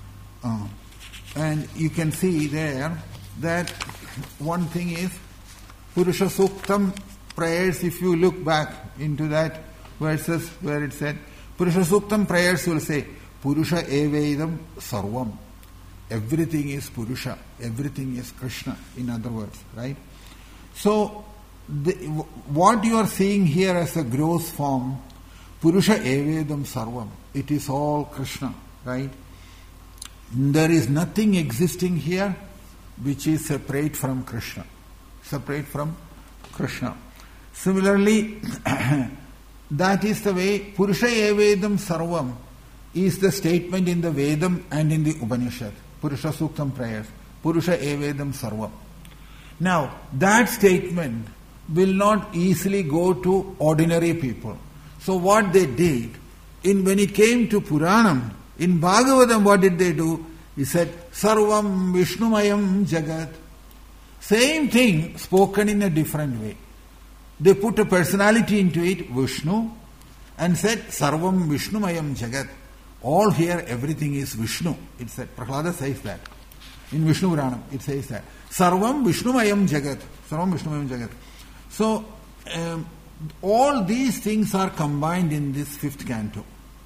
And you can see there that one thing is Purusha Suktam prayers. If you look back into that verses where it said Purusha Suktam prayers, will say Purusha Evedam Sarvam. Everything is Purusha, everything is Krishna, in other words, right? So what you are seeing here as a gross form, Purusha Evedam Sarvam, it is all Krishna, right? There is nothing existing here which is separate from Krishna. Separate from Krishna. Similarly, that is the way Purusha Evedam Sarvam is the statement in the Vedam and in the Upanishad. Purusha Suktam prayers. Purusha Evedam Sarvam. Now, that statement will not easily go to ordinary people. So what they did, when it came to Puranam, in Bhagavatam what did they do? He said, Sarvam Vishnumayam Jagat. Same thing spoken in a different way. They put a personality into it, Vishnu, and said, Sarvam Vishnumayam Jagat. All here, everything is Vishnu. It said, Prahlada says that. In Vishnu Puranam, it says that. Sarvam Vishnumayam Jagat. Sarvam Vishnumayam Jagat. So, all these things are combined in this fifth canto.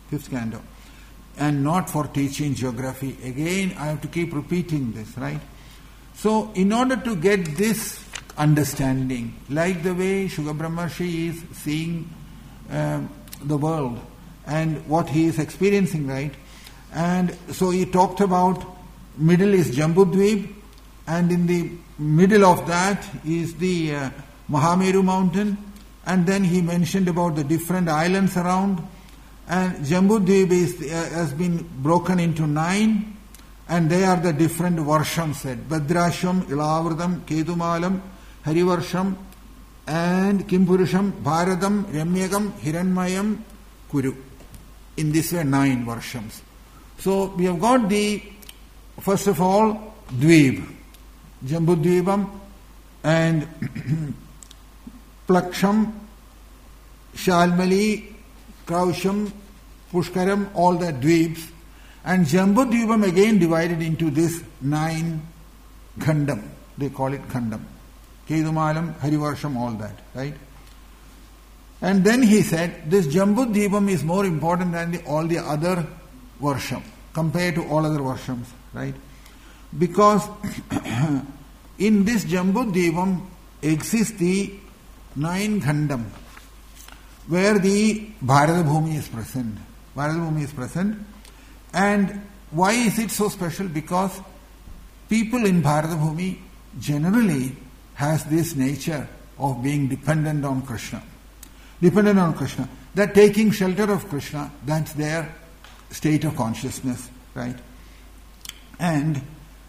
And not for teaching geography. Again, I have to keep repeating this, right? So, in order to get this understanding, like the way Shuka Brahmarshi is seeing the world and what he is experiencing, right? And so he talked about middle is Jambudvip, and in the middle of that is the Mahameru mountain, and then he mentioned about the different islands around, and Jambudvip has been broken into 9, and they are the different varshams said. Bhadrasham, Ilavradam, Kedumalam, Harivarsham, and Kimpurusham, Bharadam, Ramyagam, Hiranmayam, Kuru. In this way 9 varshams. So we have got the, first of all, Dvib, Jambudvipam, and Plaksham, Shalmali, Krausham, Pushkaram, all the Dvibs. And Jambudvipam again divided into this 9 Khandam. They call it Khandam. Kedumalam, Harivarsham, all that, right? And then he said, this Jambudvipam is more important than all the other Varsham, compared to all other Varshams, right? Because in this Jambudvipam exists the 9 Khandam, where the Bharata Bhumi is present. Bharata Bhumi is present. And why is it so special? Because people in Bharata Bhumi generally has this nature of being dependent on Krishna. Dependent on Krishna. That taking shelter of Krishna, that's their state of consciousness, right? And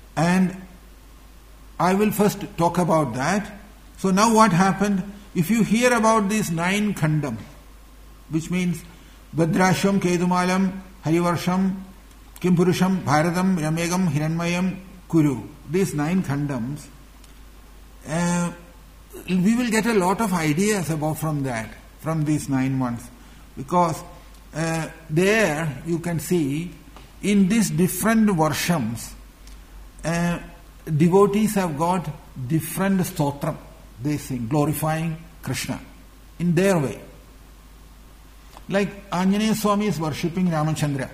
I will first talk about that. So now what happened? If you hear about these 9 Khandam, which means Bhadrasham, Kedumalam, Harivarsham, Kimpurusham, Bharadam, Ramyagam, Hiranmayam, Kuru, these 9 Khandams, we will get a lot of ideas about from these 9 ones. Because there you can see in these different varshams, devotees have got different stotram. They sing, glorifying Krishna in their way. Like Anjaneya Swami is worshipping Ramachandra.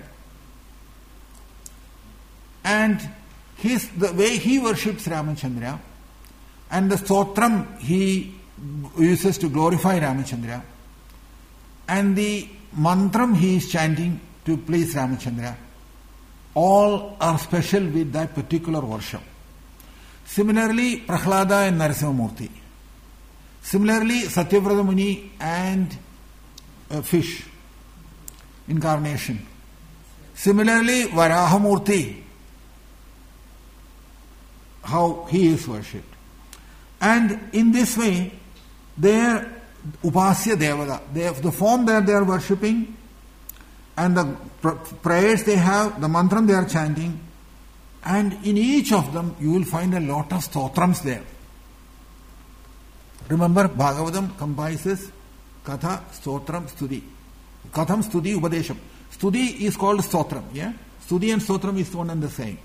And the way he worships Ramachandra, and the stotram he uses to glorify Ramachandra, and the mantram he is chanting to please Ramachandra, all are special with that particular worship. Similarly, Prahlada and Narasimhamurti. Similarly, Satyavrata Muni and fish, incarnation. Similarly, Varahamurti, how he is worshipped. And in this way, their Upasya Devata, the form that they are worshipping, and the prayers they have, the mantram they are chanting, and in each of them you will find a lot of stotrams there. Remember, Bhagavatam comprises Katha, Stotram, Studi. Katham, Studi, Upadesham. Studi is called Stotram, yeah? Studi and Stotram is one and the same.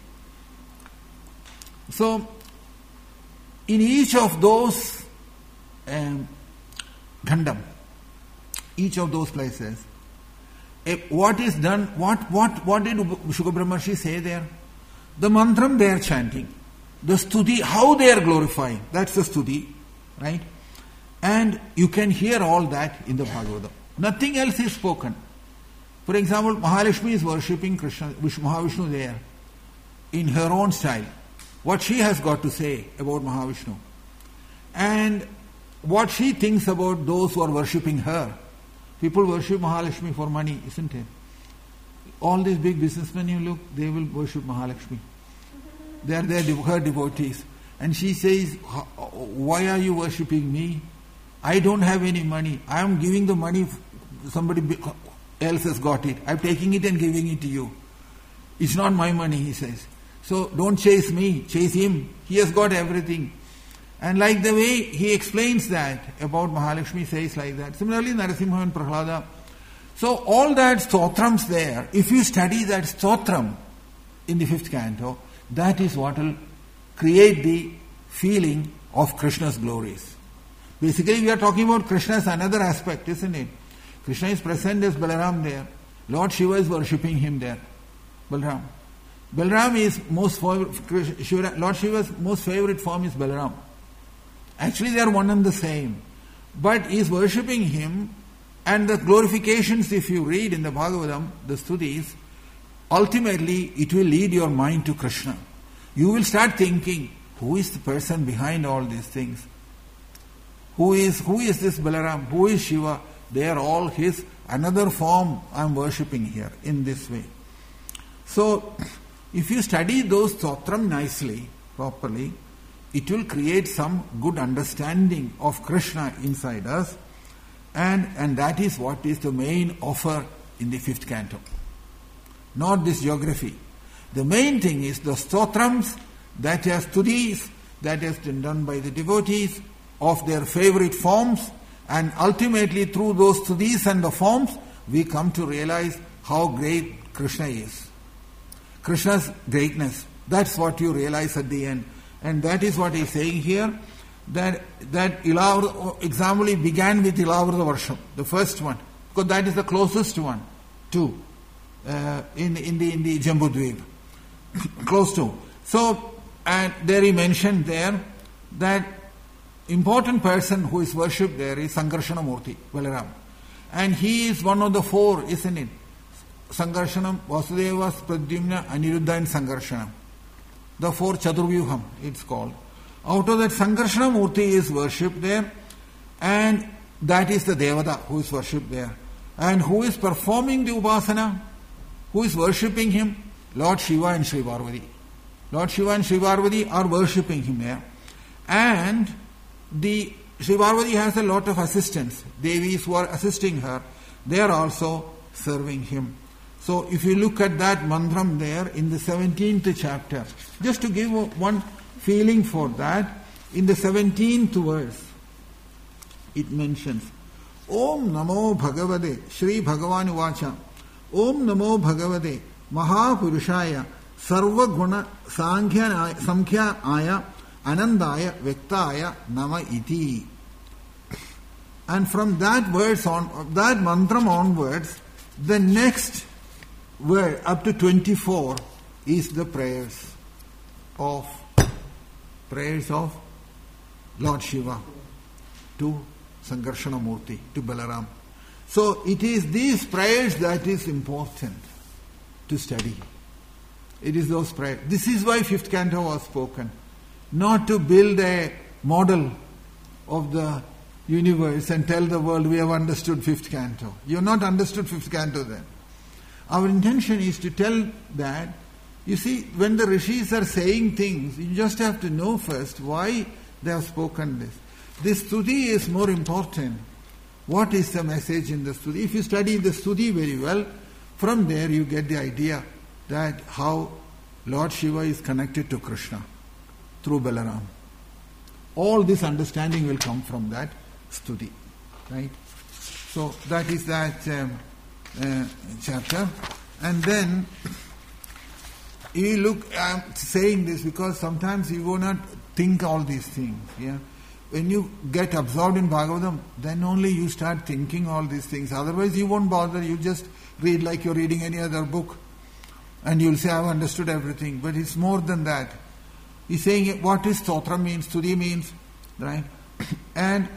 So, in each of those Khandam, each of those places, what is done, what did Shuka Brahmarshi say there? The mantram they are chanting. The Studi, how they are glorifying, that's the Studi, right? And you can hear all that in the Bhagavatam. Nothing else is spoken. For example, Mahalakshmi is worshipping Krishna, Mahavishnu there, in her own style. What she has got to say about Mahavishnu. And what she thinks about those who are worshipping her. People worship Mahalakshmi for money, isn't it? All these big businessmen you look, they will worship Mahalakshmi. They are her devotees. And she says, why are you worshipping me? I don't have any money. I am giving the money, somebody else has got it. I am taking it and giving it to you. It's not my money, he says. So don't chase me, chase him. He has got everything. And like the way he explains that about Mahalakshmi, says like that. Similarly, Narasimha and Prahlada. So all that stotrams there, if you study that stotram in the 5th canto, that is what will create the feeling of Krishna's glories. Basically, we are talking about Krishna as another aspect, isn't it? Krishna is present as Balaram there. Lord Shiva is worshipping him there. Balaram. Balaram is most favorite, Lord Shiva's most favorite form is Balaram. Actually, they are one and the same. But he is worshipping him, and the glorifications, if you read in the Bhagavatam, the stutis, ultimately it will lead your mind to Krishna. You will start thinking, who is the person behind all these things? Who is this Balaram? Who is Shiva? They are all his another form I am worshipping here in this way. So, if you study those stotram nicely, properly, it will create some good understanding of Krishna inside us, and that is what is the main offer in the 5th canto. Not this geography. The main thing is the stotrams, that are studies, that has been done by the devotees of their favorite forms, and ultimately through those studies and the forms, we come to realize how great Krishna is. Krishna's greatness. That's what you realize at the end. And that is what he is saying here, that example he began with Ilavrata Varsham, the first one, because that is the closest one to in the Jambudvip, close to. So, and there he mentioned there that important person who is worshipped there is Sankarshana Murti, Balaram. And he is one of the 4, isn't it? Sankarshanam, Vasudeva, Pradyumna, Aniruddha and Sankarshanam. The 4 Chaturvyuham, it's called. Out of that, Sankarshana Murti is worshipped there, and that is the Devata who is worshipped there. And who is performing the Upasana? Who is worshipping him? Lord Shiva and Sri Parvati. Lord Shiva and Sri Parvati are worshipping him there. And the Sri Parvati has a lot of assistants, Devis who are assisting her. They are also serving him. So if you look at that mantram there in the 17th chapter, just to give one feeling for that, in the 17th verse, it mentions, Om Namo Bhagavate, Shri Bhagavan Uvacha, Om Namo Bhagavate, Mahapurushaya, Sarva Guna Samkhya Aya, Anandaya, Vektaya, Nama Iti. And from that verse on, that mantram onwards, the next word up to 24 is the prayers of Lord Shiva to Sankarshana Murti, to Balaram. So it is these prayers that is important to study. It is those prayers. This is why 5th canto was spoken. Not to build a model of the universe and tell the world we have understood 5th canto. You have not understood 5th canto then. Our intention is to tell that, you see, when the rishis are saying things, you just have to know first why they have spoken this. This stuti is more important. What is the message in the stuti? If you study the stuti very well, from there you get the idea that how Lord Shiva is connected to Krishna through Balaram. All this understanding will come from that stuti. Right? So that is that chapter. And then you look, I'm saying this because sometimes you will not think all these things. Yeah? When you get absorbed in Bhagavatam, then only you start thinking all these things. Otherwise you won't bother. You just read like you're reading any other book. And you'll say, I've understood everything. But it's more than that. He's saying what is stotra means, stuti means, right? And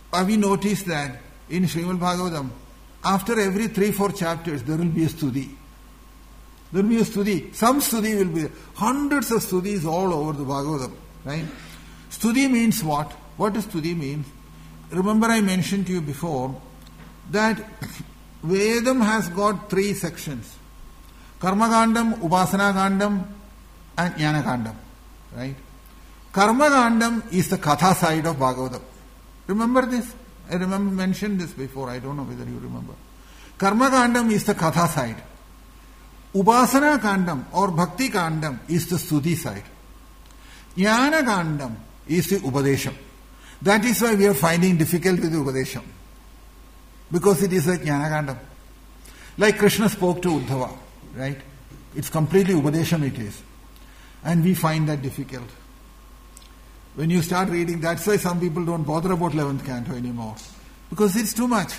have you noticed that in Srimad Bhagavatam, after every 3-4 chapters, there will be a stuti. There will be a stuti. Some stuti will be there. Hundreds of stutis all over the Bhagavatam. Right? Stuti means what? What does stuti mean? Remember I mentioned to you before that Vedam has got 3 sections. Karma Kandam, Upasana Kandam and Jnana Kandam. Right? Karma Kandam is the Katha side of Bhagavatam. Remember this? I remember mentioned this before. I don't know whether you remember. Karma Kandam is the Katha side. Upasana Kandam or Bhakti Kandam is the Stuti side. Jnana Kandam is the Upadesham. That is why we are finding difficult with the Upadesham. Because it is like Jnana Kandam. Like Krishna spoke to Uddhava, right? It's completely Upadesham it is. And we find that difficult. When you start reading, that's why some people don't bother about 11th canto anymore. Because it's too much.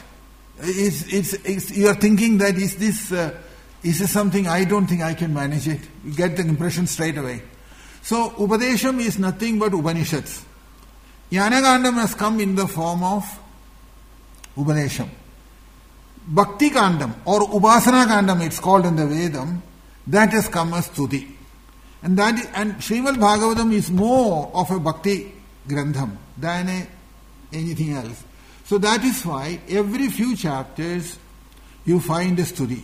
You are thinking that is this something I don't think I can manage it. You get the impression straight away. So, Upadesham is nothing but Upanishads. Jnana Kandam has come in the form of Upadesham. Bhakti Kandam or Upasana Kandam, it's called in the Vedam, that has come as Stuti. And Srimad Bhagavatam is more of a Bhakti Grantham than anything else. So that is why every few chapters you find a Stuti.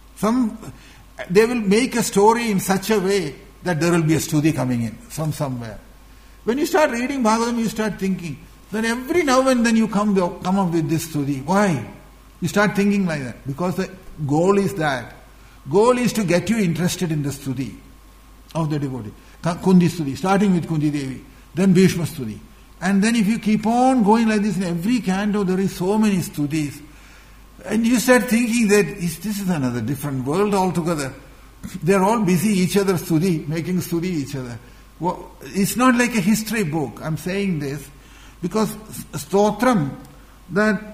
They will make a story in such a way that there will be a Stuti coming in from somewhere. When you start reading Bhagavatam, you start thinking. Then every now and then you come up with this Stuti. Why? You start thinking like that. Because the goal is that. Goal is to get you interested in the Stuti of the devotee. Kundi Stuti, starting with Kundi Devi, then Bhishma Stuti. And then if you keep on going like this, in every canto there is so many Stutis. And you start thinking that this is another different world altogether. They are all busy each other Stuti, making Stuti each other. Well, it's not like a history book. I'm saying this because Stotram, that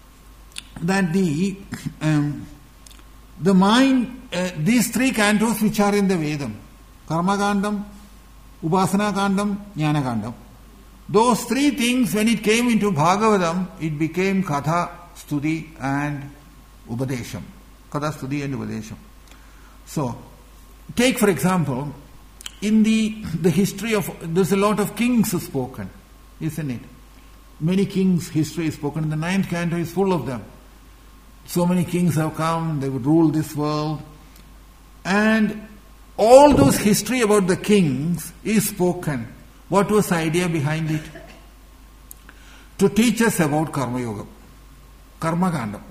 the mind, these 3 cantos which are in the Vedam, Karma Kandam, Upasana Kandam, Jnana Kandam. Those 3 things, when it came into Bhagavatam, it became Katha, Stuti and Upadesham. Katha, Stuti and Upadesham. So, take for example, in the history of, there's a lot of kings spoken, isn't it? Many kings' history is spoken. The 9th canto is full of them. So many kings have come, they would rule this world. And all those history about the kings is spoken. What was the idea behind it? To teach us about Karma Yoga, Karma Kandam.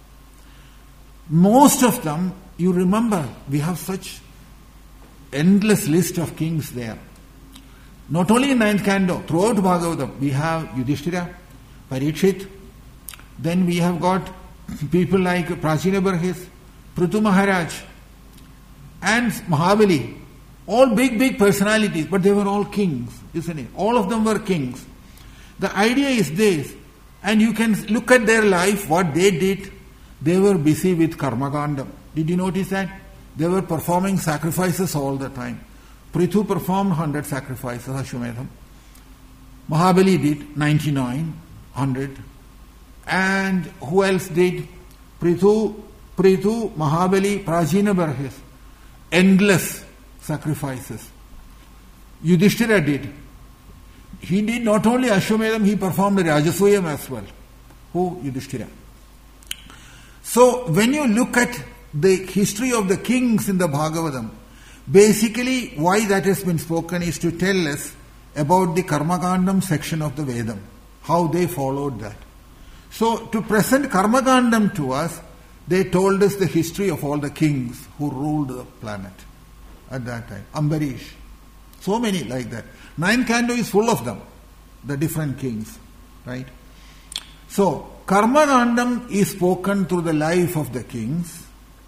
Most of them, you remember, we have such endless list of kings there. Not only in 9th canto, throughout Bhagavatam, we have Yudhishthira, Parikshit, then we have got people like Prachina Barhis, Prithu Maharaj, and Mahabali. All big personalities, but they were all kings, isn't it? All of them were kings. The idea is this, and you can look at their life, what they did. They were busy with Karma Kandam. Did you notice that? They were performing sacrifices all the time. Prithu performed 100 sacrifices, Ashwamedham. Mahabali did 99, 100. And who else did? Prithu, Mahabali, Prajina Barhis. Endless sacrifices. Yudhishthira did. He did not only Ashwamedham, he performed Rajasuyam as well. Who? Yudhishthira. So, when you look at the history of the kings in the Bhagavatam, basically why that has been spoken is to tell us about the Karma Kandam section of the Vedam, how they followed that. So, to present Karma Kandam to us, they told us the history of all the kings who ruled the planet at that time. Ambarish. So many like that. 9th canto is full of them, the different kings, right? So, Karma Kandam is spoken through the life of the kings.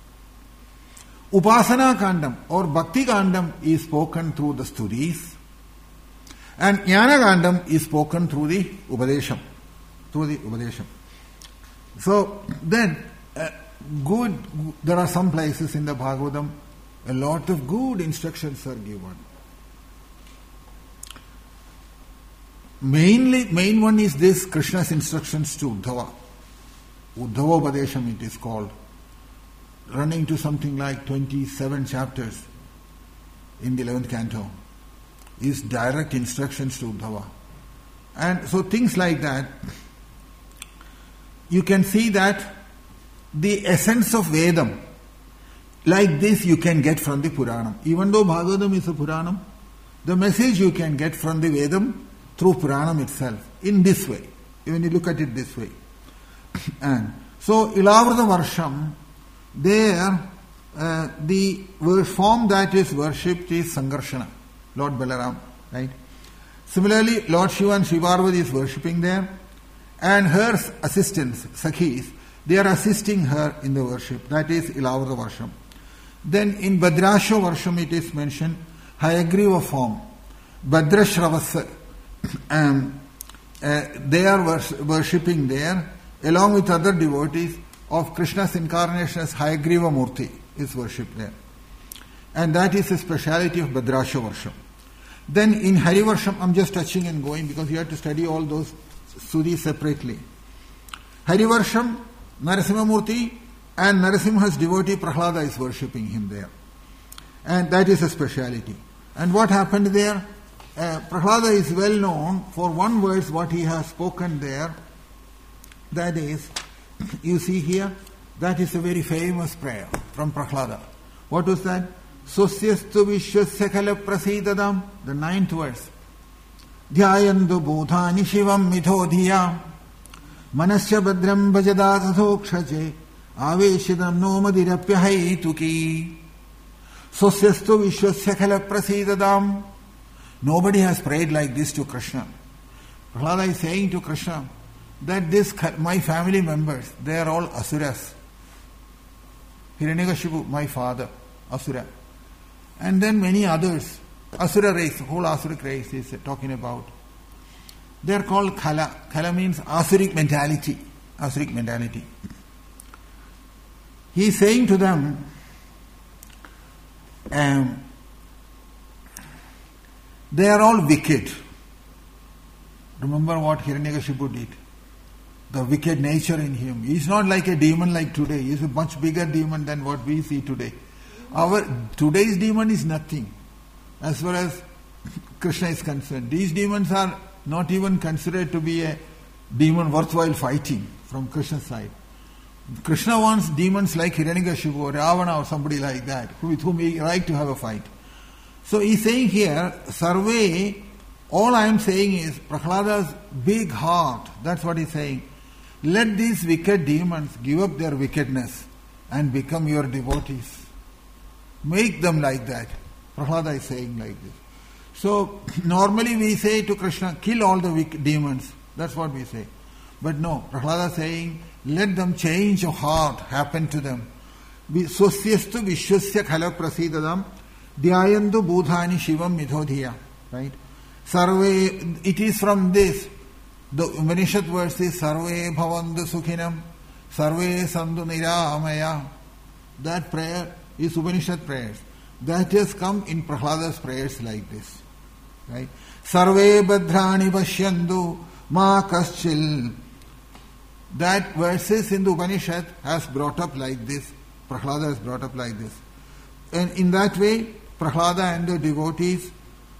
Upasana Kandam or Bhakti Kandam is spoken through the stutis. And Jnana Kandam is spoken through the Upadesham. So, then, there are some places in the Bhagavatam, a lot of good instructions are given. main one is this Krishna's instructions to Uddhava. Uddhavopadesham it is called. Running to something like 27 chapters in the 11th canto. Is direct instructions to Uddhava. And so things like that, you can see that the essence of Vedam, like this you can get from the Puranam. Even though Bhagavatam is a Puranam, the message you can get from the Vedam through Puranam itself, in this way, when you look at it this way. And so, Ilavrata Varsham, there the form that is worshipped is Sangarshana, Lord Balaram, right? Similarly, Lord Shiva and Sri Parvati is worshipping there, and her assistants, Sakhis, they are assisting her in the worship. That is Ilavrata Varsham. Then in Bhadrasho Varsham it is mentioned Hayagriva form, Bhadrashravasa, they are worshipping there along with other devotees of Krishna's incarnation as Hayagriva Murti is worshipped there. And that is the speciality of Bhadrasho Varsham. Then in Hari Varsham, I'm just touching and going because you have to study all those Sudhis separately. Hari Varsham, Narasimhamurti, and Narasimha's devotee Prahlada is worshipping him there. And that is a speciality. And what happened there? Prahlada is well known for one verse what he has spoken there. That is, you see here, that is a very famous prayer from Prahlada. What was that? Sosyastu vishwasya khala prasidadam, the 9th verse. Dhyayandu bodhani shivam mithodhiya manasya badram bhajadatathokshache aveshidam no madirapya haituki. Sosyastu vishwasya khala prasidadam. Nobody has prayed like this to Krishna. Prahlada is saying to Krishna that my family members, they are all asuras. Hiranyakashipu, my father, asura. And then many others, asura race, whole asuric race is talking about. They are called khala. Khala means asuric mentality. Asuric mentality. He is saying to them, they are all wicked. Remember what Hiranyakashipu did. The wicked nature in him. He is not like a demon like today. He is a much bigger demon than what we see today. Today's demon is nothing as far as Krishna is concerned. These demons are not even considered to be a demon worthwhile fighting from Krishna's side. Krishna wants demons like Hiranyakashipu or Ravana or somebody like that, with whom he like to have a fight. So he is saying here, Sarve, all I am saying is Prahlada's big heart, that's what he is saying. Let these wicked demons give up their wickedness and become your devotees. Make them like that. Prahlada is saying like this. So, normally we say to Krishna, kill all the wicked demons. That's what we say. But no, Prahlada is saying, let them change of heart happen to them. Sosyastu vishwasya khala prasidadam dhyayandu bodhani shivam mithodhiya. Right? Sarve, it is from this. The Upanishad verse is Sarve bhavandu sukhinam, Sarve sandu niramaya. That prayer is Upanishad prayers. That has come in Prahlada's prayers like this. Right? Sarve bhadrani pashyandu ma kaschil. That verses in the Upanishad has brought up like this. Prahlada has brought up like this. And in that way, Prahlada and the devotees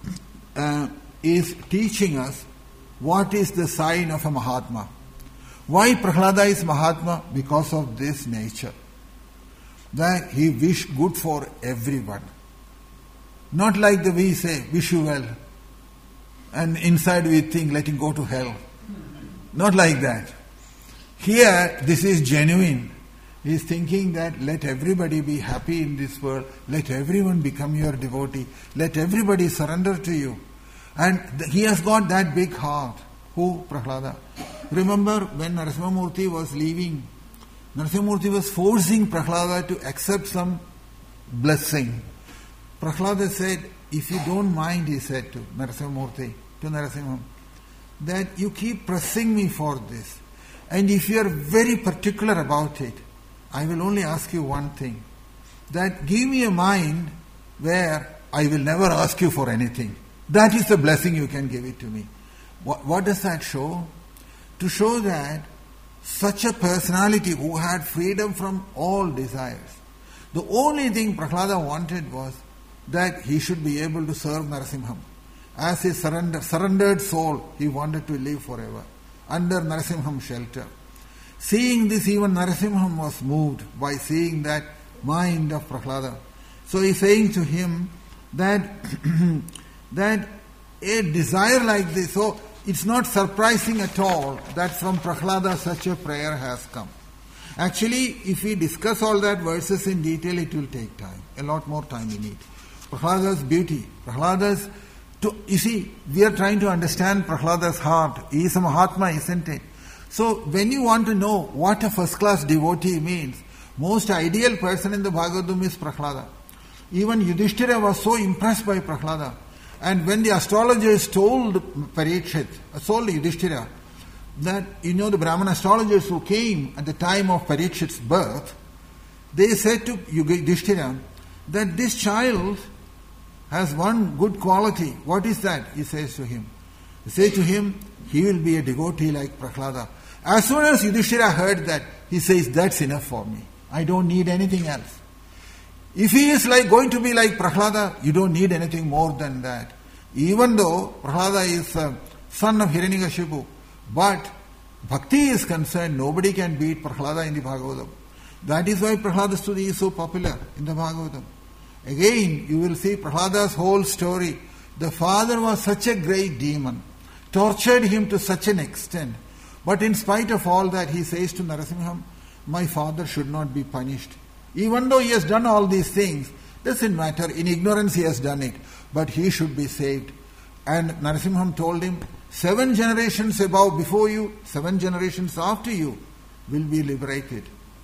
is teaching us what is the sign of a Mahatma. Why Prahlada is Mahatma? Because of this nature. That he wished good for everyone. Not like the we say, wish you well. And inside we think, let him go to hell. Not like that. Here, this is genuine. He is thinking that let everybody be happy in this world. Let everyone become your devotee. Let everybody surrender to you. And he has got that big heart. Who? Prahlada. Remember when Narasimhamurti was leaving, Narasimhamurti was forcing Prahlada to accept some blessing. Prahlada said, if you don't mind, he said to Narasimhamurti, to Narasimham, that you keep pressing me for this. And if you are very particular about it, I will only ask you one thing. That give me a mind where I will never ask you for anything. That is the blessing you can give it to me. What does that show? To show that such a personality who had freedom from all desires, the only thing Prahlada wanted was that he should be able to serve Narasimham. As his surrendered soul, he wanted to live forever under Narasimham's shelter. Seeing this, even Narasimham was moved by seeing that mind of Prahlada. So he is saying to him that that a desire like this, so it's not surprising at all that from Prahlada such a prayer has come. Actually, if we discuss all that verses in detail, it will take time. A lot more time we need. Prahlada's beauty, you see, we are trying to understand Prahlada's heart. He is a Mahatma, isn't it? So, when you want to know what a first-class devotee means, most ideal person in the Bhagavatam is Prahlada. Even Yudhishthira was so impressed by Prahlada. And when the astrologers told Yudhishthira, that, the Brahman astrologers who came at the time of Parikshit's birth, they said to Yudhishthira that this child has one good quality. What is that? He says to him. They say to him, he will be a devotee like Prahlada. As soon as Yudhishthira heard that, he says, that's enough for me. I don't need anything else. If he is going to be like Prahlada, you don't need anything more than that. Even though Prahlada is a son of Hiranyakashipu, but bhakti is concerned, nobody can beat Prahlada in the Bhagavatam. That is why Prahlada Stuti is so popular in the Bhagavatam. Again, you will see Prahlada's whole story. The father was such a great demon, tortured him to such an extent. But in spite of all that, he says to Narasimham, my father should not be punished. Even though he has done all these things, doesn't matter. In ignorance he has done it. But he should be saved. And Narasimham told him, 7 generations before you, 7 generations after you will be liberated.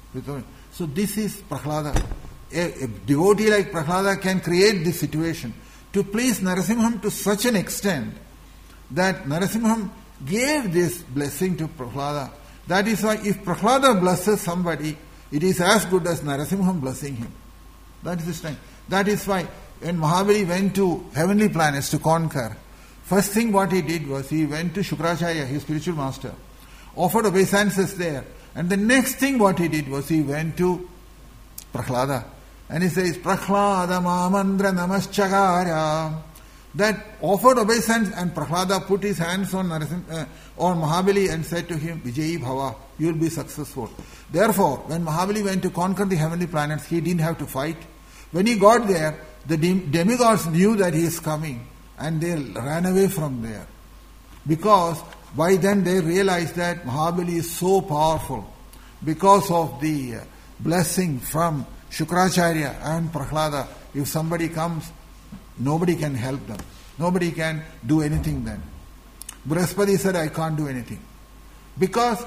So this is Prahlada. A devotee like Prahlada can create this situation to please Narasimham to such an extent that Narasimham gave this blessing to Prahlada. That is why if Prahlada blesses somebody, it is as good as Narasimham blessing him. That is the strength. That is why when Mahabali went to heavenly planets to conquer, first thing what he did was he went to Shukracharya, his spiritual master, offered obeisances there. And the next thing what he did was he went to Prahlada. And he says, Prahlada Mamandra Namaschakara. That offered obeisance, and Prahlada put his hands on Mahabali and said to him, Vijayi Bhava, you will be successful. Therefore, when Mahabali went to conquer the heavenly planets, he didn't have to fight. When he got there, the demigods knew that he is coming, and they ran away from there. Because by then they realized that Mahabali is so powerful because of the blessing from Shukracharya and Prahlada. If somebody comes, nobody can help them. Nobody can do anything then. Brihaspati said, I can't do anything. Because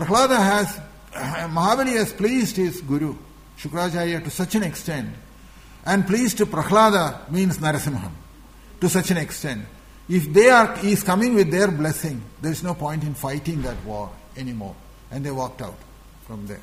Mahabali has pleased his guru, Shukracharya, to such an extent. And pleased to Prahlada means Narasimham, to such an extent. If he is coming with their blessing, there is no point in fighting that war anymore. And they walked out from there.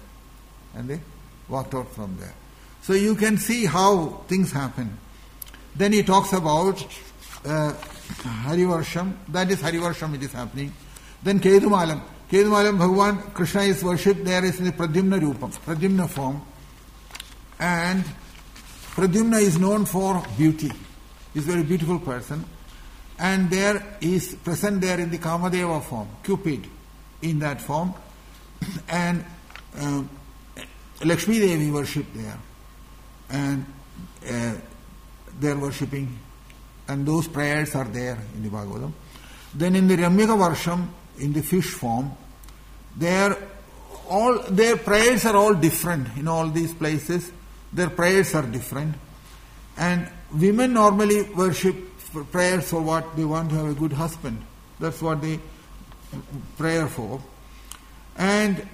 So you can see how things happen. Then he talks about Harivarsham. That is Harivarsham, it is happening. Then Kedumalam. Kedumalam, Bhagavan, Krishna is worshipped there is in the Pradyumna Rupam, Pradyumna form. And Pradyumna is known for beauty. He is a very beautiful person. And there he is present there in the Kamadeva form, Cupid in that form. And Lakshmi Devi worshipped there. And they are worshipping, and those prayers are there in the Bhagavatam. Then in the Ramyaka Varsham, in the fish form, their prayers are all different in all these places. Their prayers are different. And women normally worship prayers for what? They want to have a good husband. That's what they pray for. And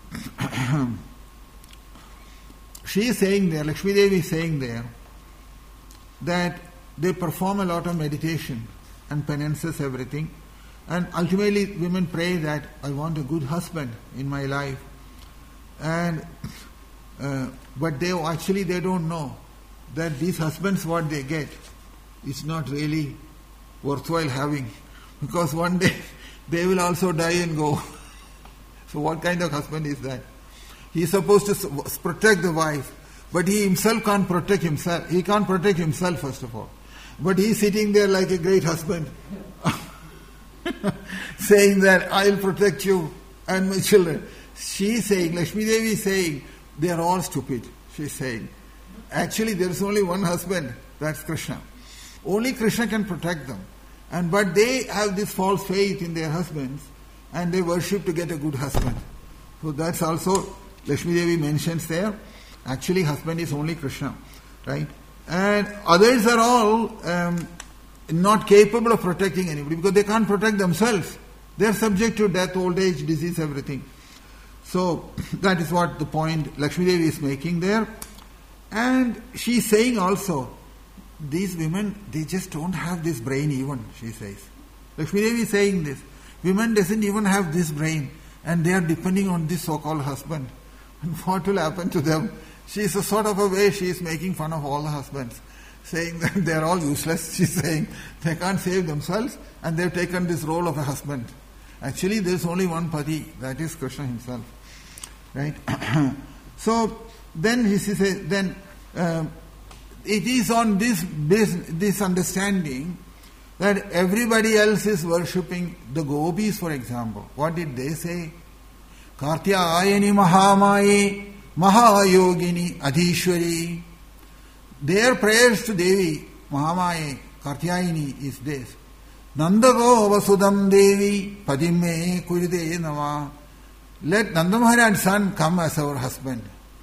she is saying there, Lakshmi Devi is saying there, that they perform a lot of meditation and penances, everything. And ultimately women pray that I want a good husband in my life. And but they don't know that these husbands what they get is not really worthwhile having. Because one day they will also die and go. So what kind of husband is that? He is supposed to protect the wife, but he himself can't protect himself. He can't protect himself, first of all. But he is sitting there like a great husband, saying that I will protect you and my children. She is saying, Lakshmi Devi is saying, they are all stupid. She is saying, actually there is only one husband, that's Krishna. Only Krishna can protect them. But they have this false faith in their husbands, and they worship to get a good husband. So that's also Lakshmi Devi mentions there. Actually, husband is only Krishna, right? And others are all not capable of protecting anybody because they can't protect themselves. They are subject to death, old age, disease, everything. So that is what the point Lakshmi Devi is making there. And she is saying also, these women, they just don't have this brain even, she says. Lakshmi Devi is saying this. Women doesn't even have this brain, and they are depending on this so-called husband. And what will happen to them? She is a sort of a way, she is making fun of all the husbands, saying that they are all useless. She is saying they can't save themselves, and they have taken this role of a husband. Actually, there is only one Pati, that is Krishna himself. Right? So then he says, then it is on this understanding that everybody else is worshipping the gopis, for example. What did they say? Kartyayani Mahamaye Mahayogini Adhishwari. Their prayers to Devi, Mahamaye, Kartyayani is this. Nandago Vasudam Devi Padime Kuride Nama. Let Nanda Maharaj's son come as our husband.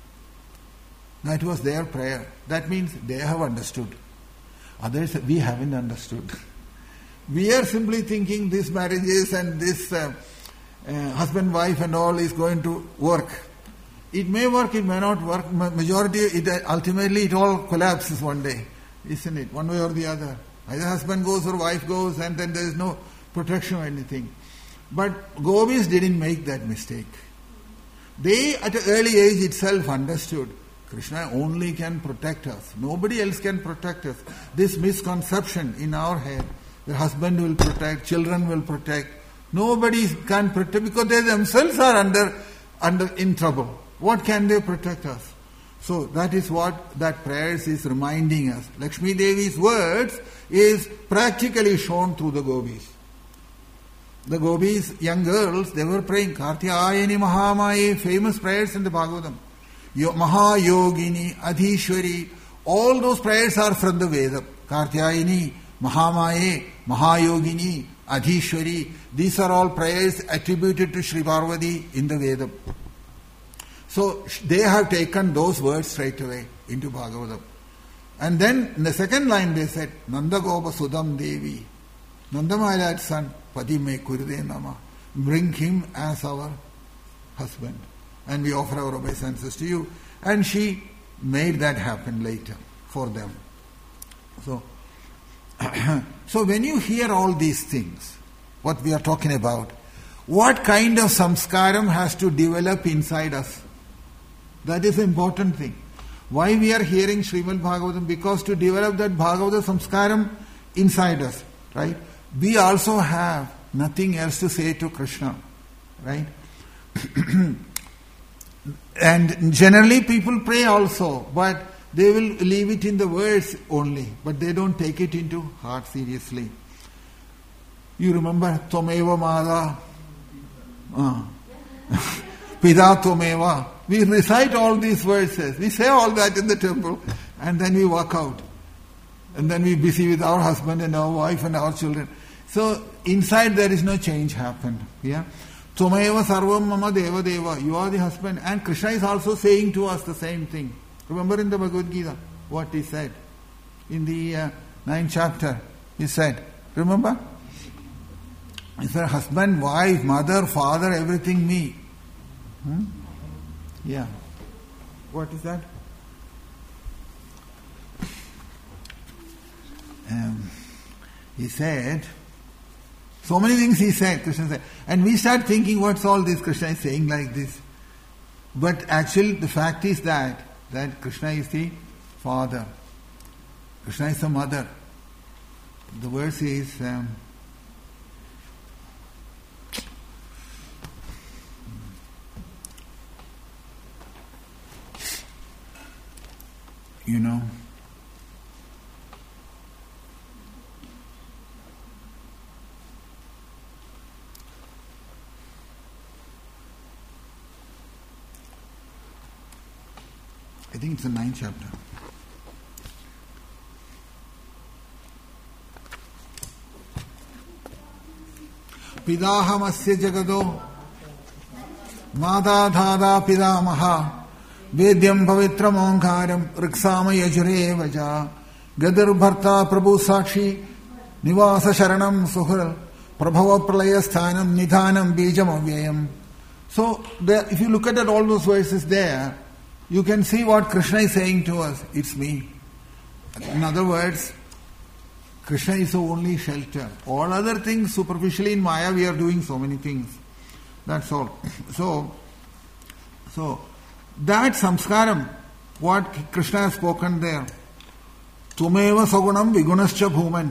That was their prayer. That means they have understood. Others, we haven't understood. We are simply thinking this marriages and this husband, wife and all is going to work. It may work, it may not work. Majority, ultimately it all collapses one day, isn't it? One way or the other. Either husband goes or wife goes, and then there is no protection or anything. But gopis didn't make that mistake. They at an early age itself understood Krishna only can protect us. Nobody else can protect us. This misconception in our head, the husband will protect, children will protect. Nobody can protect because they themselves are in trouble. What can they protect us? So that is what that prayers is reminding us. Lakshmi Devi's words is practically shown through the gopis. The gopis, young girls, they were praying Kartyayani Mahamaye, famous prayers in the Bhagavatam. Mahayogini, Adhishwari, all those prayers are from the Veda. Kartyayani, Mahamaye, Mahayogini, Adhishwari, these are all prayers attributed to Sri Parvati in the Veda. So they have taken those words straight away into Bhagavatam. And then in the second line they said, Nanda Gopa Sudam Devi, Nanda Maharaj's son, Padime Kuride Nama, bring him as our husband. And we offer our obeisances to you. And she made that happen later for them. So when you hear all these things, what we are talking about, what kind of samskaram has to develop inside us? That is the important thing. Why we are hearing Srimad Bhagavatam? Because to develop that Bhagavata samskaram inside us, right? We also have nothing else to say to Krishna, right? And generally people pray also, but they will leave it in the words only, but they don't take it into heart seriously. You remember Tvameva Mada, Pida Tvameva. We recite all these verses. We say all that in the temple, and then we walk out. And then we busy with our husband and our wife and our children. So inside there is no change happened. Yeah. Tvameva sarvam mama deva deva. You are the husband. And Krishna is also saying to us the same thing. Remember in the Bhagavad Gita what he said? In the 9th chapter, he said, remember? He said, husband, wife, mother, father, everything me. Yeah. What is that? He said, so many things he said, Krishna said. And we start thinking, what's all this Krishna is saying like this? But actually the fact is that Krishna is the father. Krishna is the mother. The verse is, you know. I think it's the 9th chapter. Pidahamasya jagado Mata dhada pidamaha Vedyam pavitram onkaram Riksama yajure vaja Gadar bharta prabhu sakshi Nivasa sharanam suhar Prabhava pralaya sthanam Nidhanam bijam avyayam. So there, if you look at all those verses there, you can see what Krishna is saying to us. It's me. In other words, Krishna is the only shelter. All other things, superficially in Maya, we are doing so many things. That's all. So that samskaram, what Krishna has spoken there, Tumeva sagunam vigunascha bhuman.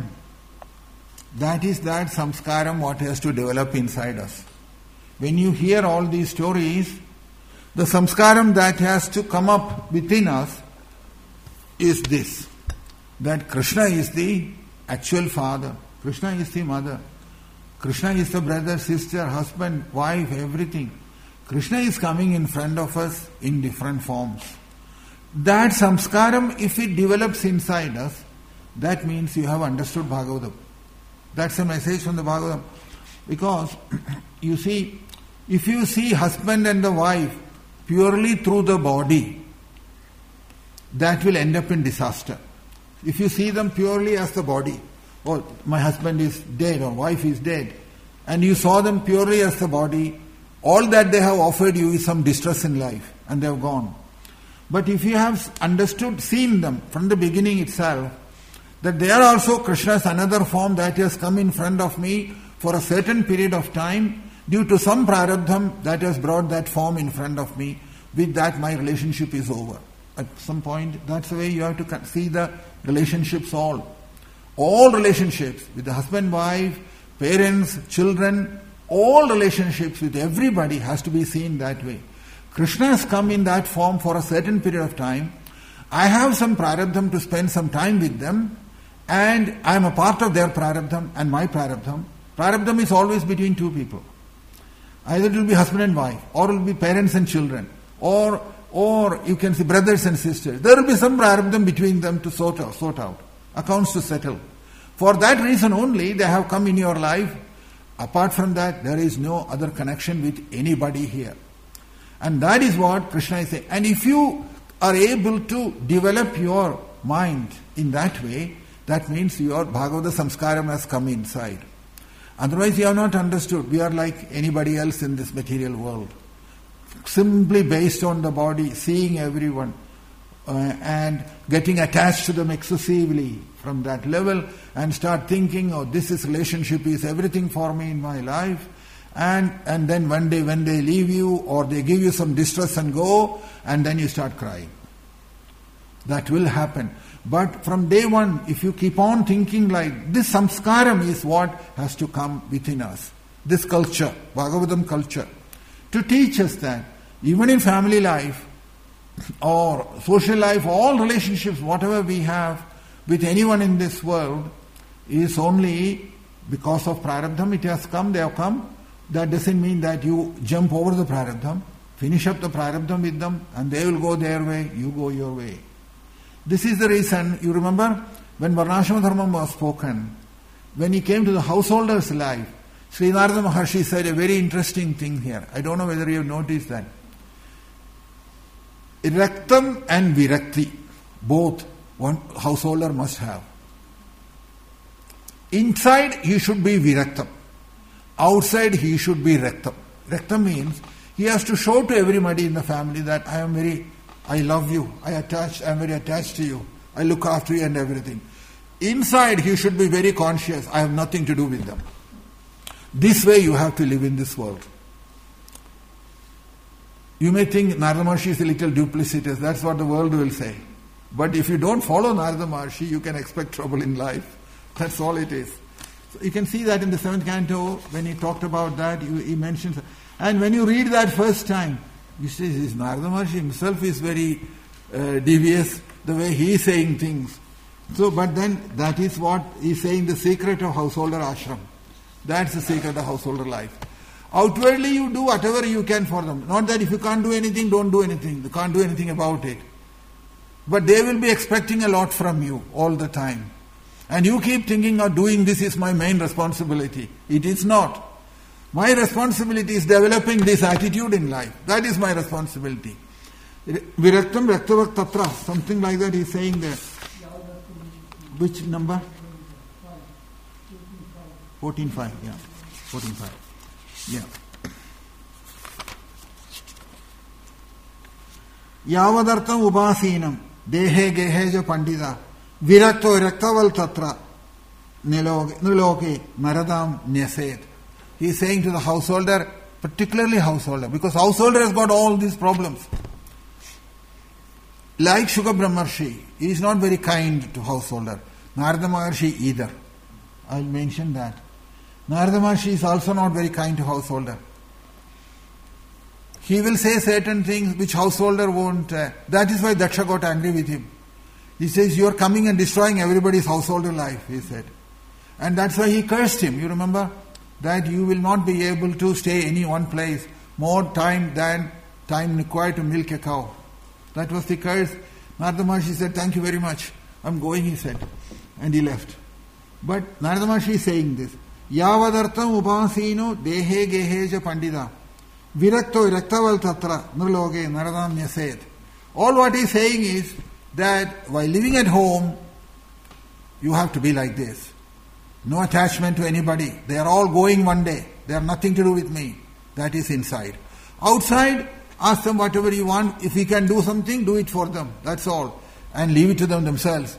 That is that samskaram what has to develop inside us. When you hear all these stories, the samskaram that has to come up within us is this, that Krishna is the actual father, Krishna is the mother, Krishna is the brother, sister, husband, wife, everything. Krishna is coming in front of us in different forms. That samskaram, if it develops inside us, that means you have understood Bhagavatam. That's a message from the Bhagavatam. Because, you see, if you see husband and the wife purely through the body, that will end up in disaster. If you see them purely as the body, oh, my husband is dead or wife is dead, and you saw them purely as the body, all that they have offered you is some distress in life, and they have gone. But if you have understood, seen them from the beginning itself, that they are also Krishna's another form that has come in front of me for a certain period of time, due to some prarabdham that has brought that form in front of me, with that my relationship is over. At some point, that's the way you have to see the relationships all. All relationships with the husband, wife, parents, children, all relationships with everybody has to be seen that way. Krishna has come in that form for a certain period of time. I have some prarabdham to spend some time with them, and I am a part of their prarabdham and my prarabdham. Prarabdham is always between two people. Either it will be husband and wife, or it will be parents and children, or you can see brothers and sisters. There will be some prarabdham between them to sort out, accounts to settle. For that reason only they have come in your life. Apart from that, there is no other connection with anybody here. And that is what Krishna is saying. And if you are able to develop your mind in that way, that means your Bhagavata Samskaram has come inside. Otherwise you have not understood. We are like anybody else in this material world. Simply based on the body, seeing everyone and getting attached to them excessively from that level, and start thinking, oh, this relationship is everything for me in my life. And then one day when they leave you or they give you some distress and go, and then you start crying. That will happen. But from day one, if you keep on thinking like this, samskaram is what has to come within us. This culture, Bhagavatam culture, to teach us that even in family life or social life, all relationships, whatever we have with anyone in this world is only because of prarabdham. It has come, they have come. That doesn't mean that you jump over the prarabdham, finish up the prarabdham with them, and they will go their way, you go your way. This is the reason, you remember, when Varnashrama Dharma was spoken, when he came to the householder's life, Sri Narada Maharshi said a very interesting thing here. I don't know whether you have noticed that. Raktam and Virakti, both one householder must have. Inside he should be Viraktam. Outside he should be Raktam. Raktam means he has to show to everybody in the family that I love you, I am very attached to you, I look after you and everything. Inside he should be very conscious, I have nothing to do with them. This way you have to live in this world. You may think Narada Maharshi is a little duplicitous, that's what the world will say. But if you don't follow Narada Maharshi, you can expect trouble in life. That's all it is. So you can see that in the 7th canto, when he talked about that, he mentions, and when you read that first time, you see, Narada Maharshi himself is very devious. the way he is saying things. So, but then that is what he is saying, the secret of householder ashram. That's the secret of householder life. Outwardly you do whatever you can for them. Not that if you can't do anything, don't do anything. You can't do anything about it. But they will be expecting a lot from you all the time. And you keep thinking of doing this is my main responsibility. It is not. My responsibility is developing this attitude in life. That is my responsibility. Viraktam Raktavak Tatra. Something like that he is saying there. Which number? 14.5. Yeah. 14.5. Yeah. Yavadartam upasinam dehe geheja pandita virakto raktaval tatra niloke maradam nyaset. He is saying to the householder, particularly householder, because householder has got all these problems. Like Shuka Brahmarshi, he is not very kind to householder. Narada Maharshi either. I will mention that. Narada Maharshi is also not very kind to householder. He will say certain things which householder won't. That is why Daksha got angry with him. He says, you are coming and destroying everybody's householder life, he said. And that's why he cursed him. You remember? That you will not be able to stay any one place more time than time required to milk a cow. That was the curse. Narada Maharshi said, thank you very much. I'm going, he said. And he left. But Narada Maharshi is saying this. Yavadartam upasino dehe geheja pandita virakto raktaval tatra nirloge naradam nyaset. All what he is saying is that while living at home, you have to be like this. No attachment to anybody. They are all going one day. They have nothing to do with me. That is inside. Outside, ask them whatever you want. If we can do something, do it for them. That's all. And leave it to them themselves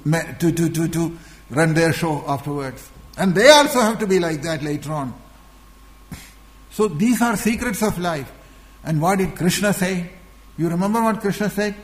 to run their show afterwards. And they also have to be like that later on. So these are secrets of life. And what did Krishna say? You remember what Krishna said?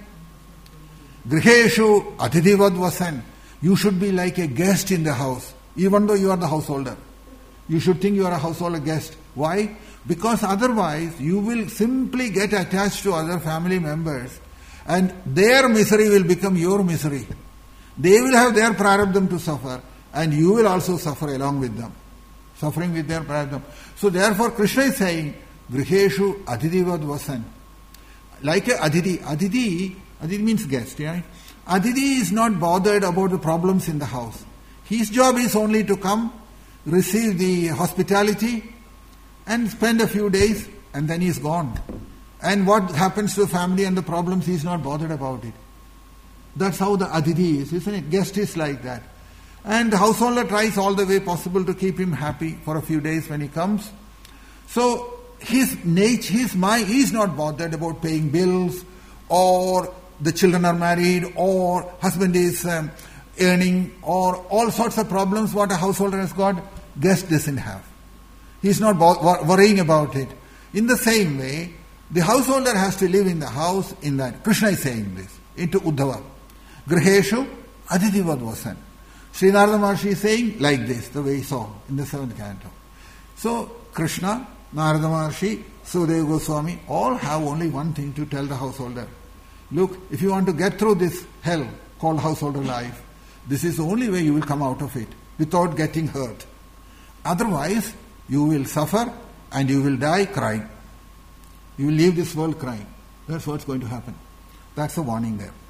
Griheshu atidhivad vasan. You should be like a guest in the house. Even though you are the householder. You should think you are a householder guest. Why? Because otherwise you will simply get attached to other family members and their misery will become your misery. They will have their prarabdham to suffer and you will also suffer along with them. Suffering with their prarabdham. So therefore Krishna is saying, Griheshu adhidivad vasan. Like a adhiti. Adhiti means guest. Yeah? Adhiti is not bothered about the problems in the house. His job is only to come, receive the hospitality and spend a few days and then he is gone. And what happens to the family and the problems, he is not bothered about it. That's how the adhiti is, isn't it? Guest is like that. And the householder tries all the way possible to keep him happy for a few days when he comes. So his nature, his mind, he is not bothered about paying bills or the children are married or husband is earning or all sorts of problems what a householder has got, guest doesn't have. He is not worrying about it. In the same way, the householder has to live in the house in that. Krishna is saying this into Uddhava. Griheshu adhitivad vasan. Sri Narada Maharshi is saying like this, the way he saw in the 7th canto. So Krishna, Narada Maharshi, Sudeva Goswami all have only one thing to tell the householder. Look, if you want to get through this hell called householder life, this is the only way you will come out of it without getting hurt. Otherwise, you will suffer and you will die crying. You will leave this world crying. That's what's going to happen. That's the warning there.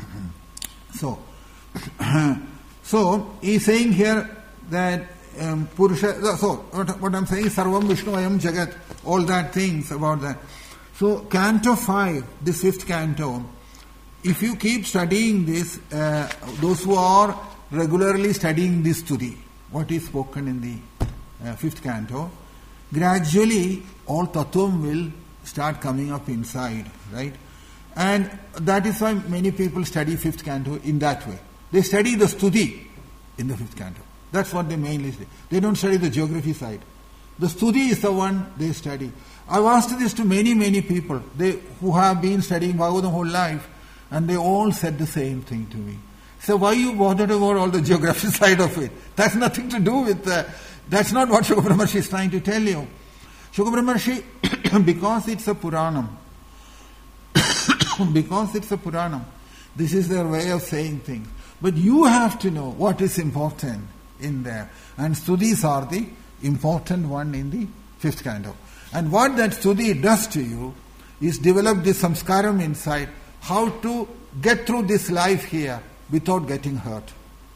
So he's saying here that Purusha. So what I'm saying is Sarvam Vishnu Ayam Jagat. All that things about that. So Canto 5, this 5th canto. If you keep studying this, those who are regularly studying this study, what is spoken in the 5th canto, gradually all tattvam will start coming up inside, right? And that is why many people study 5th canto in that way. They study the stuti in the 5th canto. That's what they mainly study. They don't study the geography side. The stuti is the one they study. I've asked this to many people who have been studying Bhagavatam whole life, and they all said the same thing to me. So why you bothered about all the geography side of it? That's nothing to do with that's not what Shuka Brahmarshi is trying to tell you. Shuka Brahmarshi, because it's a Puranam, This is their way of saying things. But you have to know what is important in there. And Stutis are the important one in the fifth canto. And what that Stuti does to you is develop this samskaram inside, how to get through this life here without getting hurt.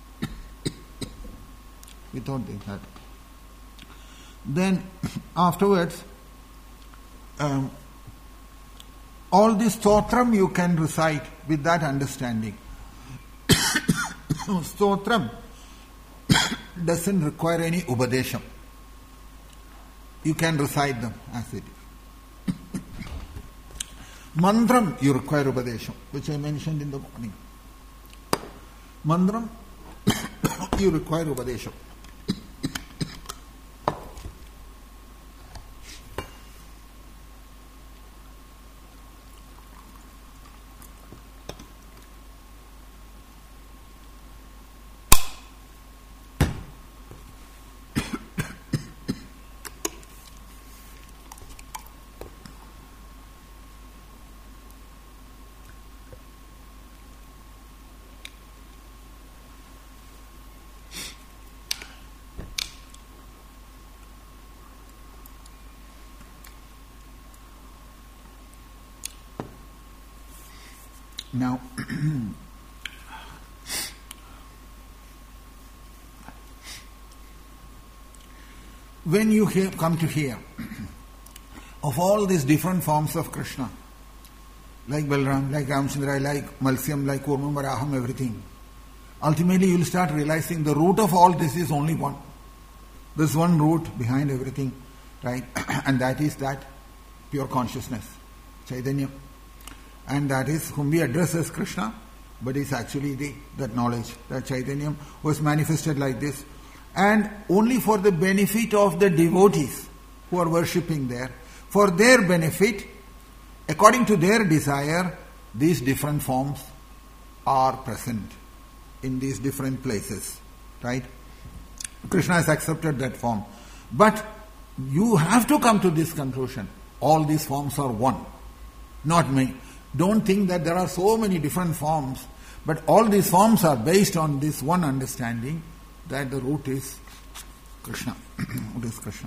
Without getting hurt. Then afterwards, all this stotram you can recite with that understanding. Stotram doesn't require any upadesham. You can recite them as it is. Mantram you require upadesham, which I mentioned in the morning. Mantram you require upadesham. Now, when you come to hear of all these different forms of Krishna, like Balram, like Ramchandra, like Malsyam, like Kurmam, Varaham, everything, ultimately you will start realizing the root of all this is only one. There's one root behind everything, right? And that is that pure consciousness, Chaitanya. And that is whom we address as Krishna, but is actually that knowledge, that Chaitanya was manifested like this. And only for the benefit of the devotees who are worshipping there, for their benefit, according to their desire, these different forms are present in these different places, right? Krishna has accepted that form. But you have to come to this conclusion. All these forms are one, not many. Don't think that there are so many different forms, but all these forms are based on this one understanding that the root is Krishna. It is Krishna.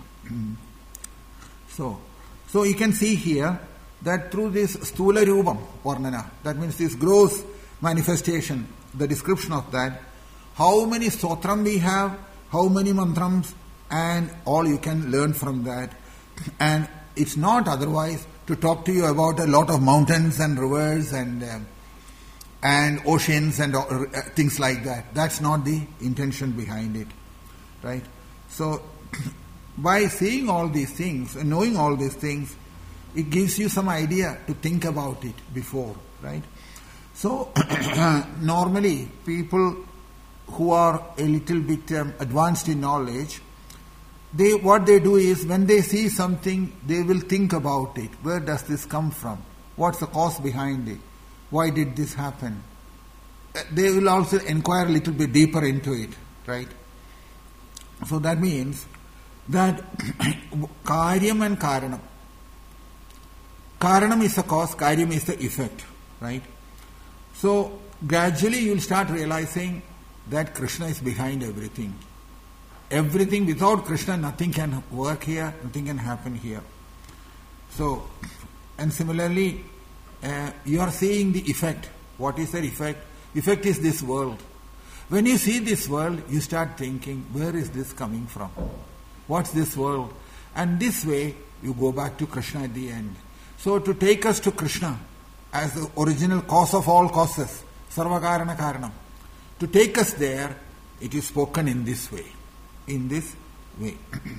So you can see here that through this Stula Rupam Varnana, that means this gross manifestation, the description of that, how many stotram we have, how many mantrams, and all you can learn from that. And it's not otherwise to talk to you about a lot of mountains and rivers and oceans and things like that. That's not the intention behind it, right? So, by seeing all these things and knowing all these things, it gives you some idea to think about it before, right? So, normally people who are a little bit advanced in knowledge, what they do is when they see something, they will think about it. Where does this come from? What's the cause behind it? Why did this happen? They will also inquire a little bit deeper into it, right? So that means that Karyam and Karanam. Karanam is the cause, Karyam is the effect, right? So gradually you will start realizing that Krishna is behind everything. Everything, without Krishna, nothing can work here, nothing can happen here. So, and similarly, you are seeing the effect. What is the effect? Effect is this world. When you see this world, you start thinking, where is this coming from? What's this world? And this way, you go back to Krishna at the end. So, to take us to Krishna as the original cause of all causes, Sarvakarana Karanam, to take us there, it is spoken in this way. In this way.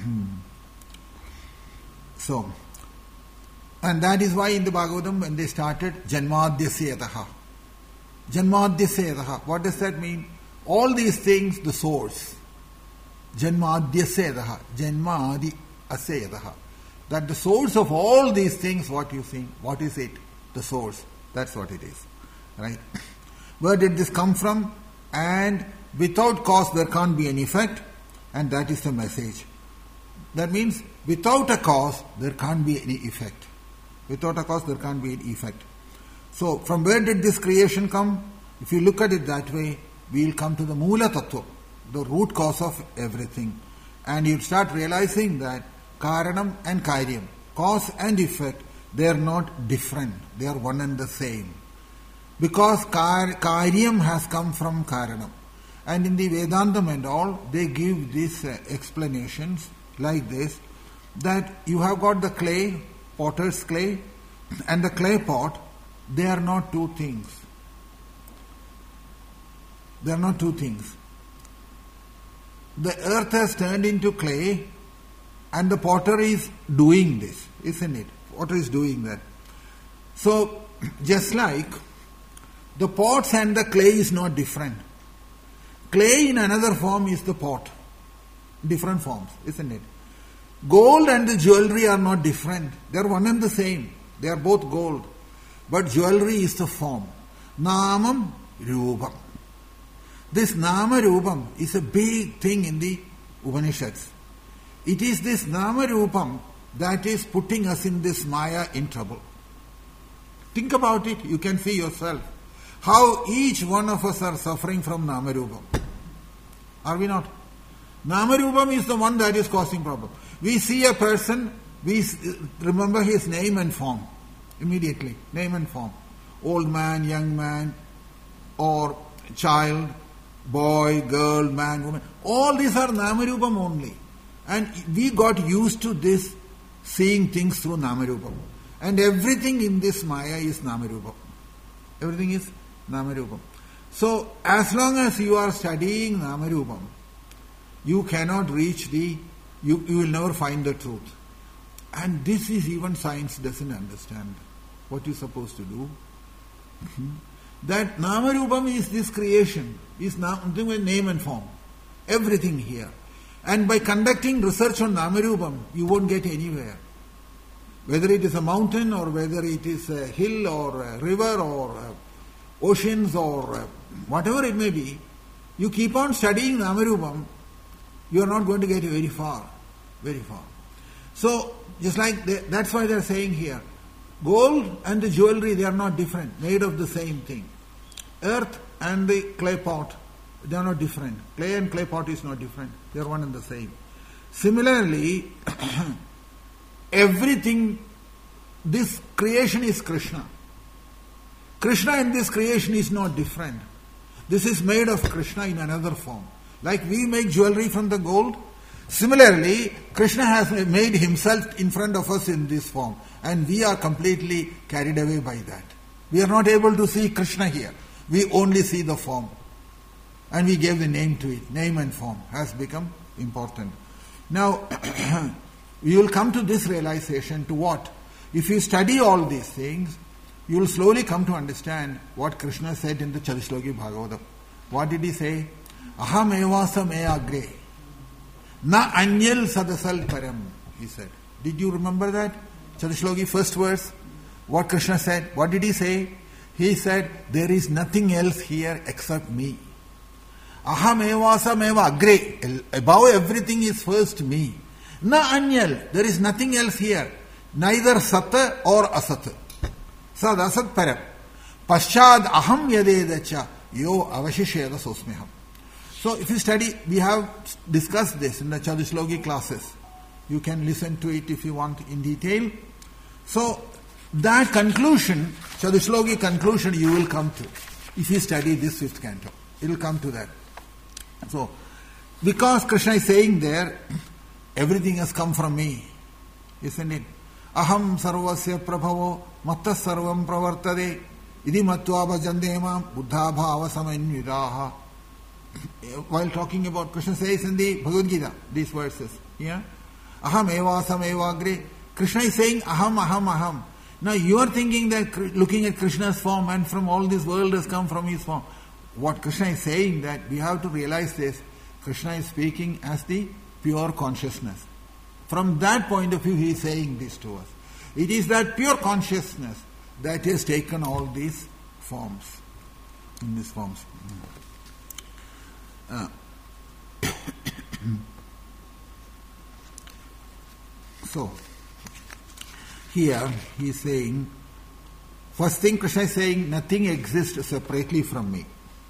So, and that is why in the Bhagavatam when they started Janmadhyasya Yataha. Janmadhyasya Yataha. What does that mean? All these things, the source. Janmadhyasya Yataha. Janmadi Asya Yataha. That the source of all these things, what you think, what is it? The source. That's what it is. Right? Where did this come from? And without cause there can't be an effect. And that is the message. That means without a cause, there can't be any effect. Without a cause, there can't be any effect. So, from where did this creation come? If you look at it that way, we'll come to the Mula Tattva, the root cause of everything. And you'll start realizing that Karanam and Karyam, cause and effect, they are not different. They are one and the same. Because Karyam has come from Karanam. And in the Vedantam and all, they give these explanations like this, that you have got the clay, potter's clay, and the clay pot, they are not two things. They are not two things. The earth has turned into clay, and the potter is doing this, isn't it? Potter is doing that. So, just like the pots and the clay is not different. Clay in another form is the pot. Different forms, isn't it? Gold and the jewelry are not different. They are one and the same. They are both gold. But jewelry is the form. Namam Rupam. This Nama Rupam is a big thing in the Upanishads. It is this Nama Rupam that is putting us in this Maya in trouble. Think about it, you can see yourself. How each one of us are suffering from Nama Rupam. Are we not? Nama Rupam is the one that is causing problem. We see a person, we remember his name and form. Immediately, name and form. Old man, young man, or child, boy, girl, man, woman. All these are Namarupam only. And we got used to this, seeing things through Namarupam. And everything in this Maya is Namarupam. Everything is Namarupam. So, as long as you are studying Namarupam, you cannot reach you will never find the truth. And this is even science doesn't understand what you're supposed to do. That Namarupam is this creation, is nothing with name and form. Everything here. And by conducting research on Namarupam, you won't get anywhere. Whether it is a mountain or whether it is a hill or a river or oceans or whatever it may be, you keep on studying Namarupam, you are not going to get very far. Very far. So, just like that's why they are saying here, gold and the jewelry, they are not different, made of the same thing. Earth and the clay pot, they are not different. Clay and clay pot is not different. They are one and the same. Similarly, everything, this creation is Krishna. Krishna in this creation is not different. This is made of Krishna in another form. Like we make jewelry from the gold, similarly, Krishna has made himself in front of us in this form. And we are completely carried away by that. We are not able to see Krishna here. We only see the form. And we gave the name to it. Name and form has become important. Now, you will come to this realization to what? If you study all these things, you will slowly come to understand what Krishna said in the Chatushloki Bhagavatam. What did he say? Aham evasa me agre. Na anyal sadasal param, he said. Did you remember that? Chatushloki, first verse. What Krishna said. What did he say? He said, there is nothing else here except me. Aham evasa meva agre. Above everything is first me. Na anyal. There is nothing else here. Neither sat or asat. Sad asat param. Paschad aham yadedacha yo avashisheda sosmeham. So if you study, we have discussed this in the Chatushloki classes. You can listen to it if you want in detail. So that conclusion, Chatushloki conclusion, you will come to if you study this fifth canto. It will come to that. So, because Krishna is saying there, everything has come from me, isn't it? Aham sarvasya prabhavo mattas sarvam pravartade idi matva bhajandemam buddha bhava samanyudaha. While talking about, Krishna says in the Bhagavad Gita, these verses, yeah? Aham evasam evagre. Krishna is saying aham, aham, aham. Now you are thinking that looking at Krishna's form and from all this world has come from his form. What Krishna is saying, that we have to realize this, Krishna is speaking as the pure consciousness. From that point of view, he is saying this to us. It is that pure consciousness that has taken all these forms, in these forms. So, here he is saying, First thing Krishna is saying, nothing exists separately from me.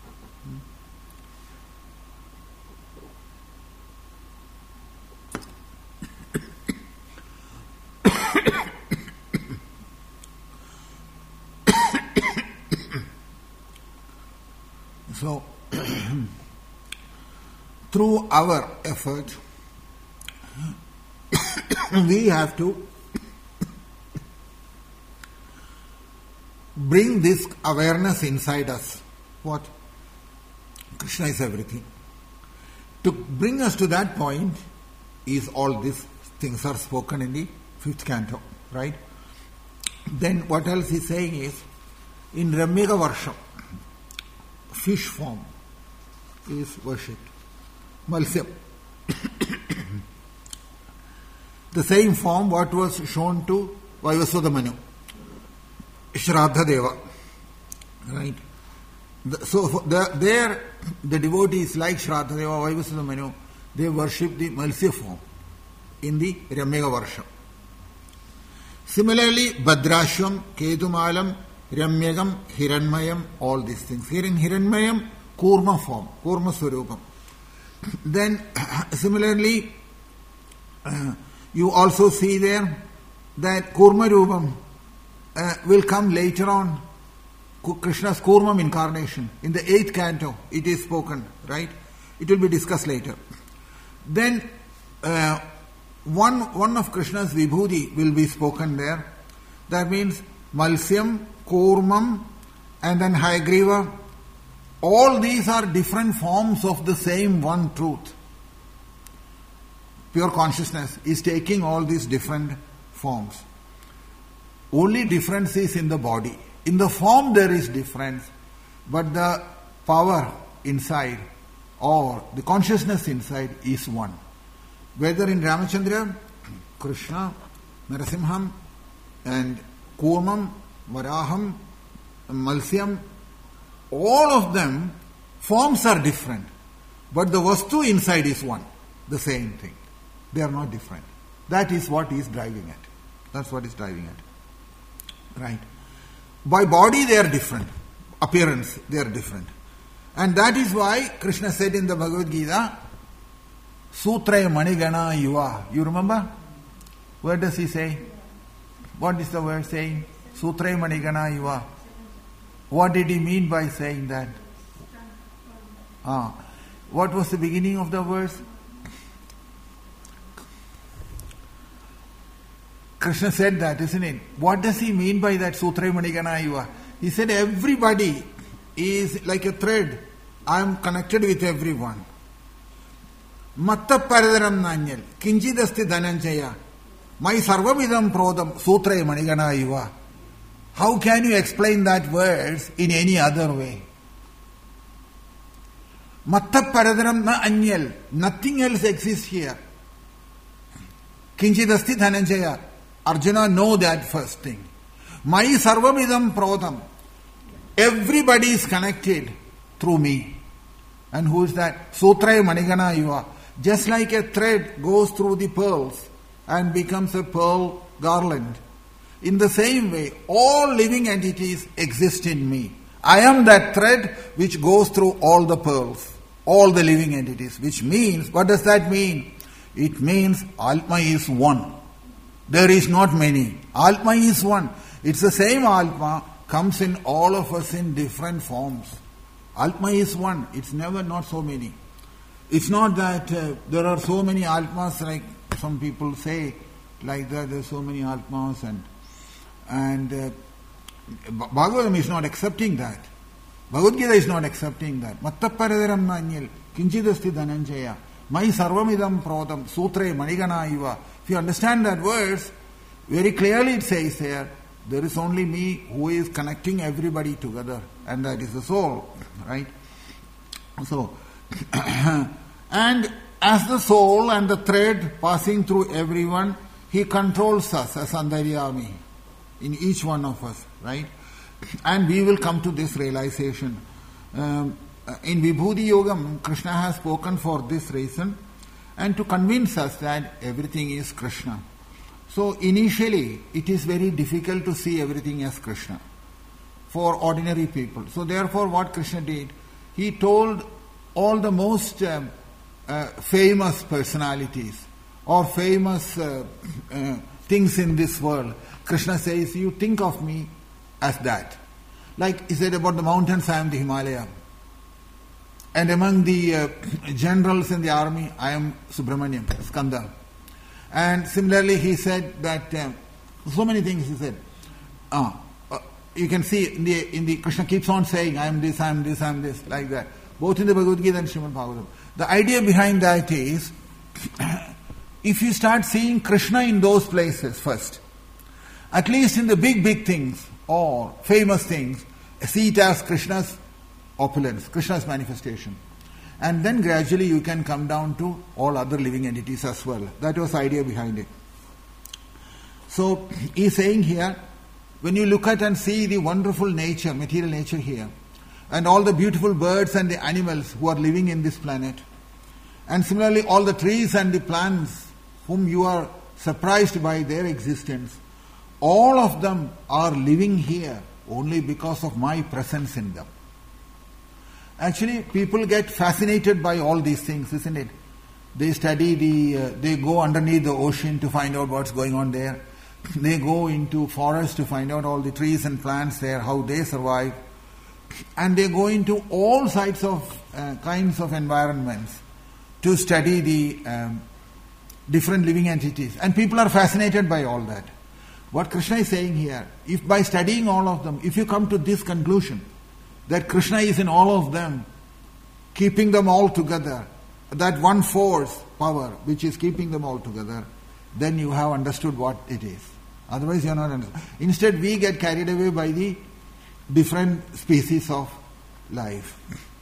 So, through our effort, we have to bring this awareness inside us. What? Krishna is everything. To bring us to that point is all these things are spoken in the 5th canto, right? Then what else he's saying is, in Ramyaka Varsham, fish form is worshipped. Malsyam. The same form what was shown to Vaivasvata Manu, Shraddha Deva. Right? There, the devotees like Shraddha Deva, Vaivasvata Manu, they worship the Malsya form in the Ramyaka Varsham. Similarly, Bhadrashvam, Ketumalam, Ramyagam, Hiranmayam, all these things. Here in Hiranmayam, Kurma form, Kurma Swarupam. Then, similarly, you also see there that Kurma Rupam will come later on, Krishna's Kurmam incarnation. In the 8th canto, it is spoken, right? It will be discussed later. Then, one of Krishna's Vibhuti will be spoken there. That means Malsyam, Kurmam, and then Hayagriva. All these are different forms of the same one truth. Pure consciousness is taking all these different forms. Only difference is in the body. In the form there is difference, but the power inside or the consciousness inside is one. Whether in Ramachandra, Krishna, Narasimham, and Kurmam, Varaham, Malsyam, all of them, forms are different, but the Vastu inside is one, the same thing. They are not different. That is what is driving it. That's what is driving it. Right? By body they are different. Appearance, they are different. And that is why Krishna said in the Bhagavad Gita, Sutraya Manigana Yuva. You remember? Where does he say? What is the word saying? Sutraya Manigana Yuva. What did he mean by saying that? What was the beginning of the verse? Krishna said that, isn't it? What does he mean by that Sutra Manigana Yuva? He said everybody is like a thread. I am connected with everyone. Matta Paradaram Nanyal, Kinjidasti Dhananjaya, My Sarvamidam Prodam Sutra Manigana Yuva. How can you explain that verse in any other way? Matta Paradaram Na Anyal, nothing else exists here. Kinchidasti Dhananjaya. Arjuna, know that first thing. My Sarvamidam Prodam. Everybody is connected through me. And who is that? Sutraya Manigana Yuva. Just like a thread goes through the pearls and becomes a pearl garland. In the same way, all living entities exist in me. I am that thread which goes through all the pearls, all the living entities. Which means, what does that mean? It means Atma is one. There is not many. Atma is one. It's the same Atma, comes in all of us in different forms. Atma is one. It's never not so many. It's not that there are so many Atmas like some people say, like that there are so many Atmas and Bhagavatam is not accepting that. Bhagavad Gita is not accepting that. Matta Paradaram Nanyal, Kinchidasti Dhananjaya, My Sarvamidam Prodam, Sutre Manigana Iva. If you understand that verse, very clearly it says here, there is only me who is connecting everybody together, and that is the soul, right? So, and as the soul and the thread passing through everyone, he controls us as Antaryami in each one of us, right? And we will come to this realization. In Vibhuti Yogam, Krishna has spoken for this reason and to convince us that everything is Krishna. So initially, it is very difficult to see everything as Krishna. for ordinary people. So therefore what Krishna did, he told all the most famous personalities or famous things in this world. Krishna says, you think of me as that. Like he said about the mountains, I am the Himalaya. And among the generals in the army, I am Subramaniam, Skanda. And similarly he said that, so many things he said. You can see in the Krishna keeps on saying, I am this, I am this, I am this, like that. Both in the Bhagavad Gita and Srimad Bhagavatam. The idea behind that is, if you start seeing Krishna in those places first, at least in the big things or famous things, see it as Krishna's opulence, Krishna's manifestation. And then gradually you can come down to all other living entities as well. That was the idea behind it. So he is saying here, when you look at and see the wonderful nature, material nature here, and all the beautiful birds and the animals who are living in this planet, and similarly all the trees and the plants whom you are surprised by their existence, all of them are living here only because of my presence in them. Actually, people get fascinated by all these things, isn't it? They study they go underneath the ocean to find out what's going on there. They go into forests to find out all the trees and plants there, how they survive. And they go into all kinds of environments to study the different living entities. And people are fascinated by all that. What Krishna is saying here, if by studying all of them, if you come to this conclusion, that Krishna is in all of them, keeping them all together, that one force, power, which is keeping them all together, then you have understood what it is. Otherwise you are not understood. Instead we get carried away by the different species of life.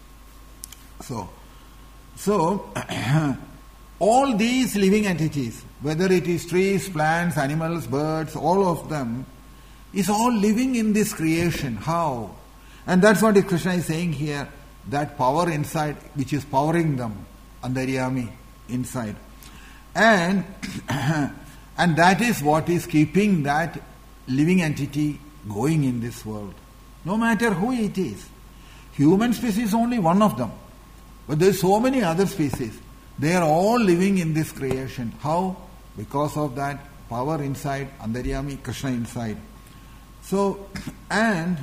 So all these living entities, whether it is trees, plants, animals, birds, all of them, is all living in this creation. How? And that's what Krishna is saying here, that power inside, which is powering them, Antaryami, inside. And that is what is keeping that living entity going in this world. No matter who it is. Human species is only one of them. But there are so many other species. They are all living in this creation. How? Because of that power inside, Antaryami, Krishna inside. So, and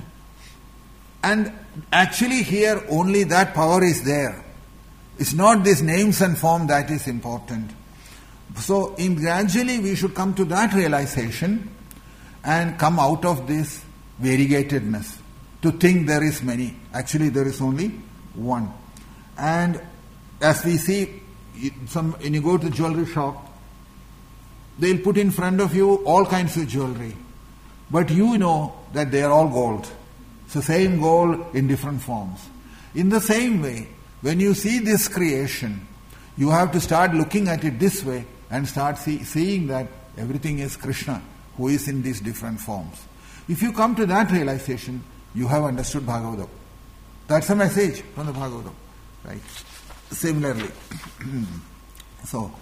actually here only that power is there. It's not these names and form that is important. So gradually we should come to that realization and come out of this variegatedness. To think there is many. Actually there is only one. And as we see, when you go to the jewelry shop, they'll put in front of you all kinds of jewelry. But you know that they are all gold. It's the same gold in different forms. In the same way, when you see this creation, you have to start looking at it this way and start seeing that everything is Krishna, who is in these different forms. If you come to that realization, you have understood Bhagavatam. That's a message from the Bhagavatam. Right? Similarly. So,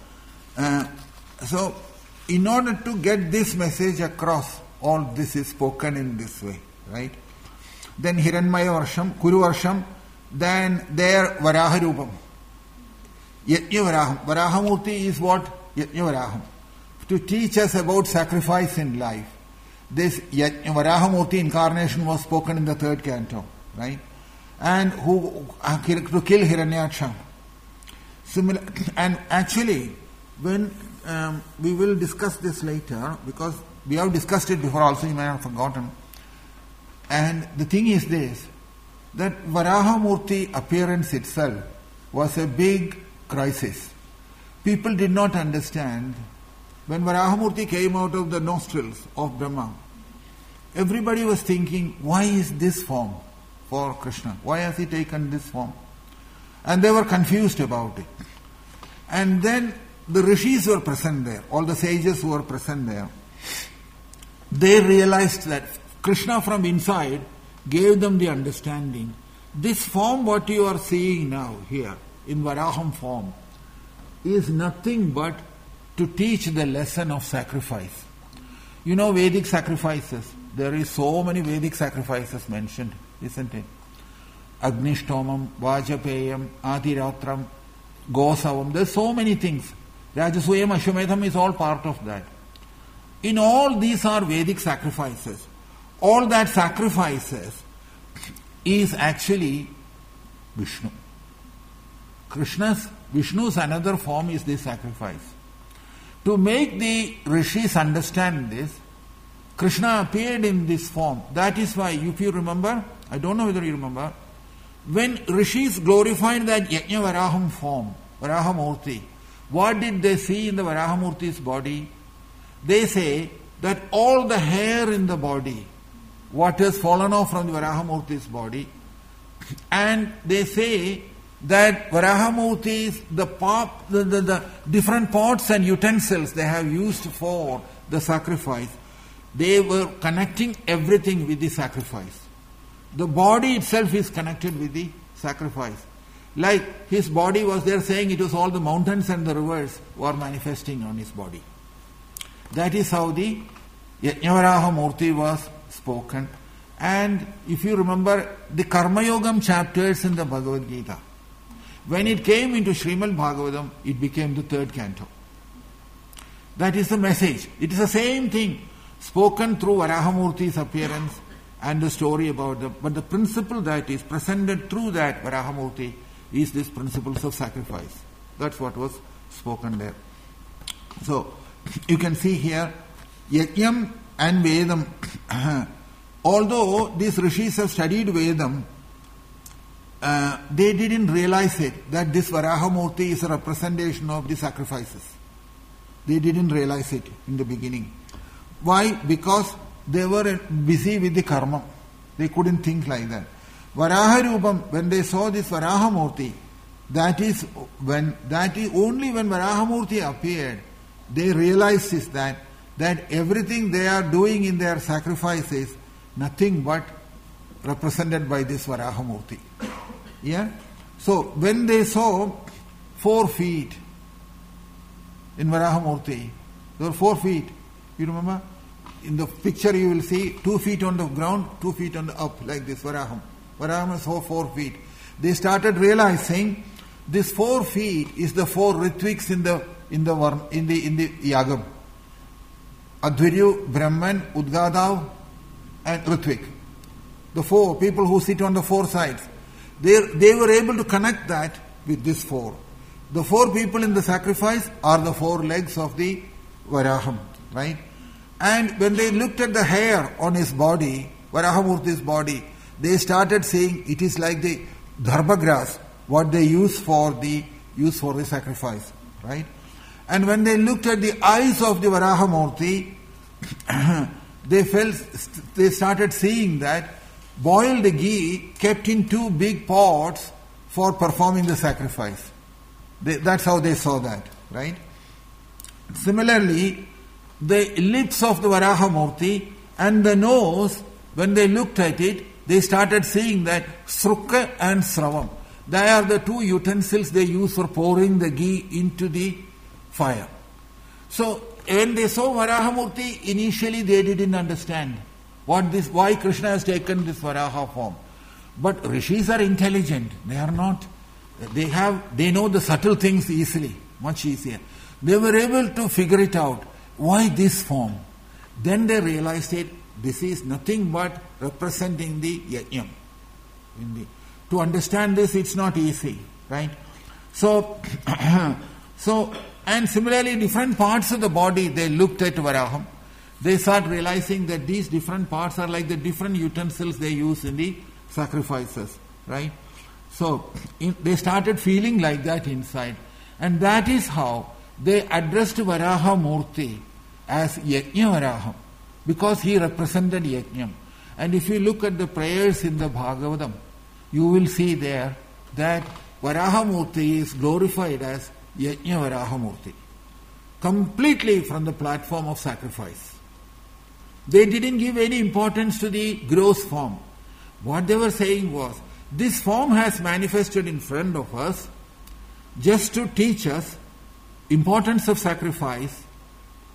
in order to get this message across, all this is spoken in this way. Right? Then Hiranyamaya Varsham, Kuru Varsham, then there Varaha Rupam. Yajna Varaham. Varahamurti is what? Yajna Varaham. To teach us about sacrifice in life. This Yajna Varahamurti incarnation was spoken in the 3rd canto. Right? And to kill Hiranyaksha. Similar, and actually, when we will discuss this later, because we have discussed it before also, you may have forgotten. And the thing is this, that Varahamurti appearance itself was a big crisis. People did not understand. When Varahamurti came out of the nostrils of Brahma, everybody was thinking, why is this form for Krishna? Why has he taken this form? And they were confused about it. And then the rishis were present there, all the sages who were present there. They realized that Krishna from inside gave them the understanding. This form, what you are seeing now here, in Varaham form, is nothing but to teach the lesson of sacrifice. You know Vedic sacrifices. there is so many Vedic sacrifices mentioned, isn't it? Agnishtomam, Vajapayam, Adiratram, Gosavam. There's so many things. Rajasuyam, Ashwamedham is all part of that. In all these are Vedic sacrifices. All that sacrifices is actually Vishnu. Vishnu's another form is this sacrifice. To make the rishis understand this, Krishna appeared in this form. That is why, if you remember, I don't know whether you remember, when rishis glorified that Yajna Varaham form, Varahamurti, what did they see in the Varahamurti's body? They say that all the hair in the body, what has fallen off from the Varahamurti's body, and they say that Varahamurti's, the different pots and utensils they have used for the sacrifice, they were connecting everything with the sacrifice. The body itself is connected with the sacrifice. Like his body was there saying it was all the mountains and the rivers were manifesting on his body. That is how the Yajnavaraha Murti was spoken. And if you remember the Karma Yogam chapters in the Bhagavad Gita, when it came into Srimad Bhagavatam, it became the third canto. That is the message. It is the same thing spoken through Varahamurti's appearance and the story about them. But the principle that is presented through that Varahamurti is this principles of sacrifice. That's what was spoken there. So, you can see here, Yajnam and Vedam, although these rishis have studied Vedam, they didn't realize it, that this Varahamurti is a representation of the sacrifices. They didn't realize it in the beginning. Why? Because they were busy with the karma. They couldn't think like that. Varaharupam, when they saw this Varahamurti, that is only when Varahamurti appeared, they realized is that everything they are doing in their sacrifice is nothing but represented by this Varahamurti. Yeah? So, when they saw 4 feet in Varahamurti, there were 4 feet. You remember? In the picture you will see 2 feet on the ground, 2 feet on the up, like this Varaham. Varaham is 4 feet. They started realizing this 4 feet is the 4 ritviks in the yagam. Adhiryu, Brahman, Udgadav, and Ritvik. The 4 people who sit on the 4 sides. They were able to connect that with this 4. The 4 people in the sacrifice are the 4 legs of the Varaham, right? And when they looked at the hair on his body, Varahamurti's body, they started saying it is like the dharma grass, what they use for the sacrifice, right? And when they looked at the eyes of the Varahamurti, they started seeing that boiled ghee kept in 2 big pots for performing the sacrifice. That's how they saw that, right? Similarly, the lips of the Varahamurti and the nose, when they looked at it, they started seeing that Srukka and Sravam, they are the 2 utensils they use for pouring the ghee into the fire. So, when they saw Varahamurti, initially they didn't understand why Krishna has taken this Varaha form. But rishis are intelligent. They are not. They know the subtle things easily, much easier. They were able to figure it out. Why this form? Then they realized it. This is nothing but representing the yajnam. To understand this, it's not easy, right? So, and similarly, different parts of the body, they looked at Varaham. They start realizing that these different parts are like the different utensils they use in the sacrifices, right? So, they started feeling like that inside. And that is how they addressed Varaha Murti as Yajna Varaham, because he represented Yajnam. And if you look at the prayers in the Bhagavatam, you will see there that Varaha Murti is glorified as Yajna Varaha Murti, completely from the platform of sacrifice. They didn't give any importance to the gross form. What they were saying was, this form has manifested in front of us just to teach us importance of sacrifice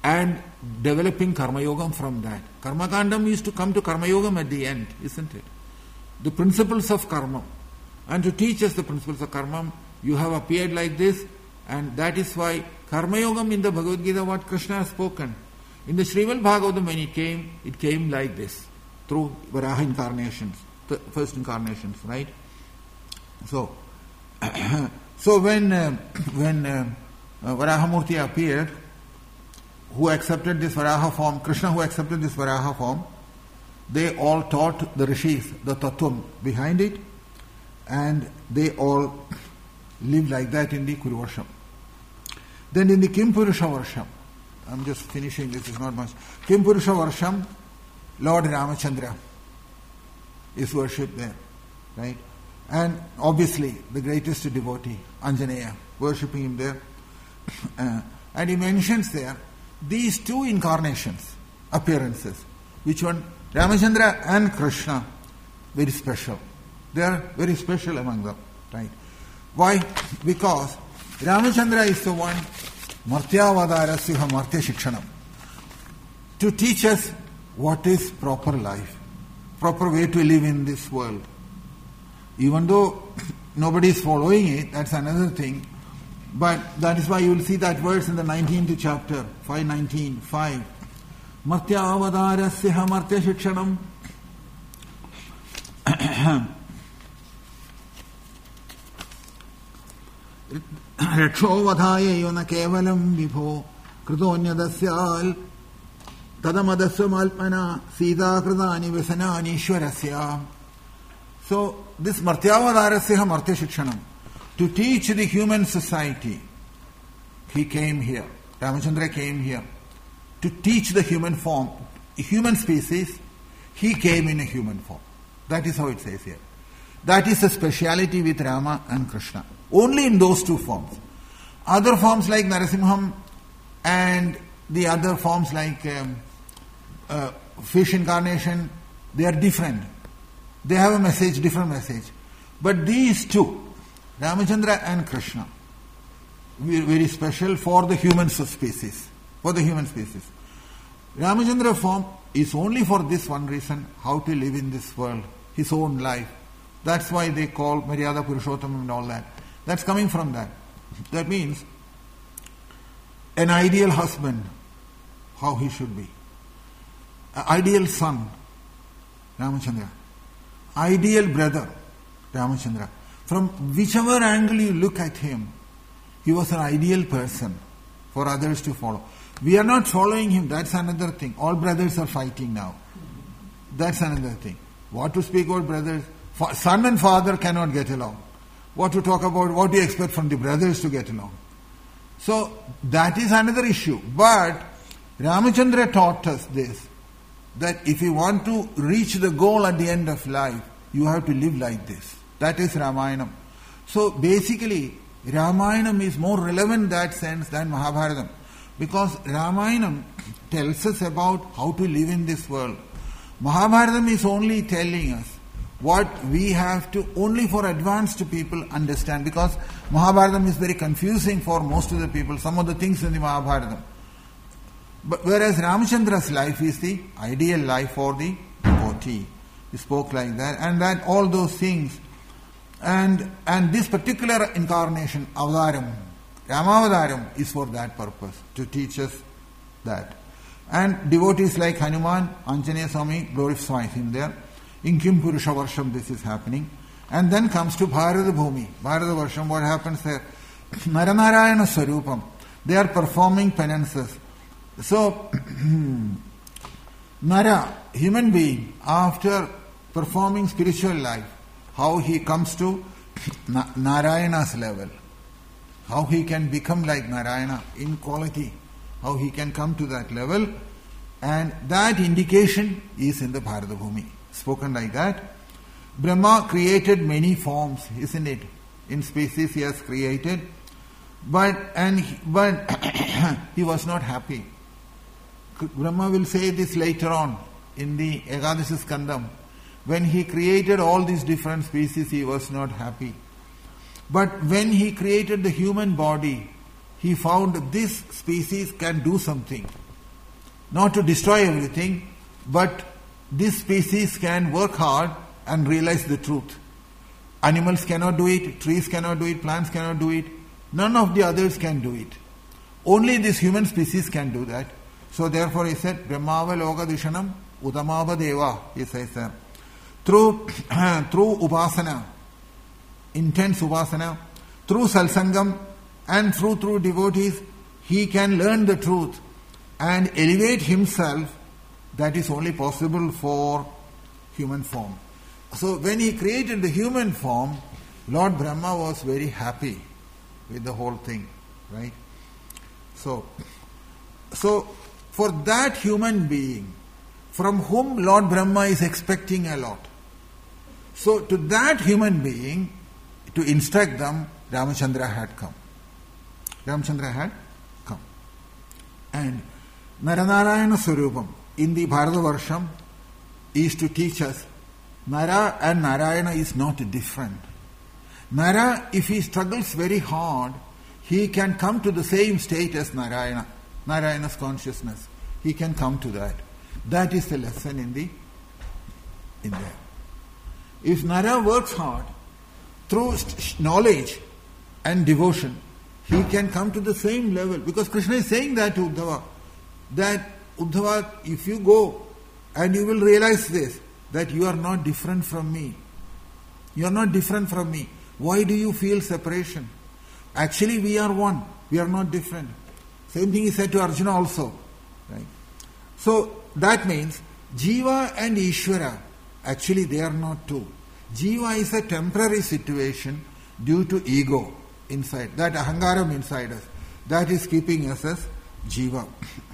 and developing Karma Yogam from that. Karma Kandam is to come to Karma Yogam at the end, isn't it? The principles of karma. And to teach us the principles of karma, you have appeared like this, and that is why Karma Yogam in the Bhagavad Gita, what Krishna has spoken. In the Srimad Bhagavatam, when it came like this, through Varaha incarnations, the first incarnations, right? So when Varahamurti appeared, who accepted this Varaha form, Krishna who accepted this Varaha form, they all taught the rishis the tattvam behind it, and they all lived like that in the Kuruvarsham. Then in the Kimpurusha Varsham, I'm just finishing, this is not much. Kimpurusha Varsham, Lord Ramachandra is worshipped there, right? And obviously the greatest devotee, Anjaneya, worshipping him there. And he mentions there these two incarnations, appearances. Which one? Ramachandra and Krishna, very special. They are very special among them, right? Why? Because Ramachandra is the one, Martyavadarasya Martya Shikshanam, to teach us what is proper life, proper way to live in this world. Even though nobody is following it, that's another thing. But that is why you will see that verse in the 19th chapter, 5:19:5. Martya avadarasya martya shikshanam. Raksho vadhaya yona kevalam vibho kritonyadasyal tadamadasya malpana sita kritani vasanani ishwarasya. So this Martyavadarasya Martya Shikshanam, to teach the human society, he came here. Ramachandra came here to teach the human form, human species. He came in a human form. That is how it says here. That is a speciality with Rama and Krishna. Only in those two forms. Other forms like Narasimham and the other forms like fish incarnation, they are different. They have a message, different message. But these two, Ramachandra and Krishna, very special for the human species. For the human species. Ramachandra form is only for this one reason, how to live in this world, his own life. That's why they call Maryada Purushottam and all that. That's coming from that. That means an ideal husband, how he should be. An ideal son, Ramachandra. Ideal brother, Ramachandra. From whichever angle you look at him, he was an ideal person for others to follow. We are not following him, that's another thing. All brothers are fighting now. That's another thing. What to speak about brothers? Son and father cannot get along. What to talk about, what do you expect from the brothers to get along? So, that is another issue. But Ramachandra taught us this, that if you want to reach the goal at the end of life, you have to live like this. That is Ramayana. So basically, Ramayana is more relevant in that sense than Mahabharata. Because Ramayana tells us about how to live in this world. Mahabharata is only telling us what we have to, only for advanced people, understand. Because Mahabharata is very confusing for most of the people, some of the things in the Mahabharata. But whereas Ramachandra's life is the ideal life for the devotee. He spoke like that, and that all those things. And this particular incarnation, Avadaram, Ramavadaram, is for that purpose, to teach us that. And devotees like Hanuman, Anjaneya Swami glorify him there. In Kimpurusha Varsham this is happening. And then comes to Bharata Bhumi. Bharata Varsham, what happens there? Naranarayana Swarupam. They are performing penances. So, Nara, human being, after performing spiritual life, how he comes to Narayana's level, how he can become like Narayana in quality, how he can come to that level, and that indication is in the Bharata Bhumi, spoken like that. Brahma created many forms, isn't it? In species he has created, but he was not happy. Brahma will say this later on in the Ekadasi Skandam. When he created all these different species, he was not happy. But when he created the human body, he found this species can do something. not to destroy everything, but this species can work hard and realize the truth. Animals cannot do it, trees cannot do it, plants cannot do it, none of the others can do it. Only this human species can do that. So therefore he said, Brahmava Loka Dishanam Udamava Deva, he says there. Through upasana, intense upasana, through salsangam and through devotees, he can learn the truth and elevate himself. That is only possible for human form. So when he created the human form, Lord Brahma was very happy with the whole thing, right? So for that human being, from whom Lord Brahma is expecting a lot, so to that human being, to instruct them, Ramachandra had come. Ramachandra had come. And Naranarayana Swarupam in the Bharatavarsham is to teach us Nara and Narayana is not different. Nara, if he struggles very hard, he can come to the same state as Narayana, Narayana's consciousness. He can come to that. That is the lesson in there. If Nara works hard through knowledge and devotion, he can come to the same level. Because Krishna is saying that to Uddhava, that Uddhava, if you go and you will realize this, that you are not different from me. You are not different from me. Why do you feel separation? Actually, we are one. We are not different. Same thing he said to Arjuna also. Right? So, that means Jiva and Ishvara, actually they are not two. Jiva is a temporary situation due to ego inside, that ahangaram inside us. That is keeping us as Jiva.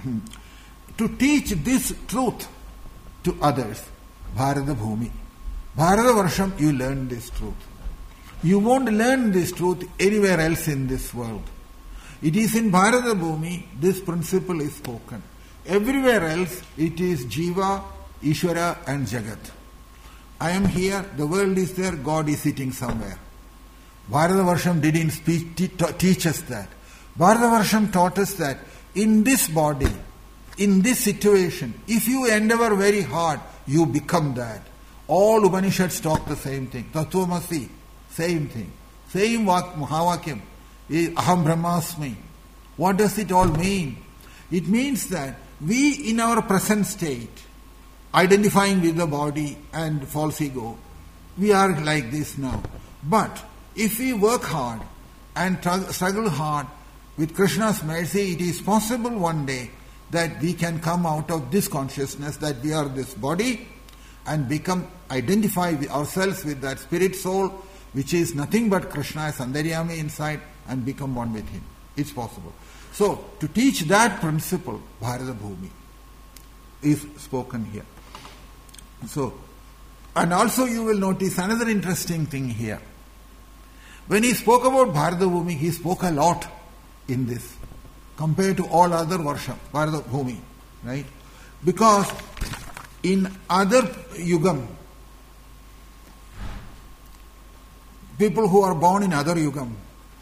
To teach this truth to others, Bharata Bhumi. Bharata Varsham, you learn this truth. You won't learn this truth anywhere else in this world. It is in Bharata Bhumi, this principle is spoken. Everywhere else, it is Jiva, Ishvara and Jagat. I am here, the world is there, God is sitting somewhere. Bharata Varsham didn't teach us that. Bharata Varsham taught us that in this body, in this situation, if you endeavor very hard, you become that. All Upanishads talk the same thing. Tattvamasi, same thing. Same Mahavakyam. Aham Brahmasmi. What does it all mean? It means that we in our present state, identifying with the body and false ego, we are like this now. But if we work hard and struggle hard with Krishna's mercy, it is possible one day that we can come out of this consciousness that we are this body and identify ourselves with that spirit soul which is nothing but Krishna as Antaryami inside and become one with him. It's possible. So, to teach that principle, Bharata Bhumi is spoken here. So, and also you will notice another interesting thing here. When he spoke about Bharata Bhumi, he spoke a lot in this compared to all other Varsham, Bharata Bhumi, right? Because in other Yugam, people who are born in other Yugam,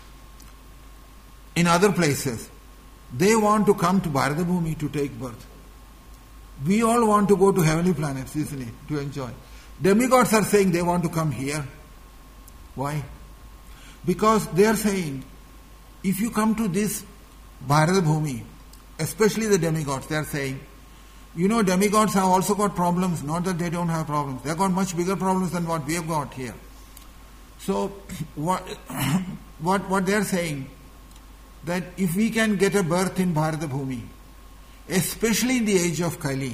in other places, they want to come to Bharata Bhumi to take birth. We all want to go to heavenly planets, isn't it? To enjoy. Demigods are saying they want to come here. Why? Because they are saying, if you come to this Bharata Bhumi, especially the demigods, they are saying, demigods have also got problems, not that they don't have problems. They have got much bigger problems than what we have got here. So, what they are saying, that if we can get a birth in Bharata Bhumi, especially in the age of Kali,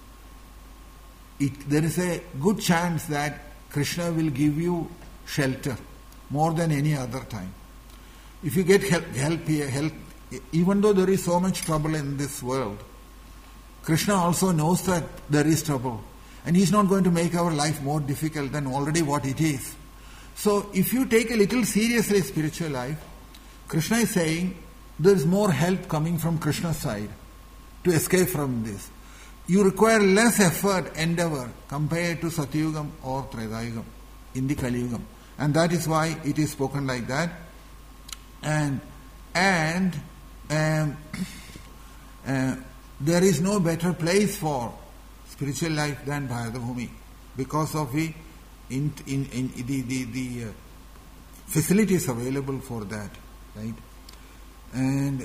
there is a good chance that Krishna will give you shelter more than any other time. If you get help here, even though there is so much trouble in this world, Krishna also knows that there is trouble. And He is not going to make our life more difficult than already what it is. So, if you take a little seriously spiritual life, Krishna is saying there is more help coming from Krishna's side to escape from this. You require less effort, endeavor compared to Satyugam or Tretayugam in the Kali Yugam. And that is why it is spoken like that. there is no better place for spiritual life than Bharatabhumi because of the facilities available for that, right? And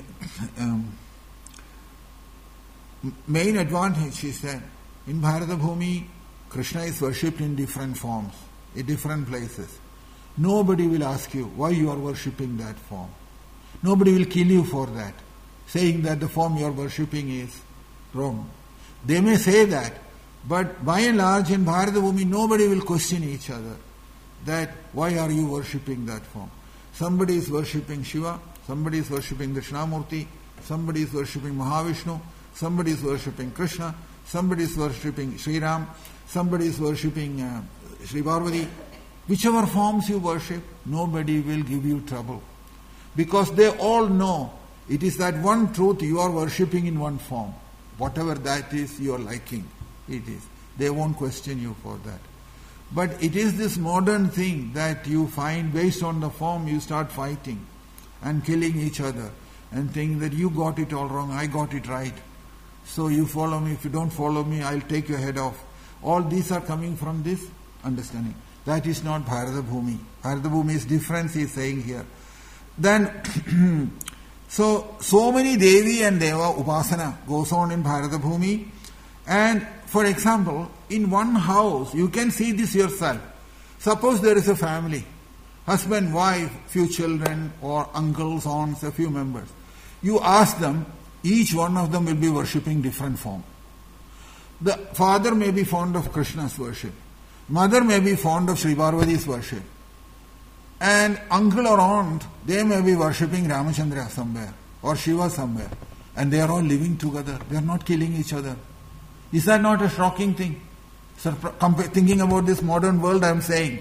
main advantage is that in Bharatabhumi, Krishna is worshipped in different forms, in different places. Nobody will ask you why you are worshipping that form. Nobody will kill you for that, saying that the form you are worshipping is wrong. They may say that, but by and large in Bharatabhumi, nobody will question each other that why are you worshipping that form. Somebody is worshipping Shiva, somebody is worshipping Dakshinamurti, somebody is worshipping Mahavishnu, somebody is worshipping Krishna, somebody is worshipping Sri Ram, somebody is worshipping Sri Parvati. Whichever forms you worship, nobody will give you trouble. Because they all know it is that one truth you are worshipping in one form. Whatever that is you are liking, it is. They won't question you for that. But it is this modern thing that you find based on the form you start fighting and killing each other and thinking that you got it all wrong, I got it right. So you follow me, if you don't follow me, I'll take your head off. All these are coming from this understanding. That is not Bharatabhumi. Bharatabhumi is different, he is saying here. Then, so many Devi and Deva Upasana goes on in Bharatabhumi. And for example, in one house, you can see this yourself. Suppose there is a family, husband, wife, few children, or uncles, aunts, a few members. You ask them, each one of them will be worshipping different form. The father may be fond of Krishna's worship. Mother may be fond of Sri Parvati's worship. And uncle or aunt, they may be worshipping Ramachandra somewhere or Shiva somewhere. And they are all living together. They are not killing each other. Is that not a shocking thing? Thinking about this modern world, I am saying.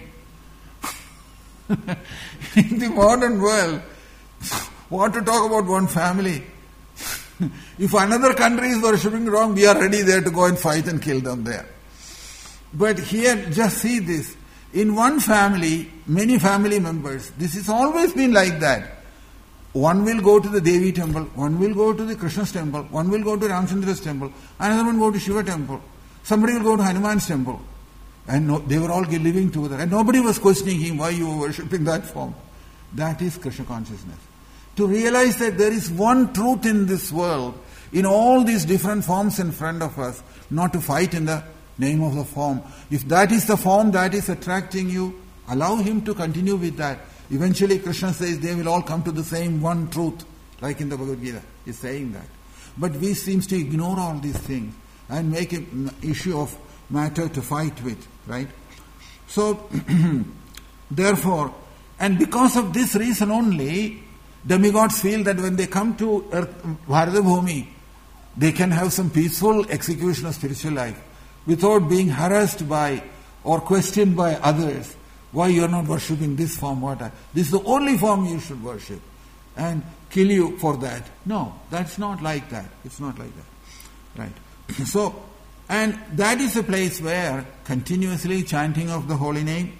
In the modern world, what to talk about one family? If another country is worshipping wrong, we are ready there to go and fight and kill them there. But here, just see this. In one family, many family members, this has always been like that. One will go to the Devi temple, one will go to the Krishna's temple, one will go to Ramachandra's temple, another one will go to Shiva temple, somebody will go to Hanuman's temple. And they were all living together. And nobody was questioning him why you were worshipping that form. That is Krishna consciousness. To realize that there is one truth in this world, in all these different forms in front of us, not to fight in the name of the form. If that is the form that is attracting you, allow him to continue with that. Eventually Krishna says they will all come to the same one truth, like in the Bhagavad Gita. He is saying that. But we seem to ignore all these things and make an issue of matter to fight with, right? So, therefore, and because of this reason only, demigods feel that when they come to Bharatabhumi, they can have some peaceful execution of spiritual life without being harassed by or questioned by others. Why you are not worshipping this form? This is the only form you should worship, and kill you for that. No, that's not like that. It's not like that, right? So, and that is a place where continuously chanting of the holy name,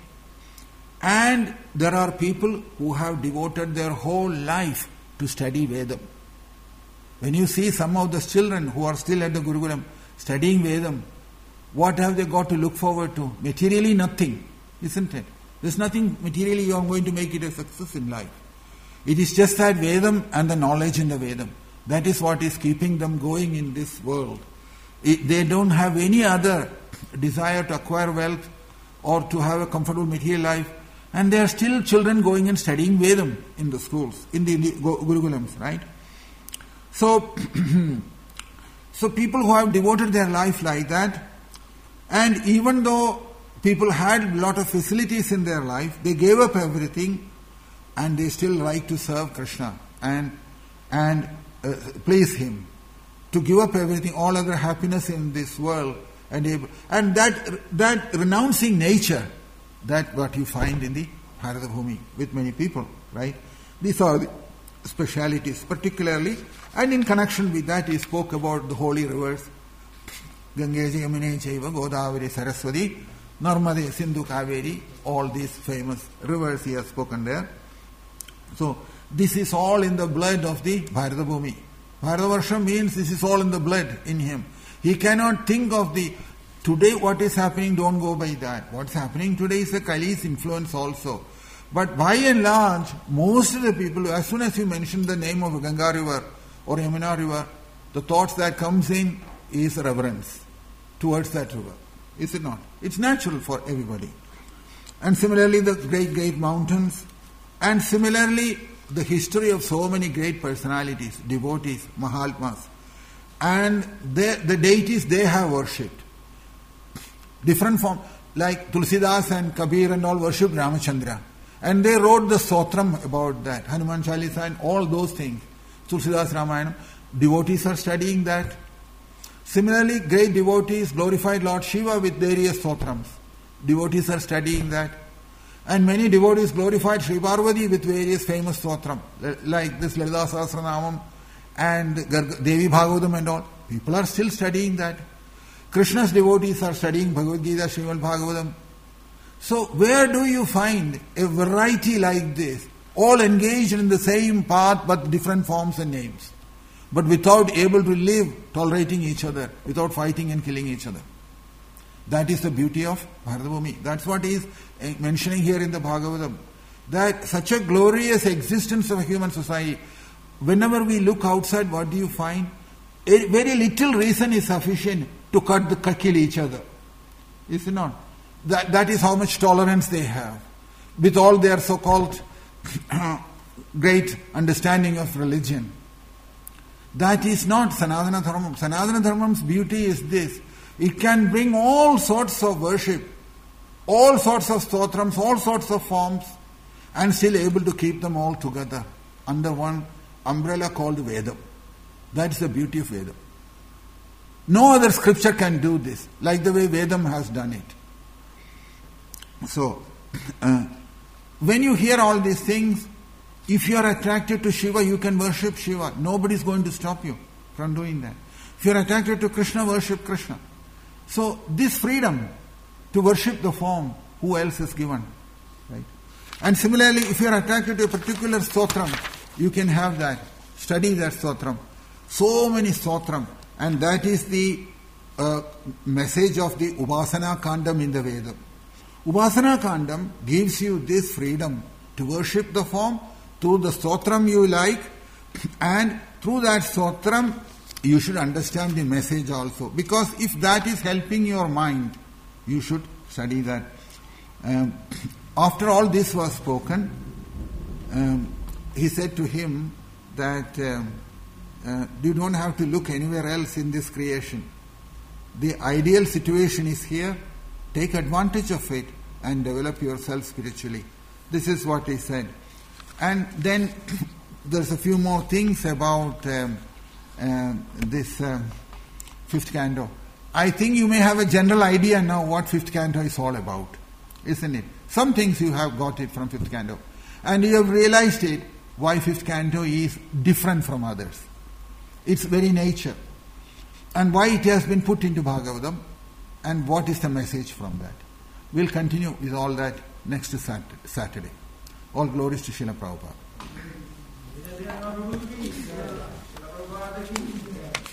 and there are people who have devoted their whole life to study Vedam. When you see some of the children who are still at the Gurukulam studying Vedam, what have they got to look forward to? Materially nothing, isn't it? There's nothing materially you are going to make it a success in life. It is just that Vedam and the knowledge in the Vedam. That is what is keeping them going in this world. They don't have any other desire to acquire wealth or to have a comfortable material life. And they are still children going and studying Vedam in the schools, in the Gurukulams, right? So, so people who have devoted their life like that, and even though people had a lot of facilities in their life, they gave up everything and they still like to serve Krishna and please Him. To give up everything, all other happiness in this world, and that renouncing nature, that what you find in the Bharatabhumi with many people, right? These are the specialities, particularly, and in connection with that, he spoke about the holy rivers, Gange Yamune Chaiva, Godavari, Saraswati, Narmade, Sindhu, Kaveri, all these famous rivers he has spoken there. So, this is all in the blood of the Bharatabhumi, Bharatavarsha means this is all in the blood in him. He cannot think of today what is happening, don't go by that. What's happening today is the Kali's influence also. But by and large, most of the people, as soon as you mention the name of Ganga river or Yamuna river, the thoughts that comes in is reverence towards that river. Is it not? It's natural for everybody. And similarly, the great mountains. And similarly, the history of so many great personalities, devotees, Mahatmas. And the deities they have worshipped. Different form, like Tulsidas and Kabir and all worshipped Ramachandra. And they wrote the Stotram about that, Hanuman Chalisa and all those things. Tulsidas Ramayanam. Devotees are studying that. Similarly, great devotees glorified Lord Shiva with various Stotrams. Devotees are studying that. And many devotees glorified Sri Parvati with various famous Stotram, like this Lalita Sahasranamam and Devi Bhagavatam and all. People are still studying that. Krishna's devotees are studying Bhagavad Gita, Srimad Bhagavatam. So where do you find a variety like this, all engaged in the same path but different forms and names, but without able to live tolerating each other, without fighting and killing each other? That is the beauty of Bharatavumi. That's what he is mentioning here in the Bhagavatam. That such a glorious existence of a human society, whenever we look outside, what do you find? A very little reason is sufficient to kill each other. Is it not? That is how much tolerance they have. With all their so-called great understanding of religion. That is not Sanatana Dharmam. Sanatana Dharmam's beauty is this. It can bring all sorts of worship, all sorts of stotrams, all sorts of forms, and still able to keep them all together under one umbrella called Vedam. That's the beauty of Vedam. No other scripture can do this, like the way Vedam has done it. So, when you hear all these things, if you are attracted to Shiva, you can worship Shiva. Nobody is going to stop you from doing that. If you are attracted to Krishna, worship Krishna. So, this freedom to worship the form, who else is given? Right? And similarly, if you are attracted to a particular stotram, you can have that. Study that stotram. So many stotram. And that is the message of the Upasana Kandam in the Veda. Upasana Kandam gives you this freedom to worship the form through the stotram you like, and through that stotram you should understand the message also. Because if that is helping your mind, you should study that. After all this was spoken, he said to him that you don't have to look anywhere else in this creation. The ideal situation is here. Take advantage of it and develop yourself spiritually. This is what he said. And then there's a few more things about this fifth canto. I think you may have a general idea now what fifth canto is all about, isn't it? Some things you have got it from fifth canto. And you have realized it, why fifth canto is different from others. Its very nature. And why it has been put into Bhagavatam, and what is the message from that. We'll continue with all that next Saturday. All glories to Srila Prabhupada.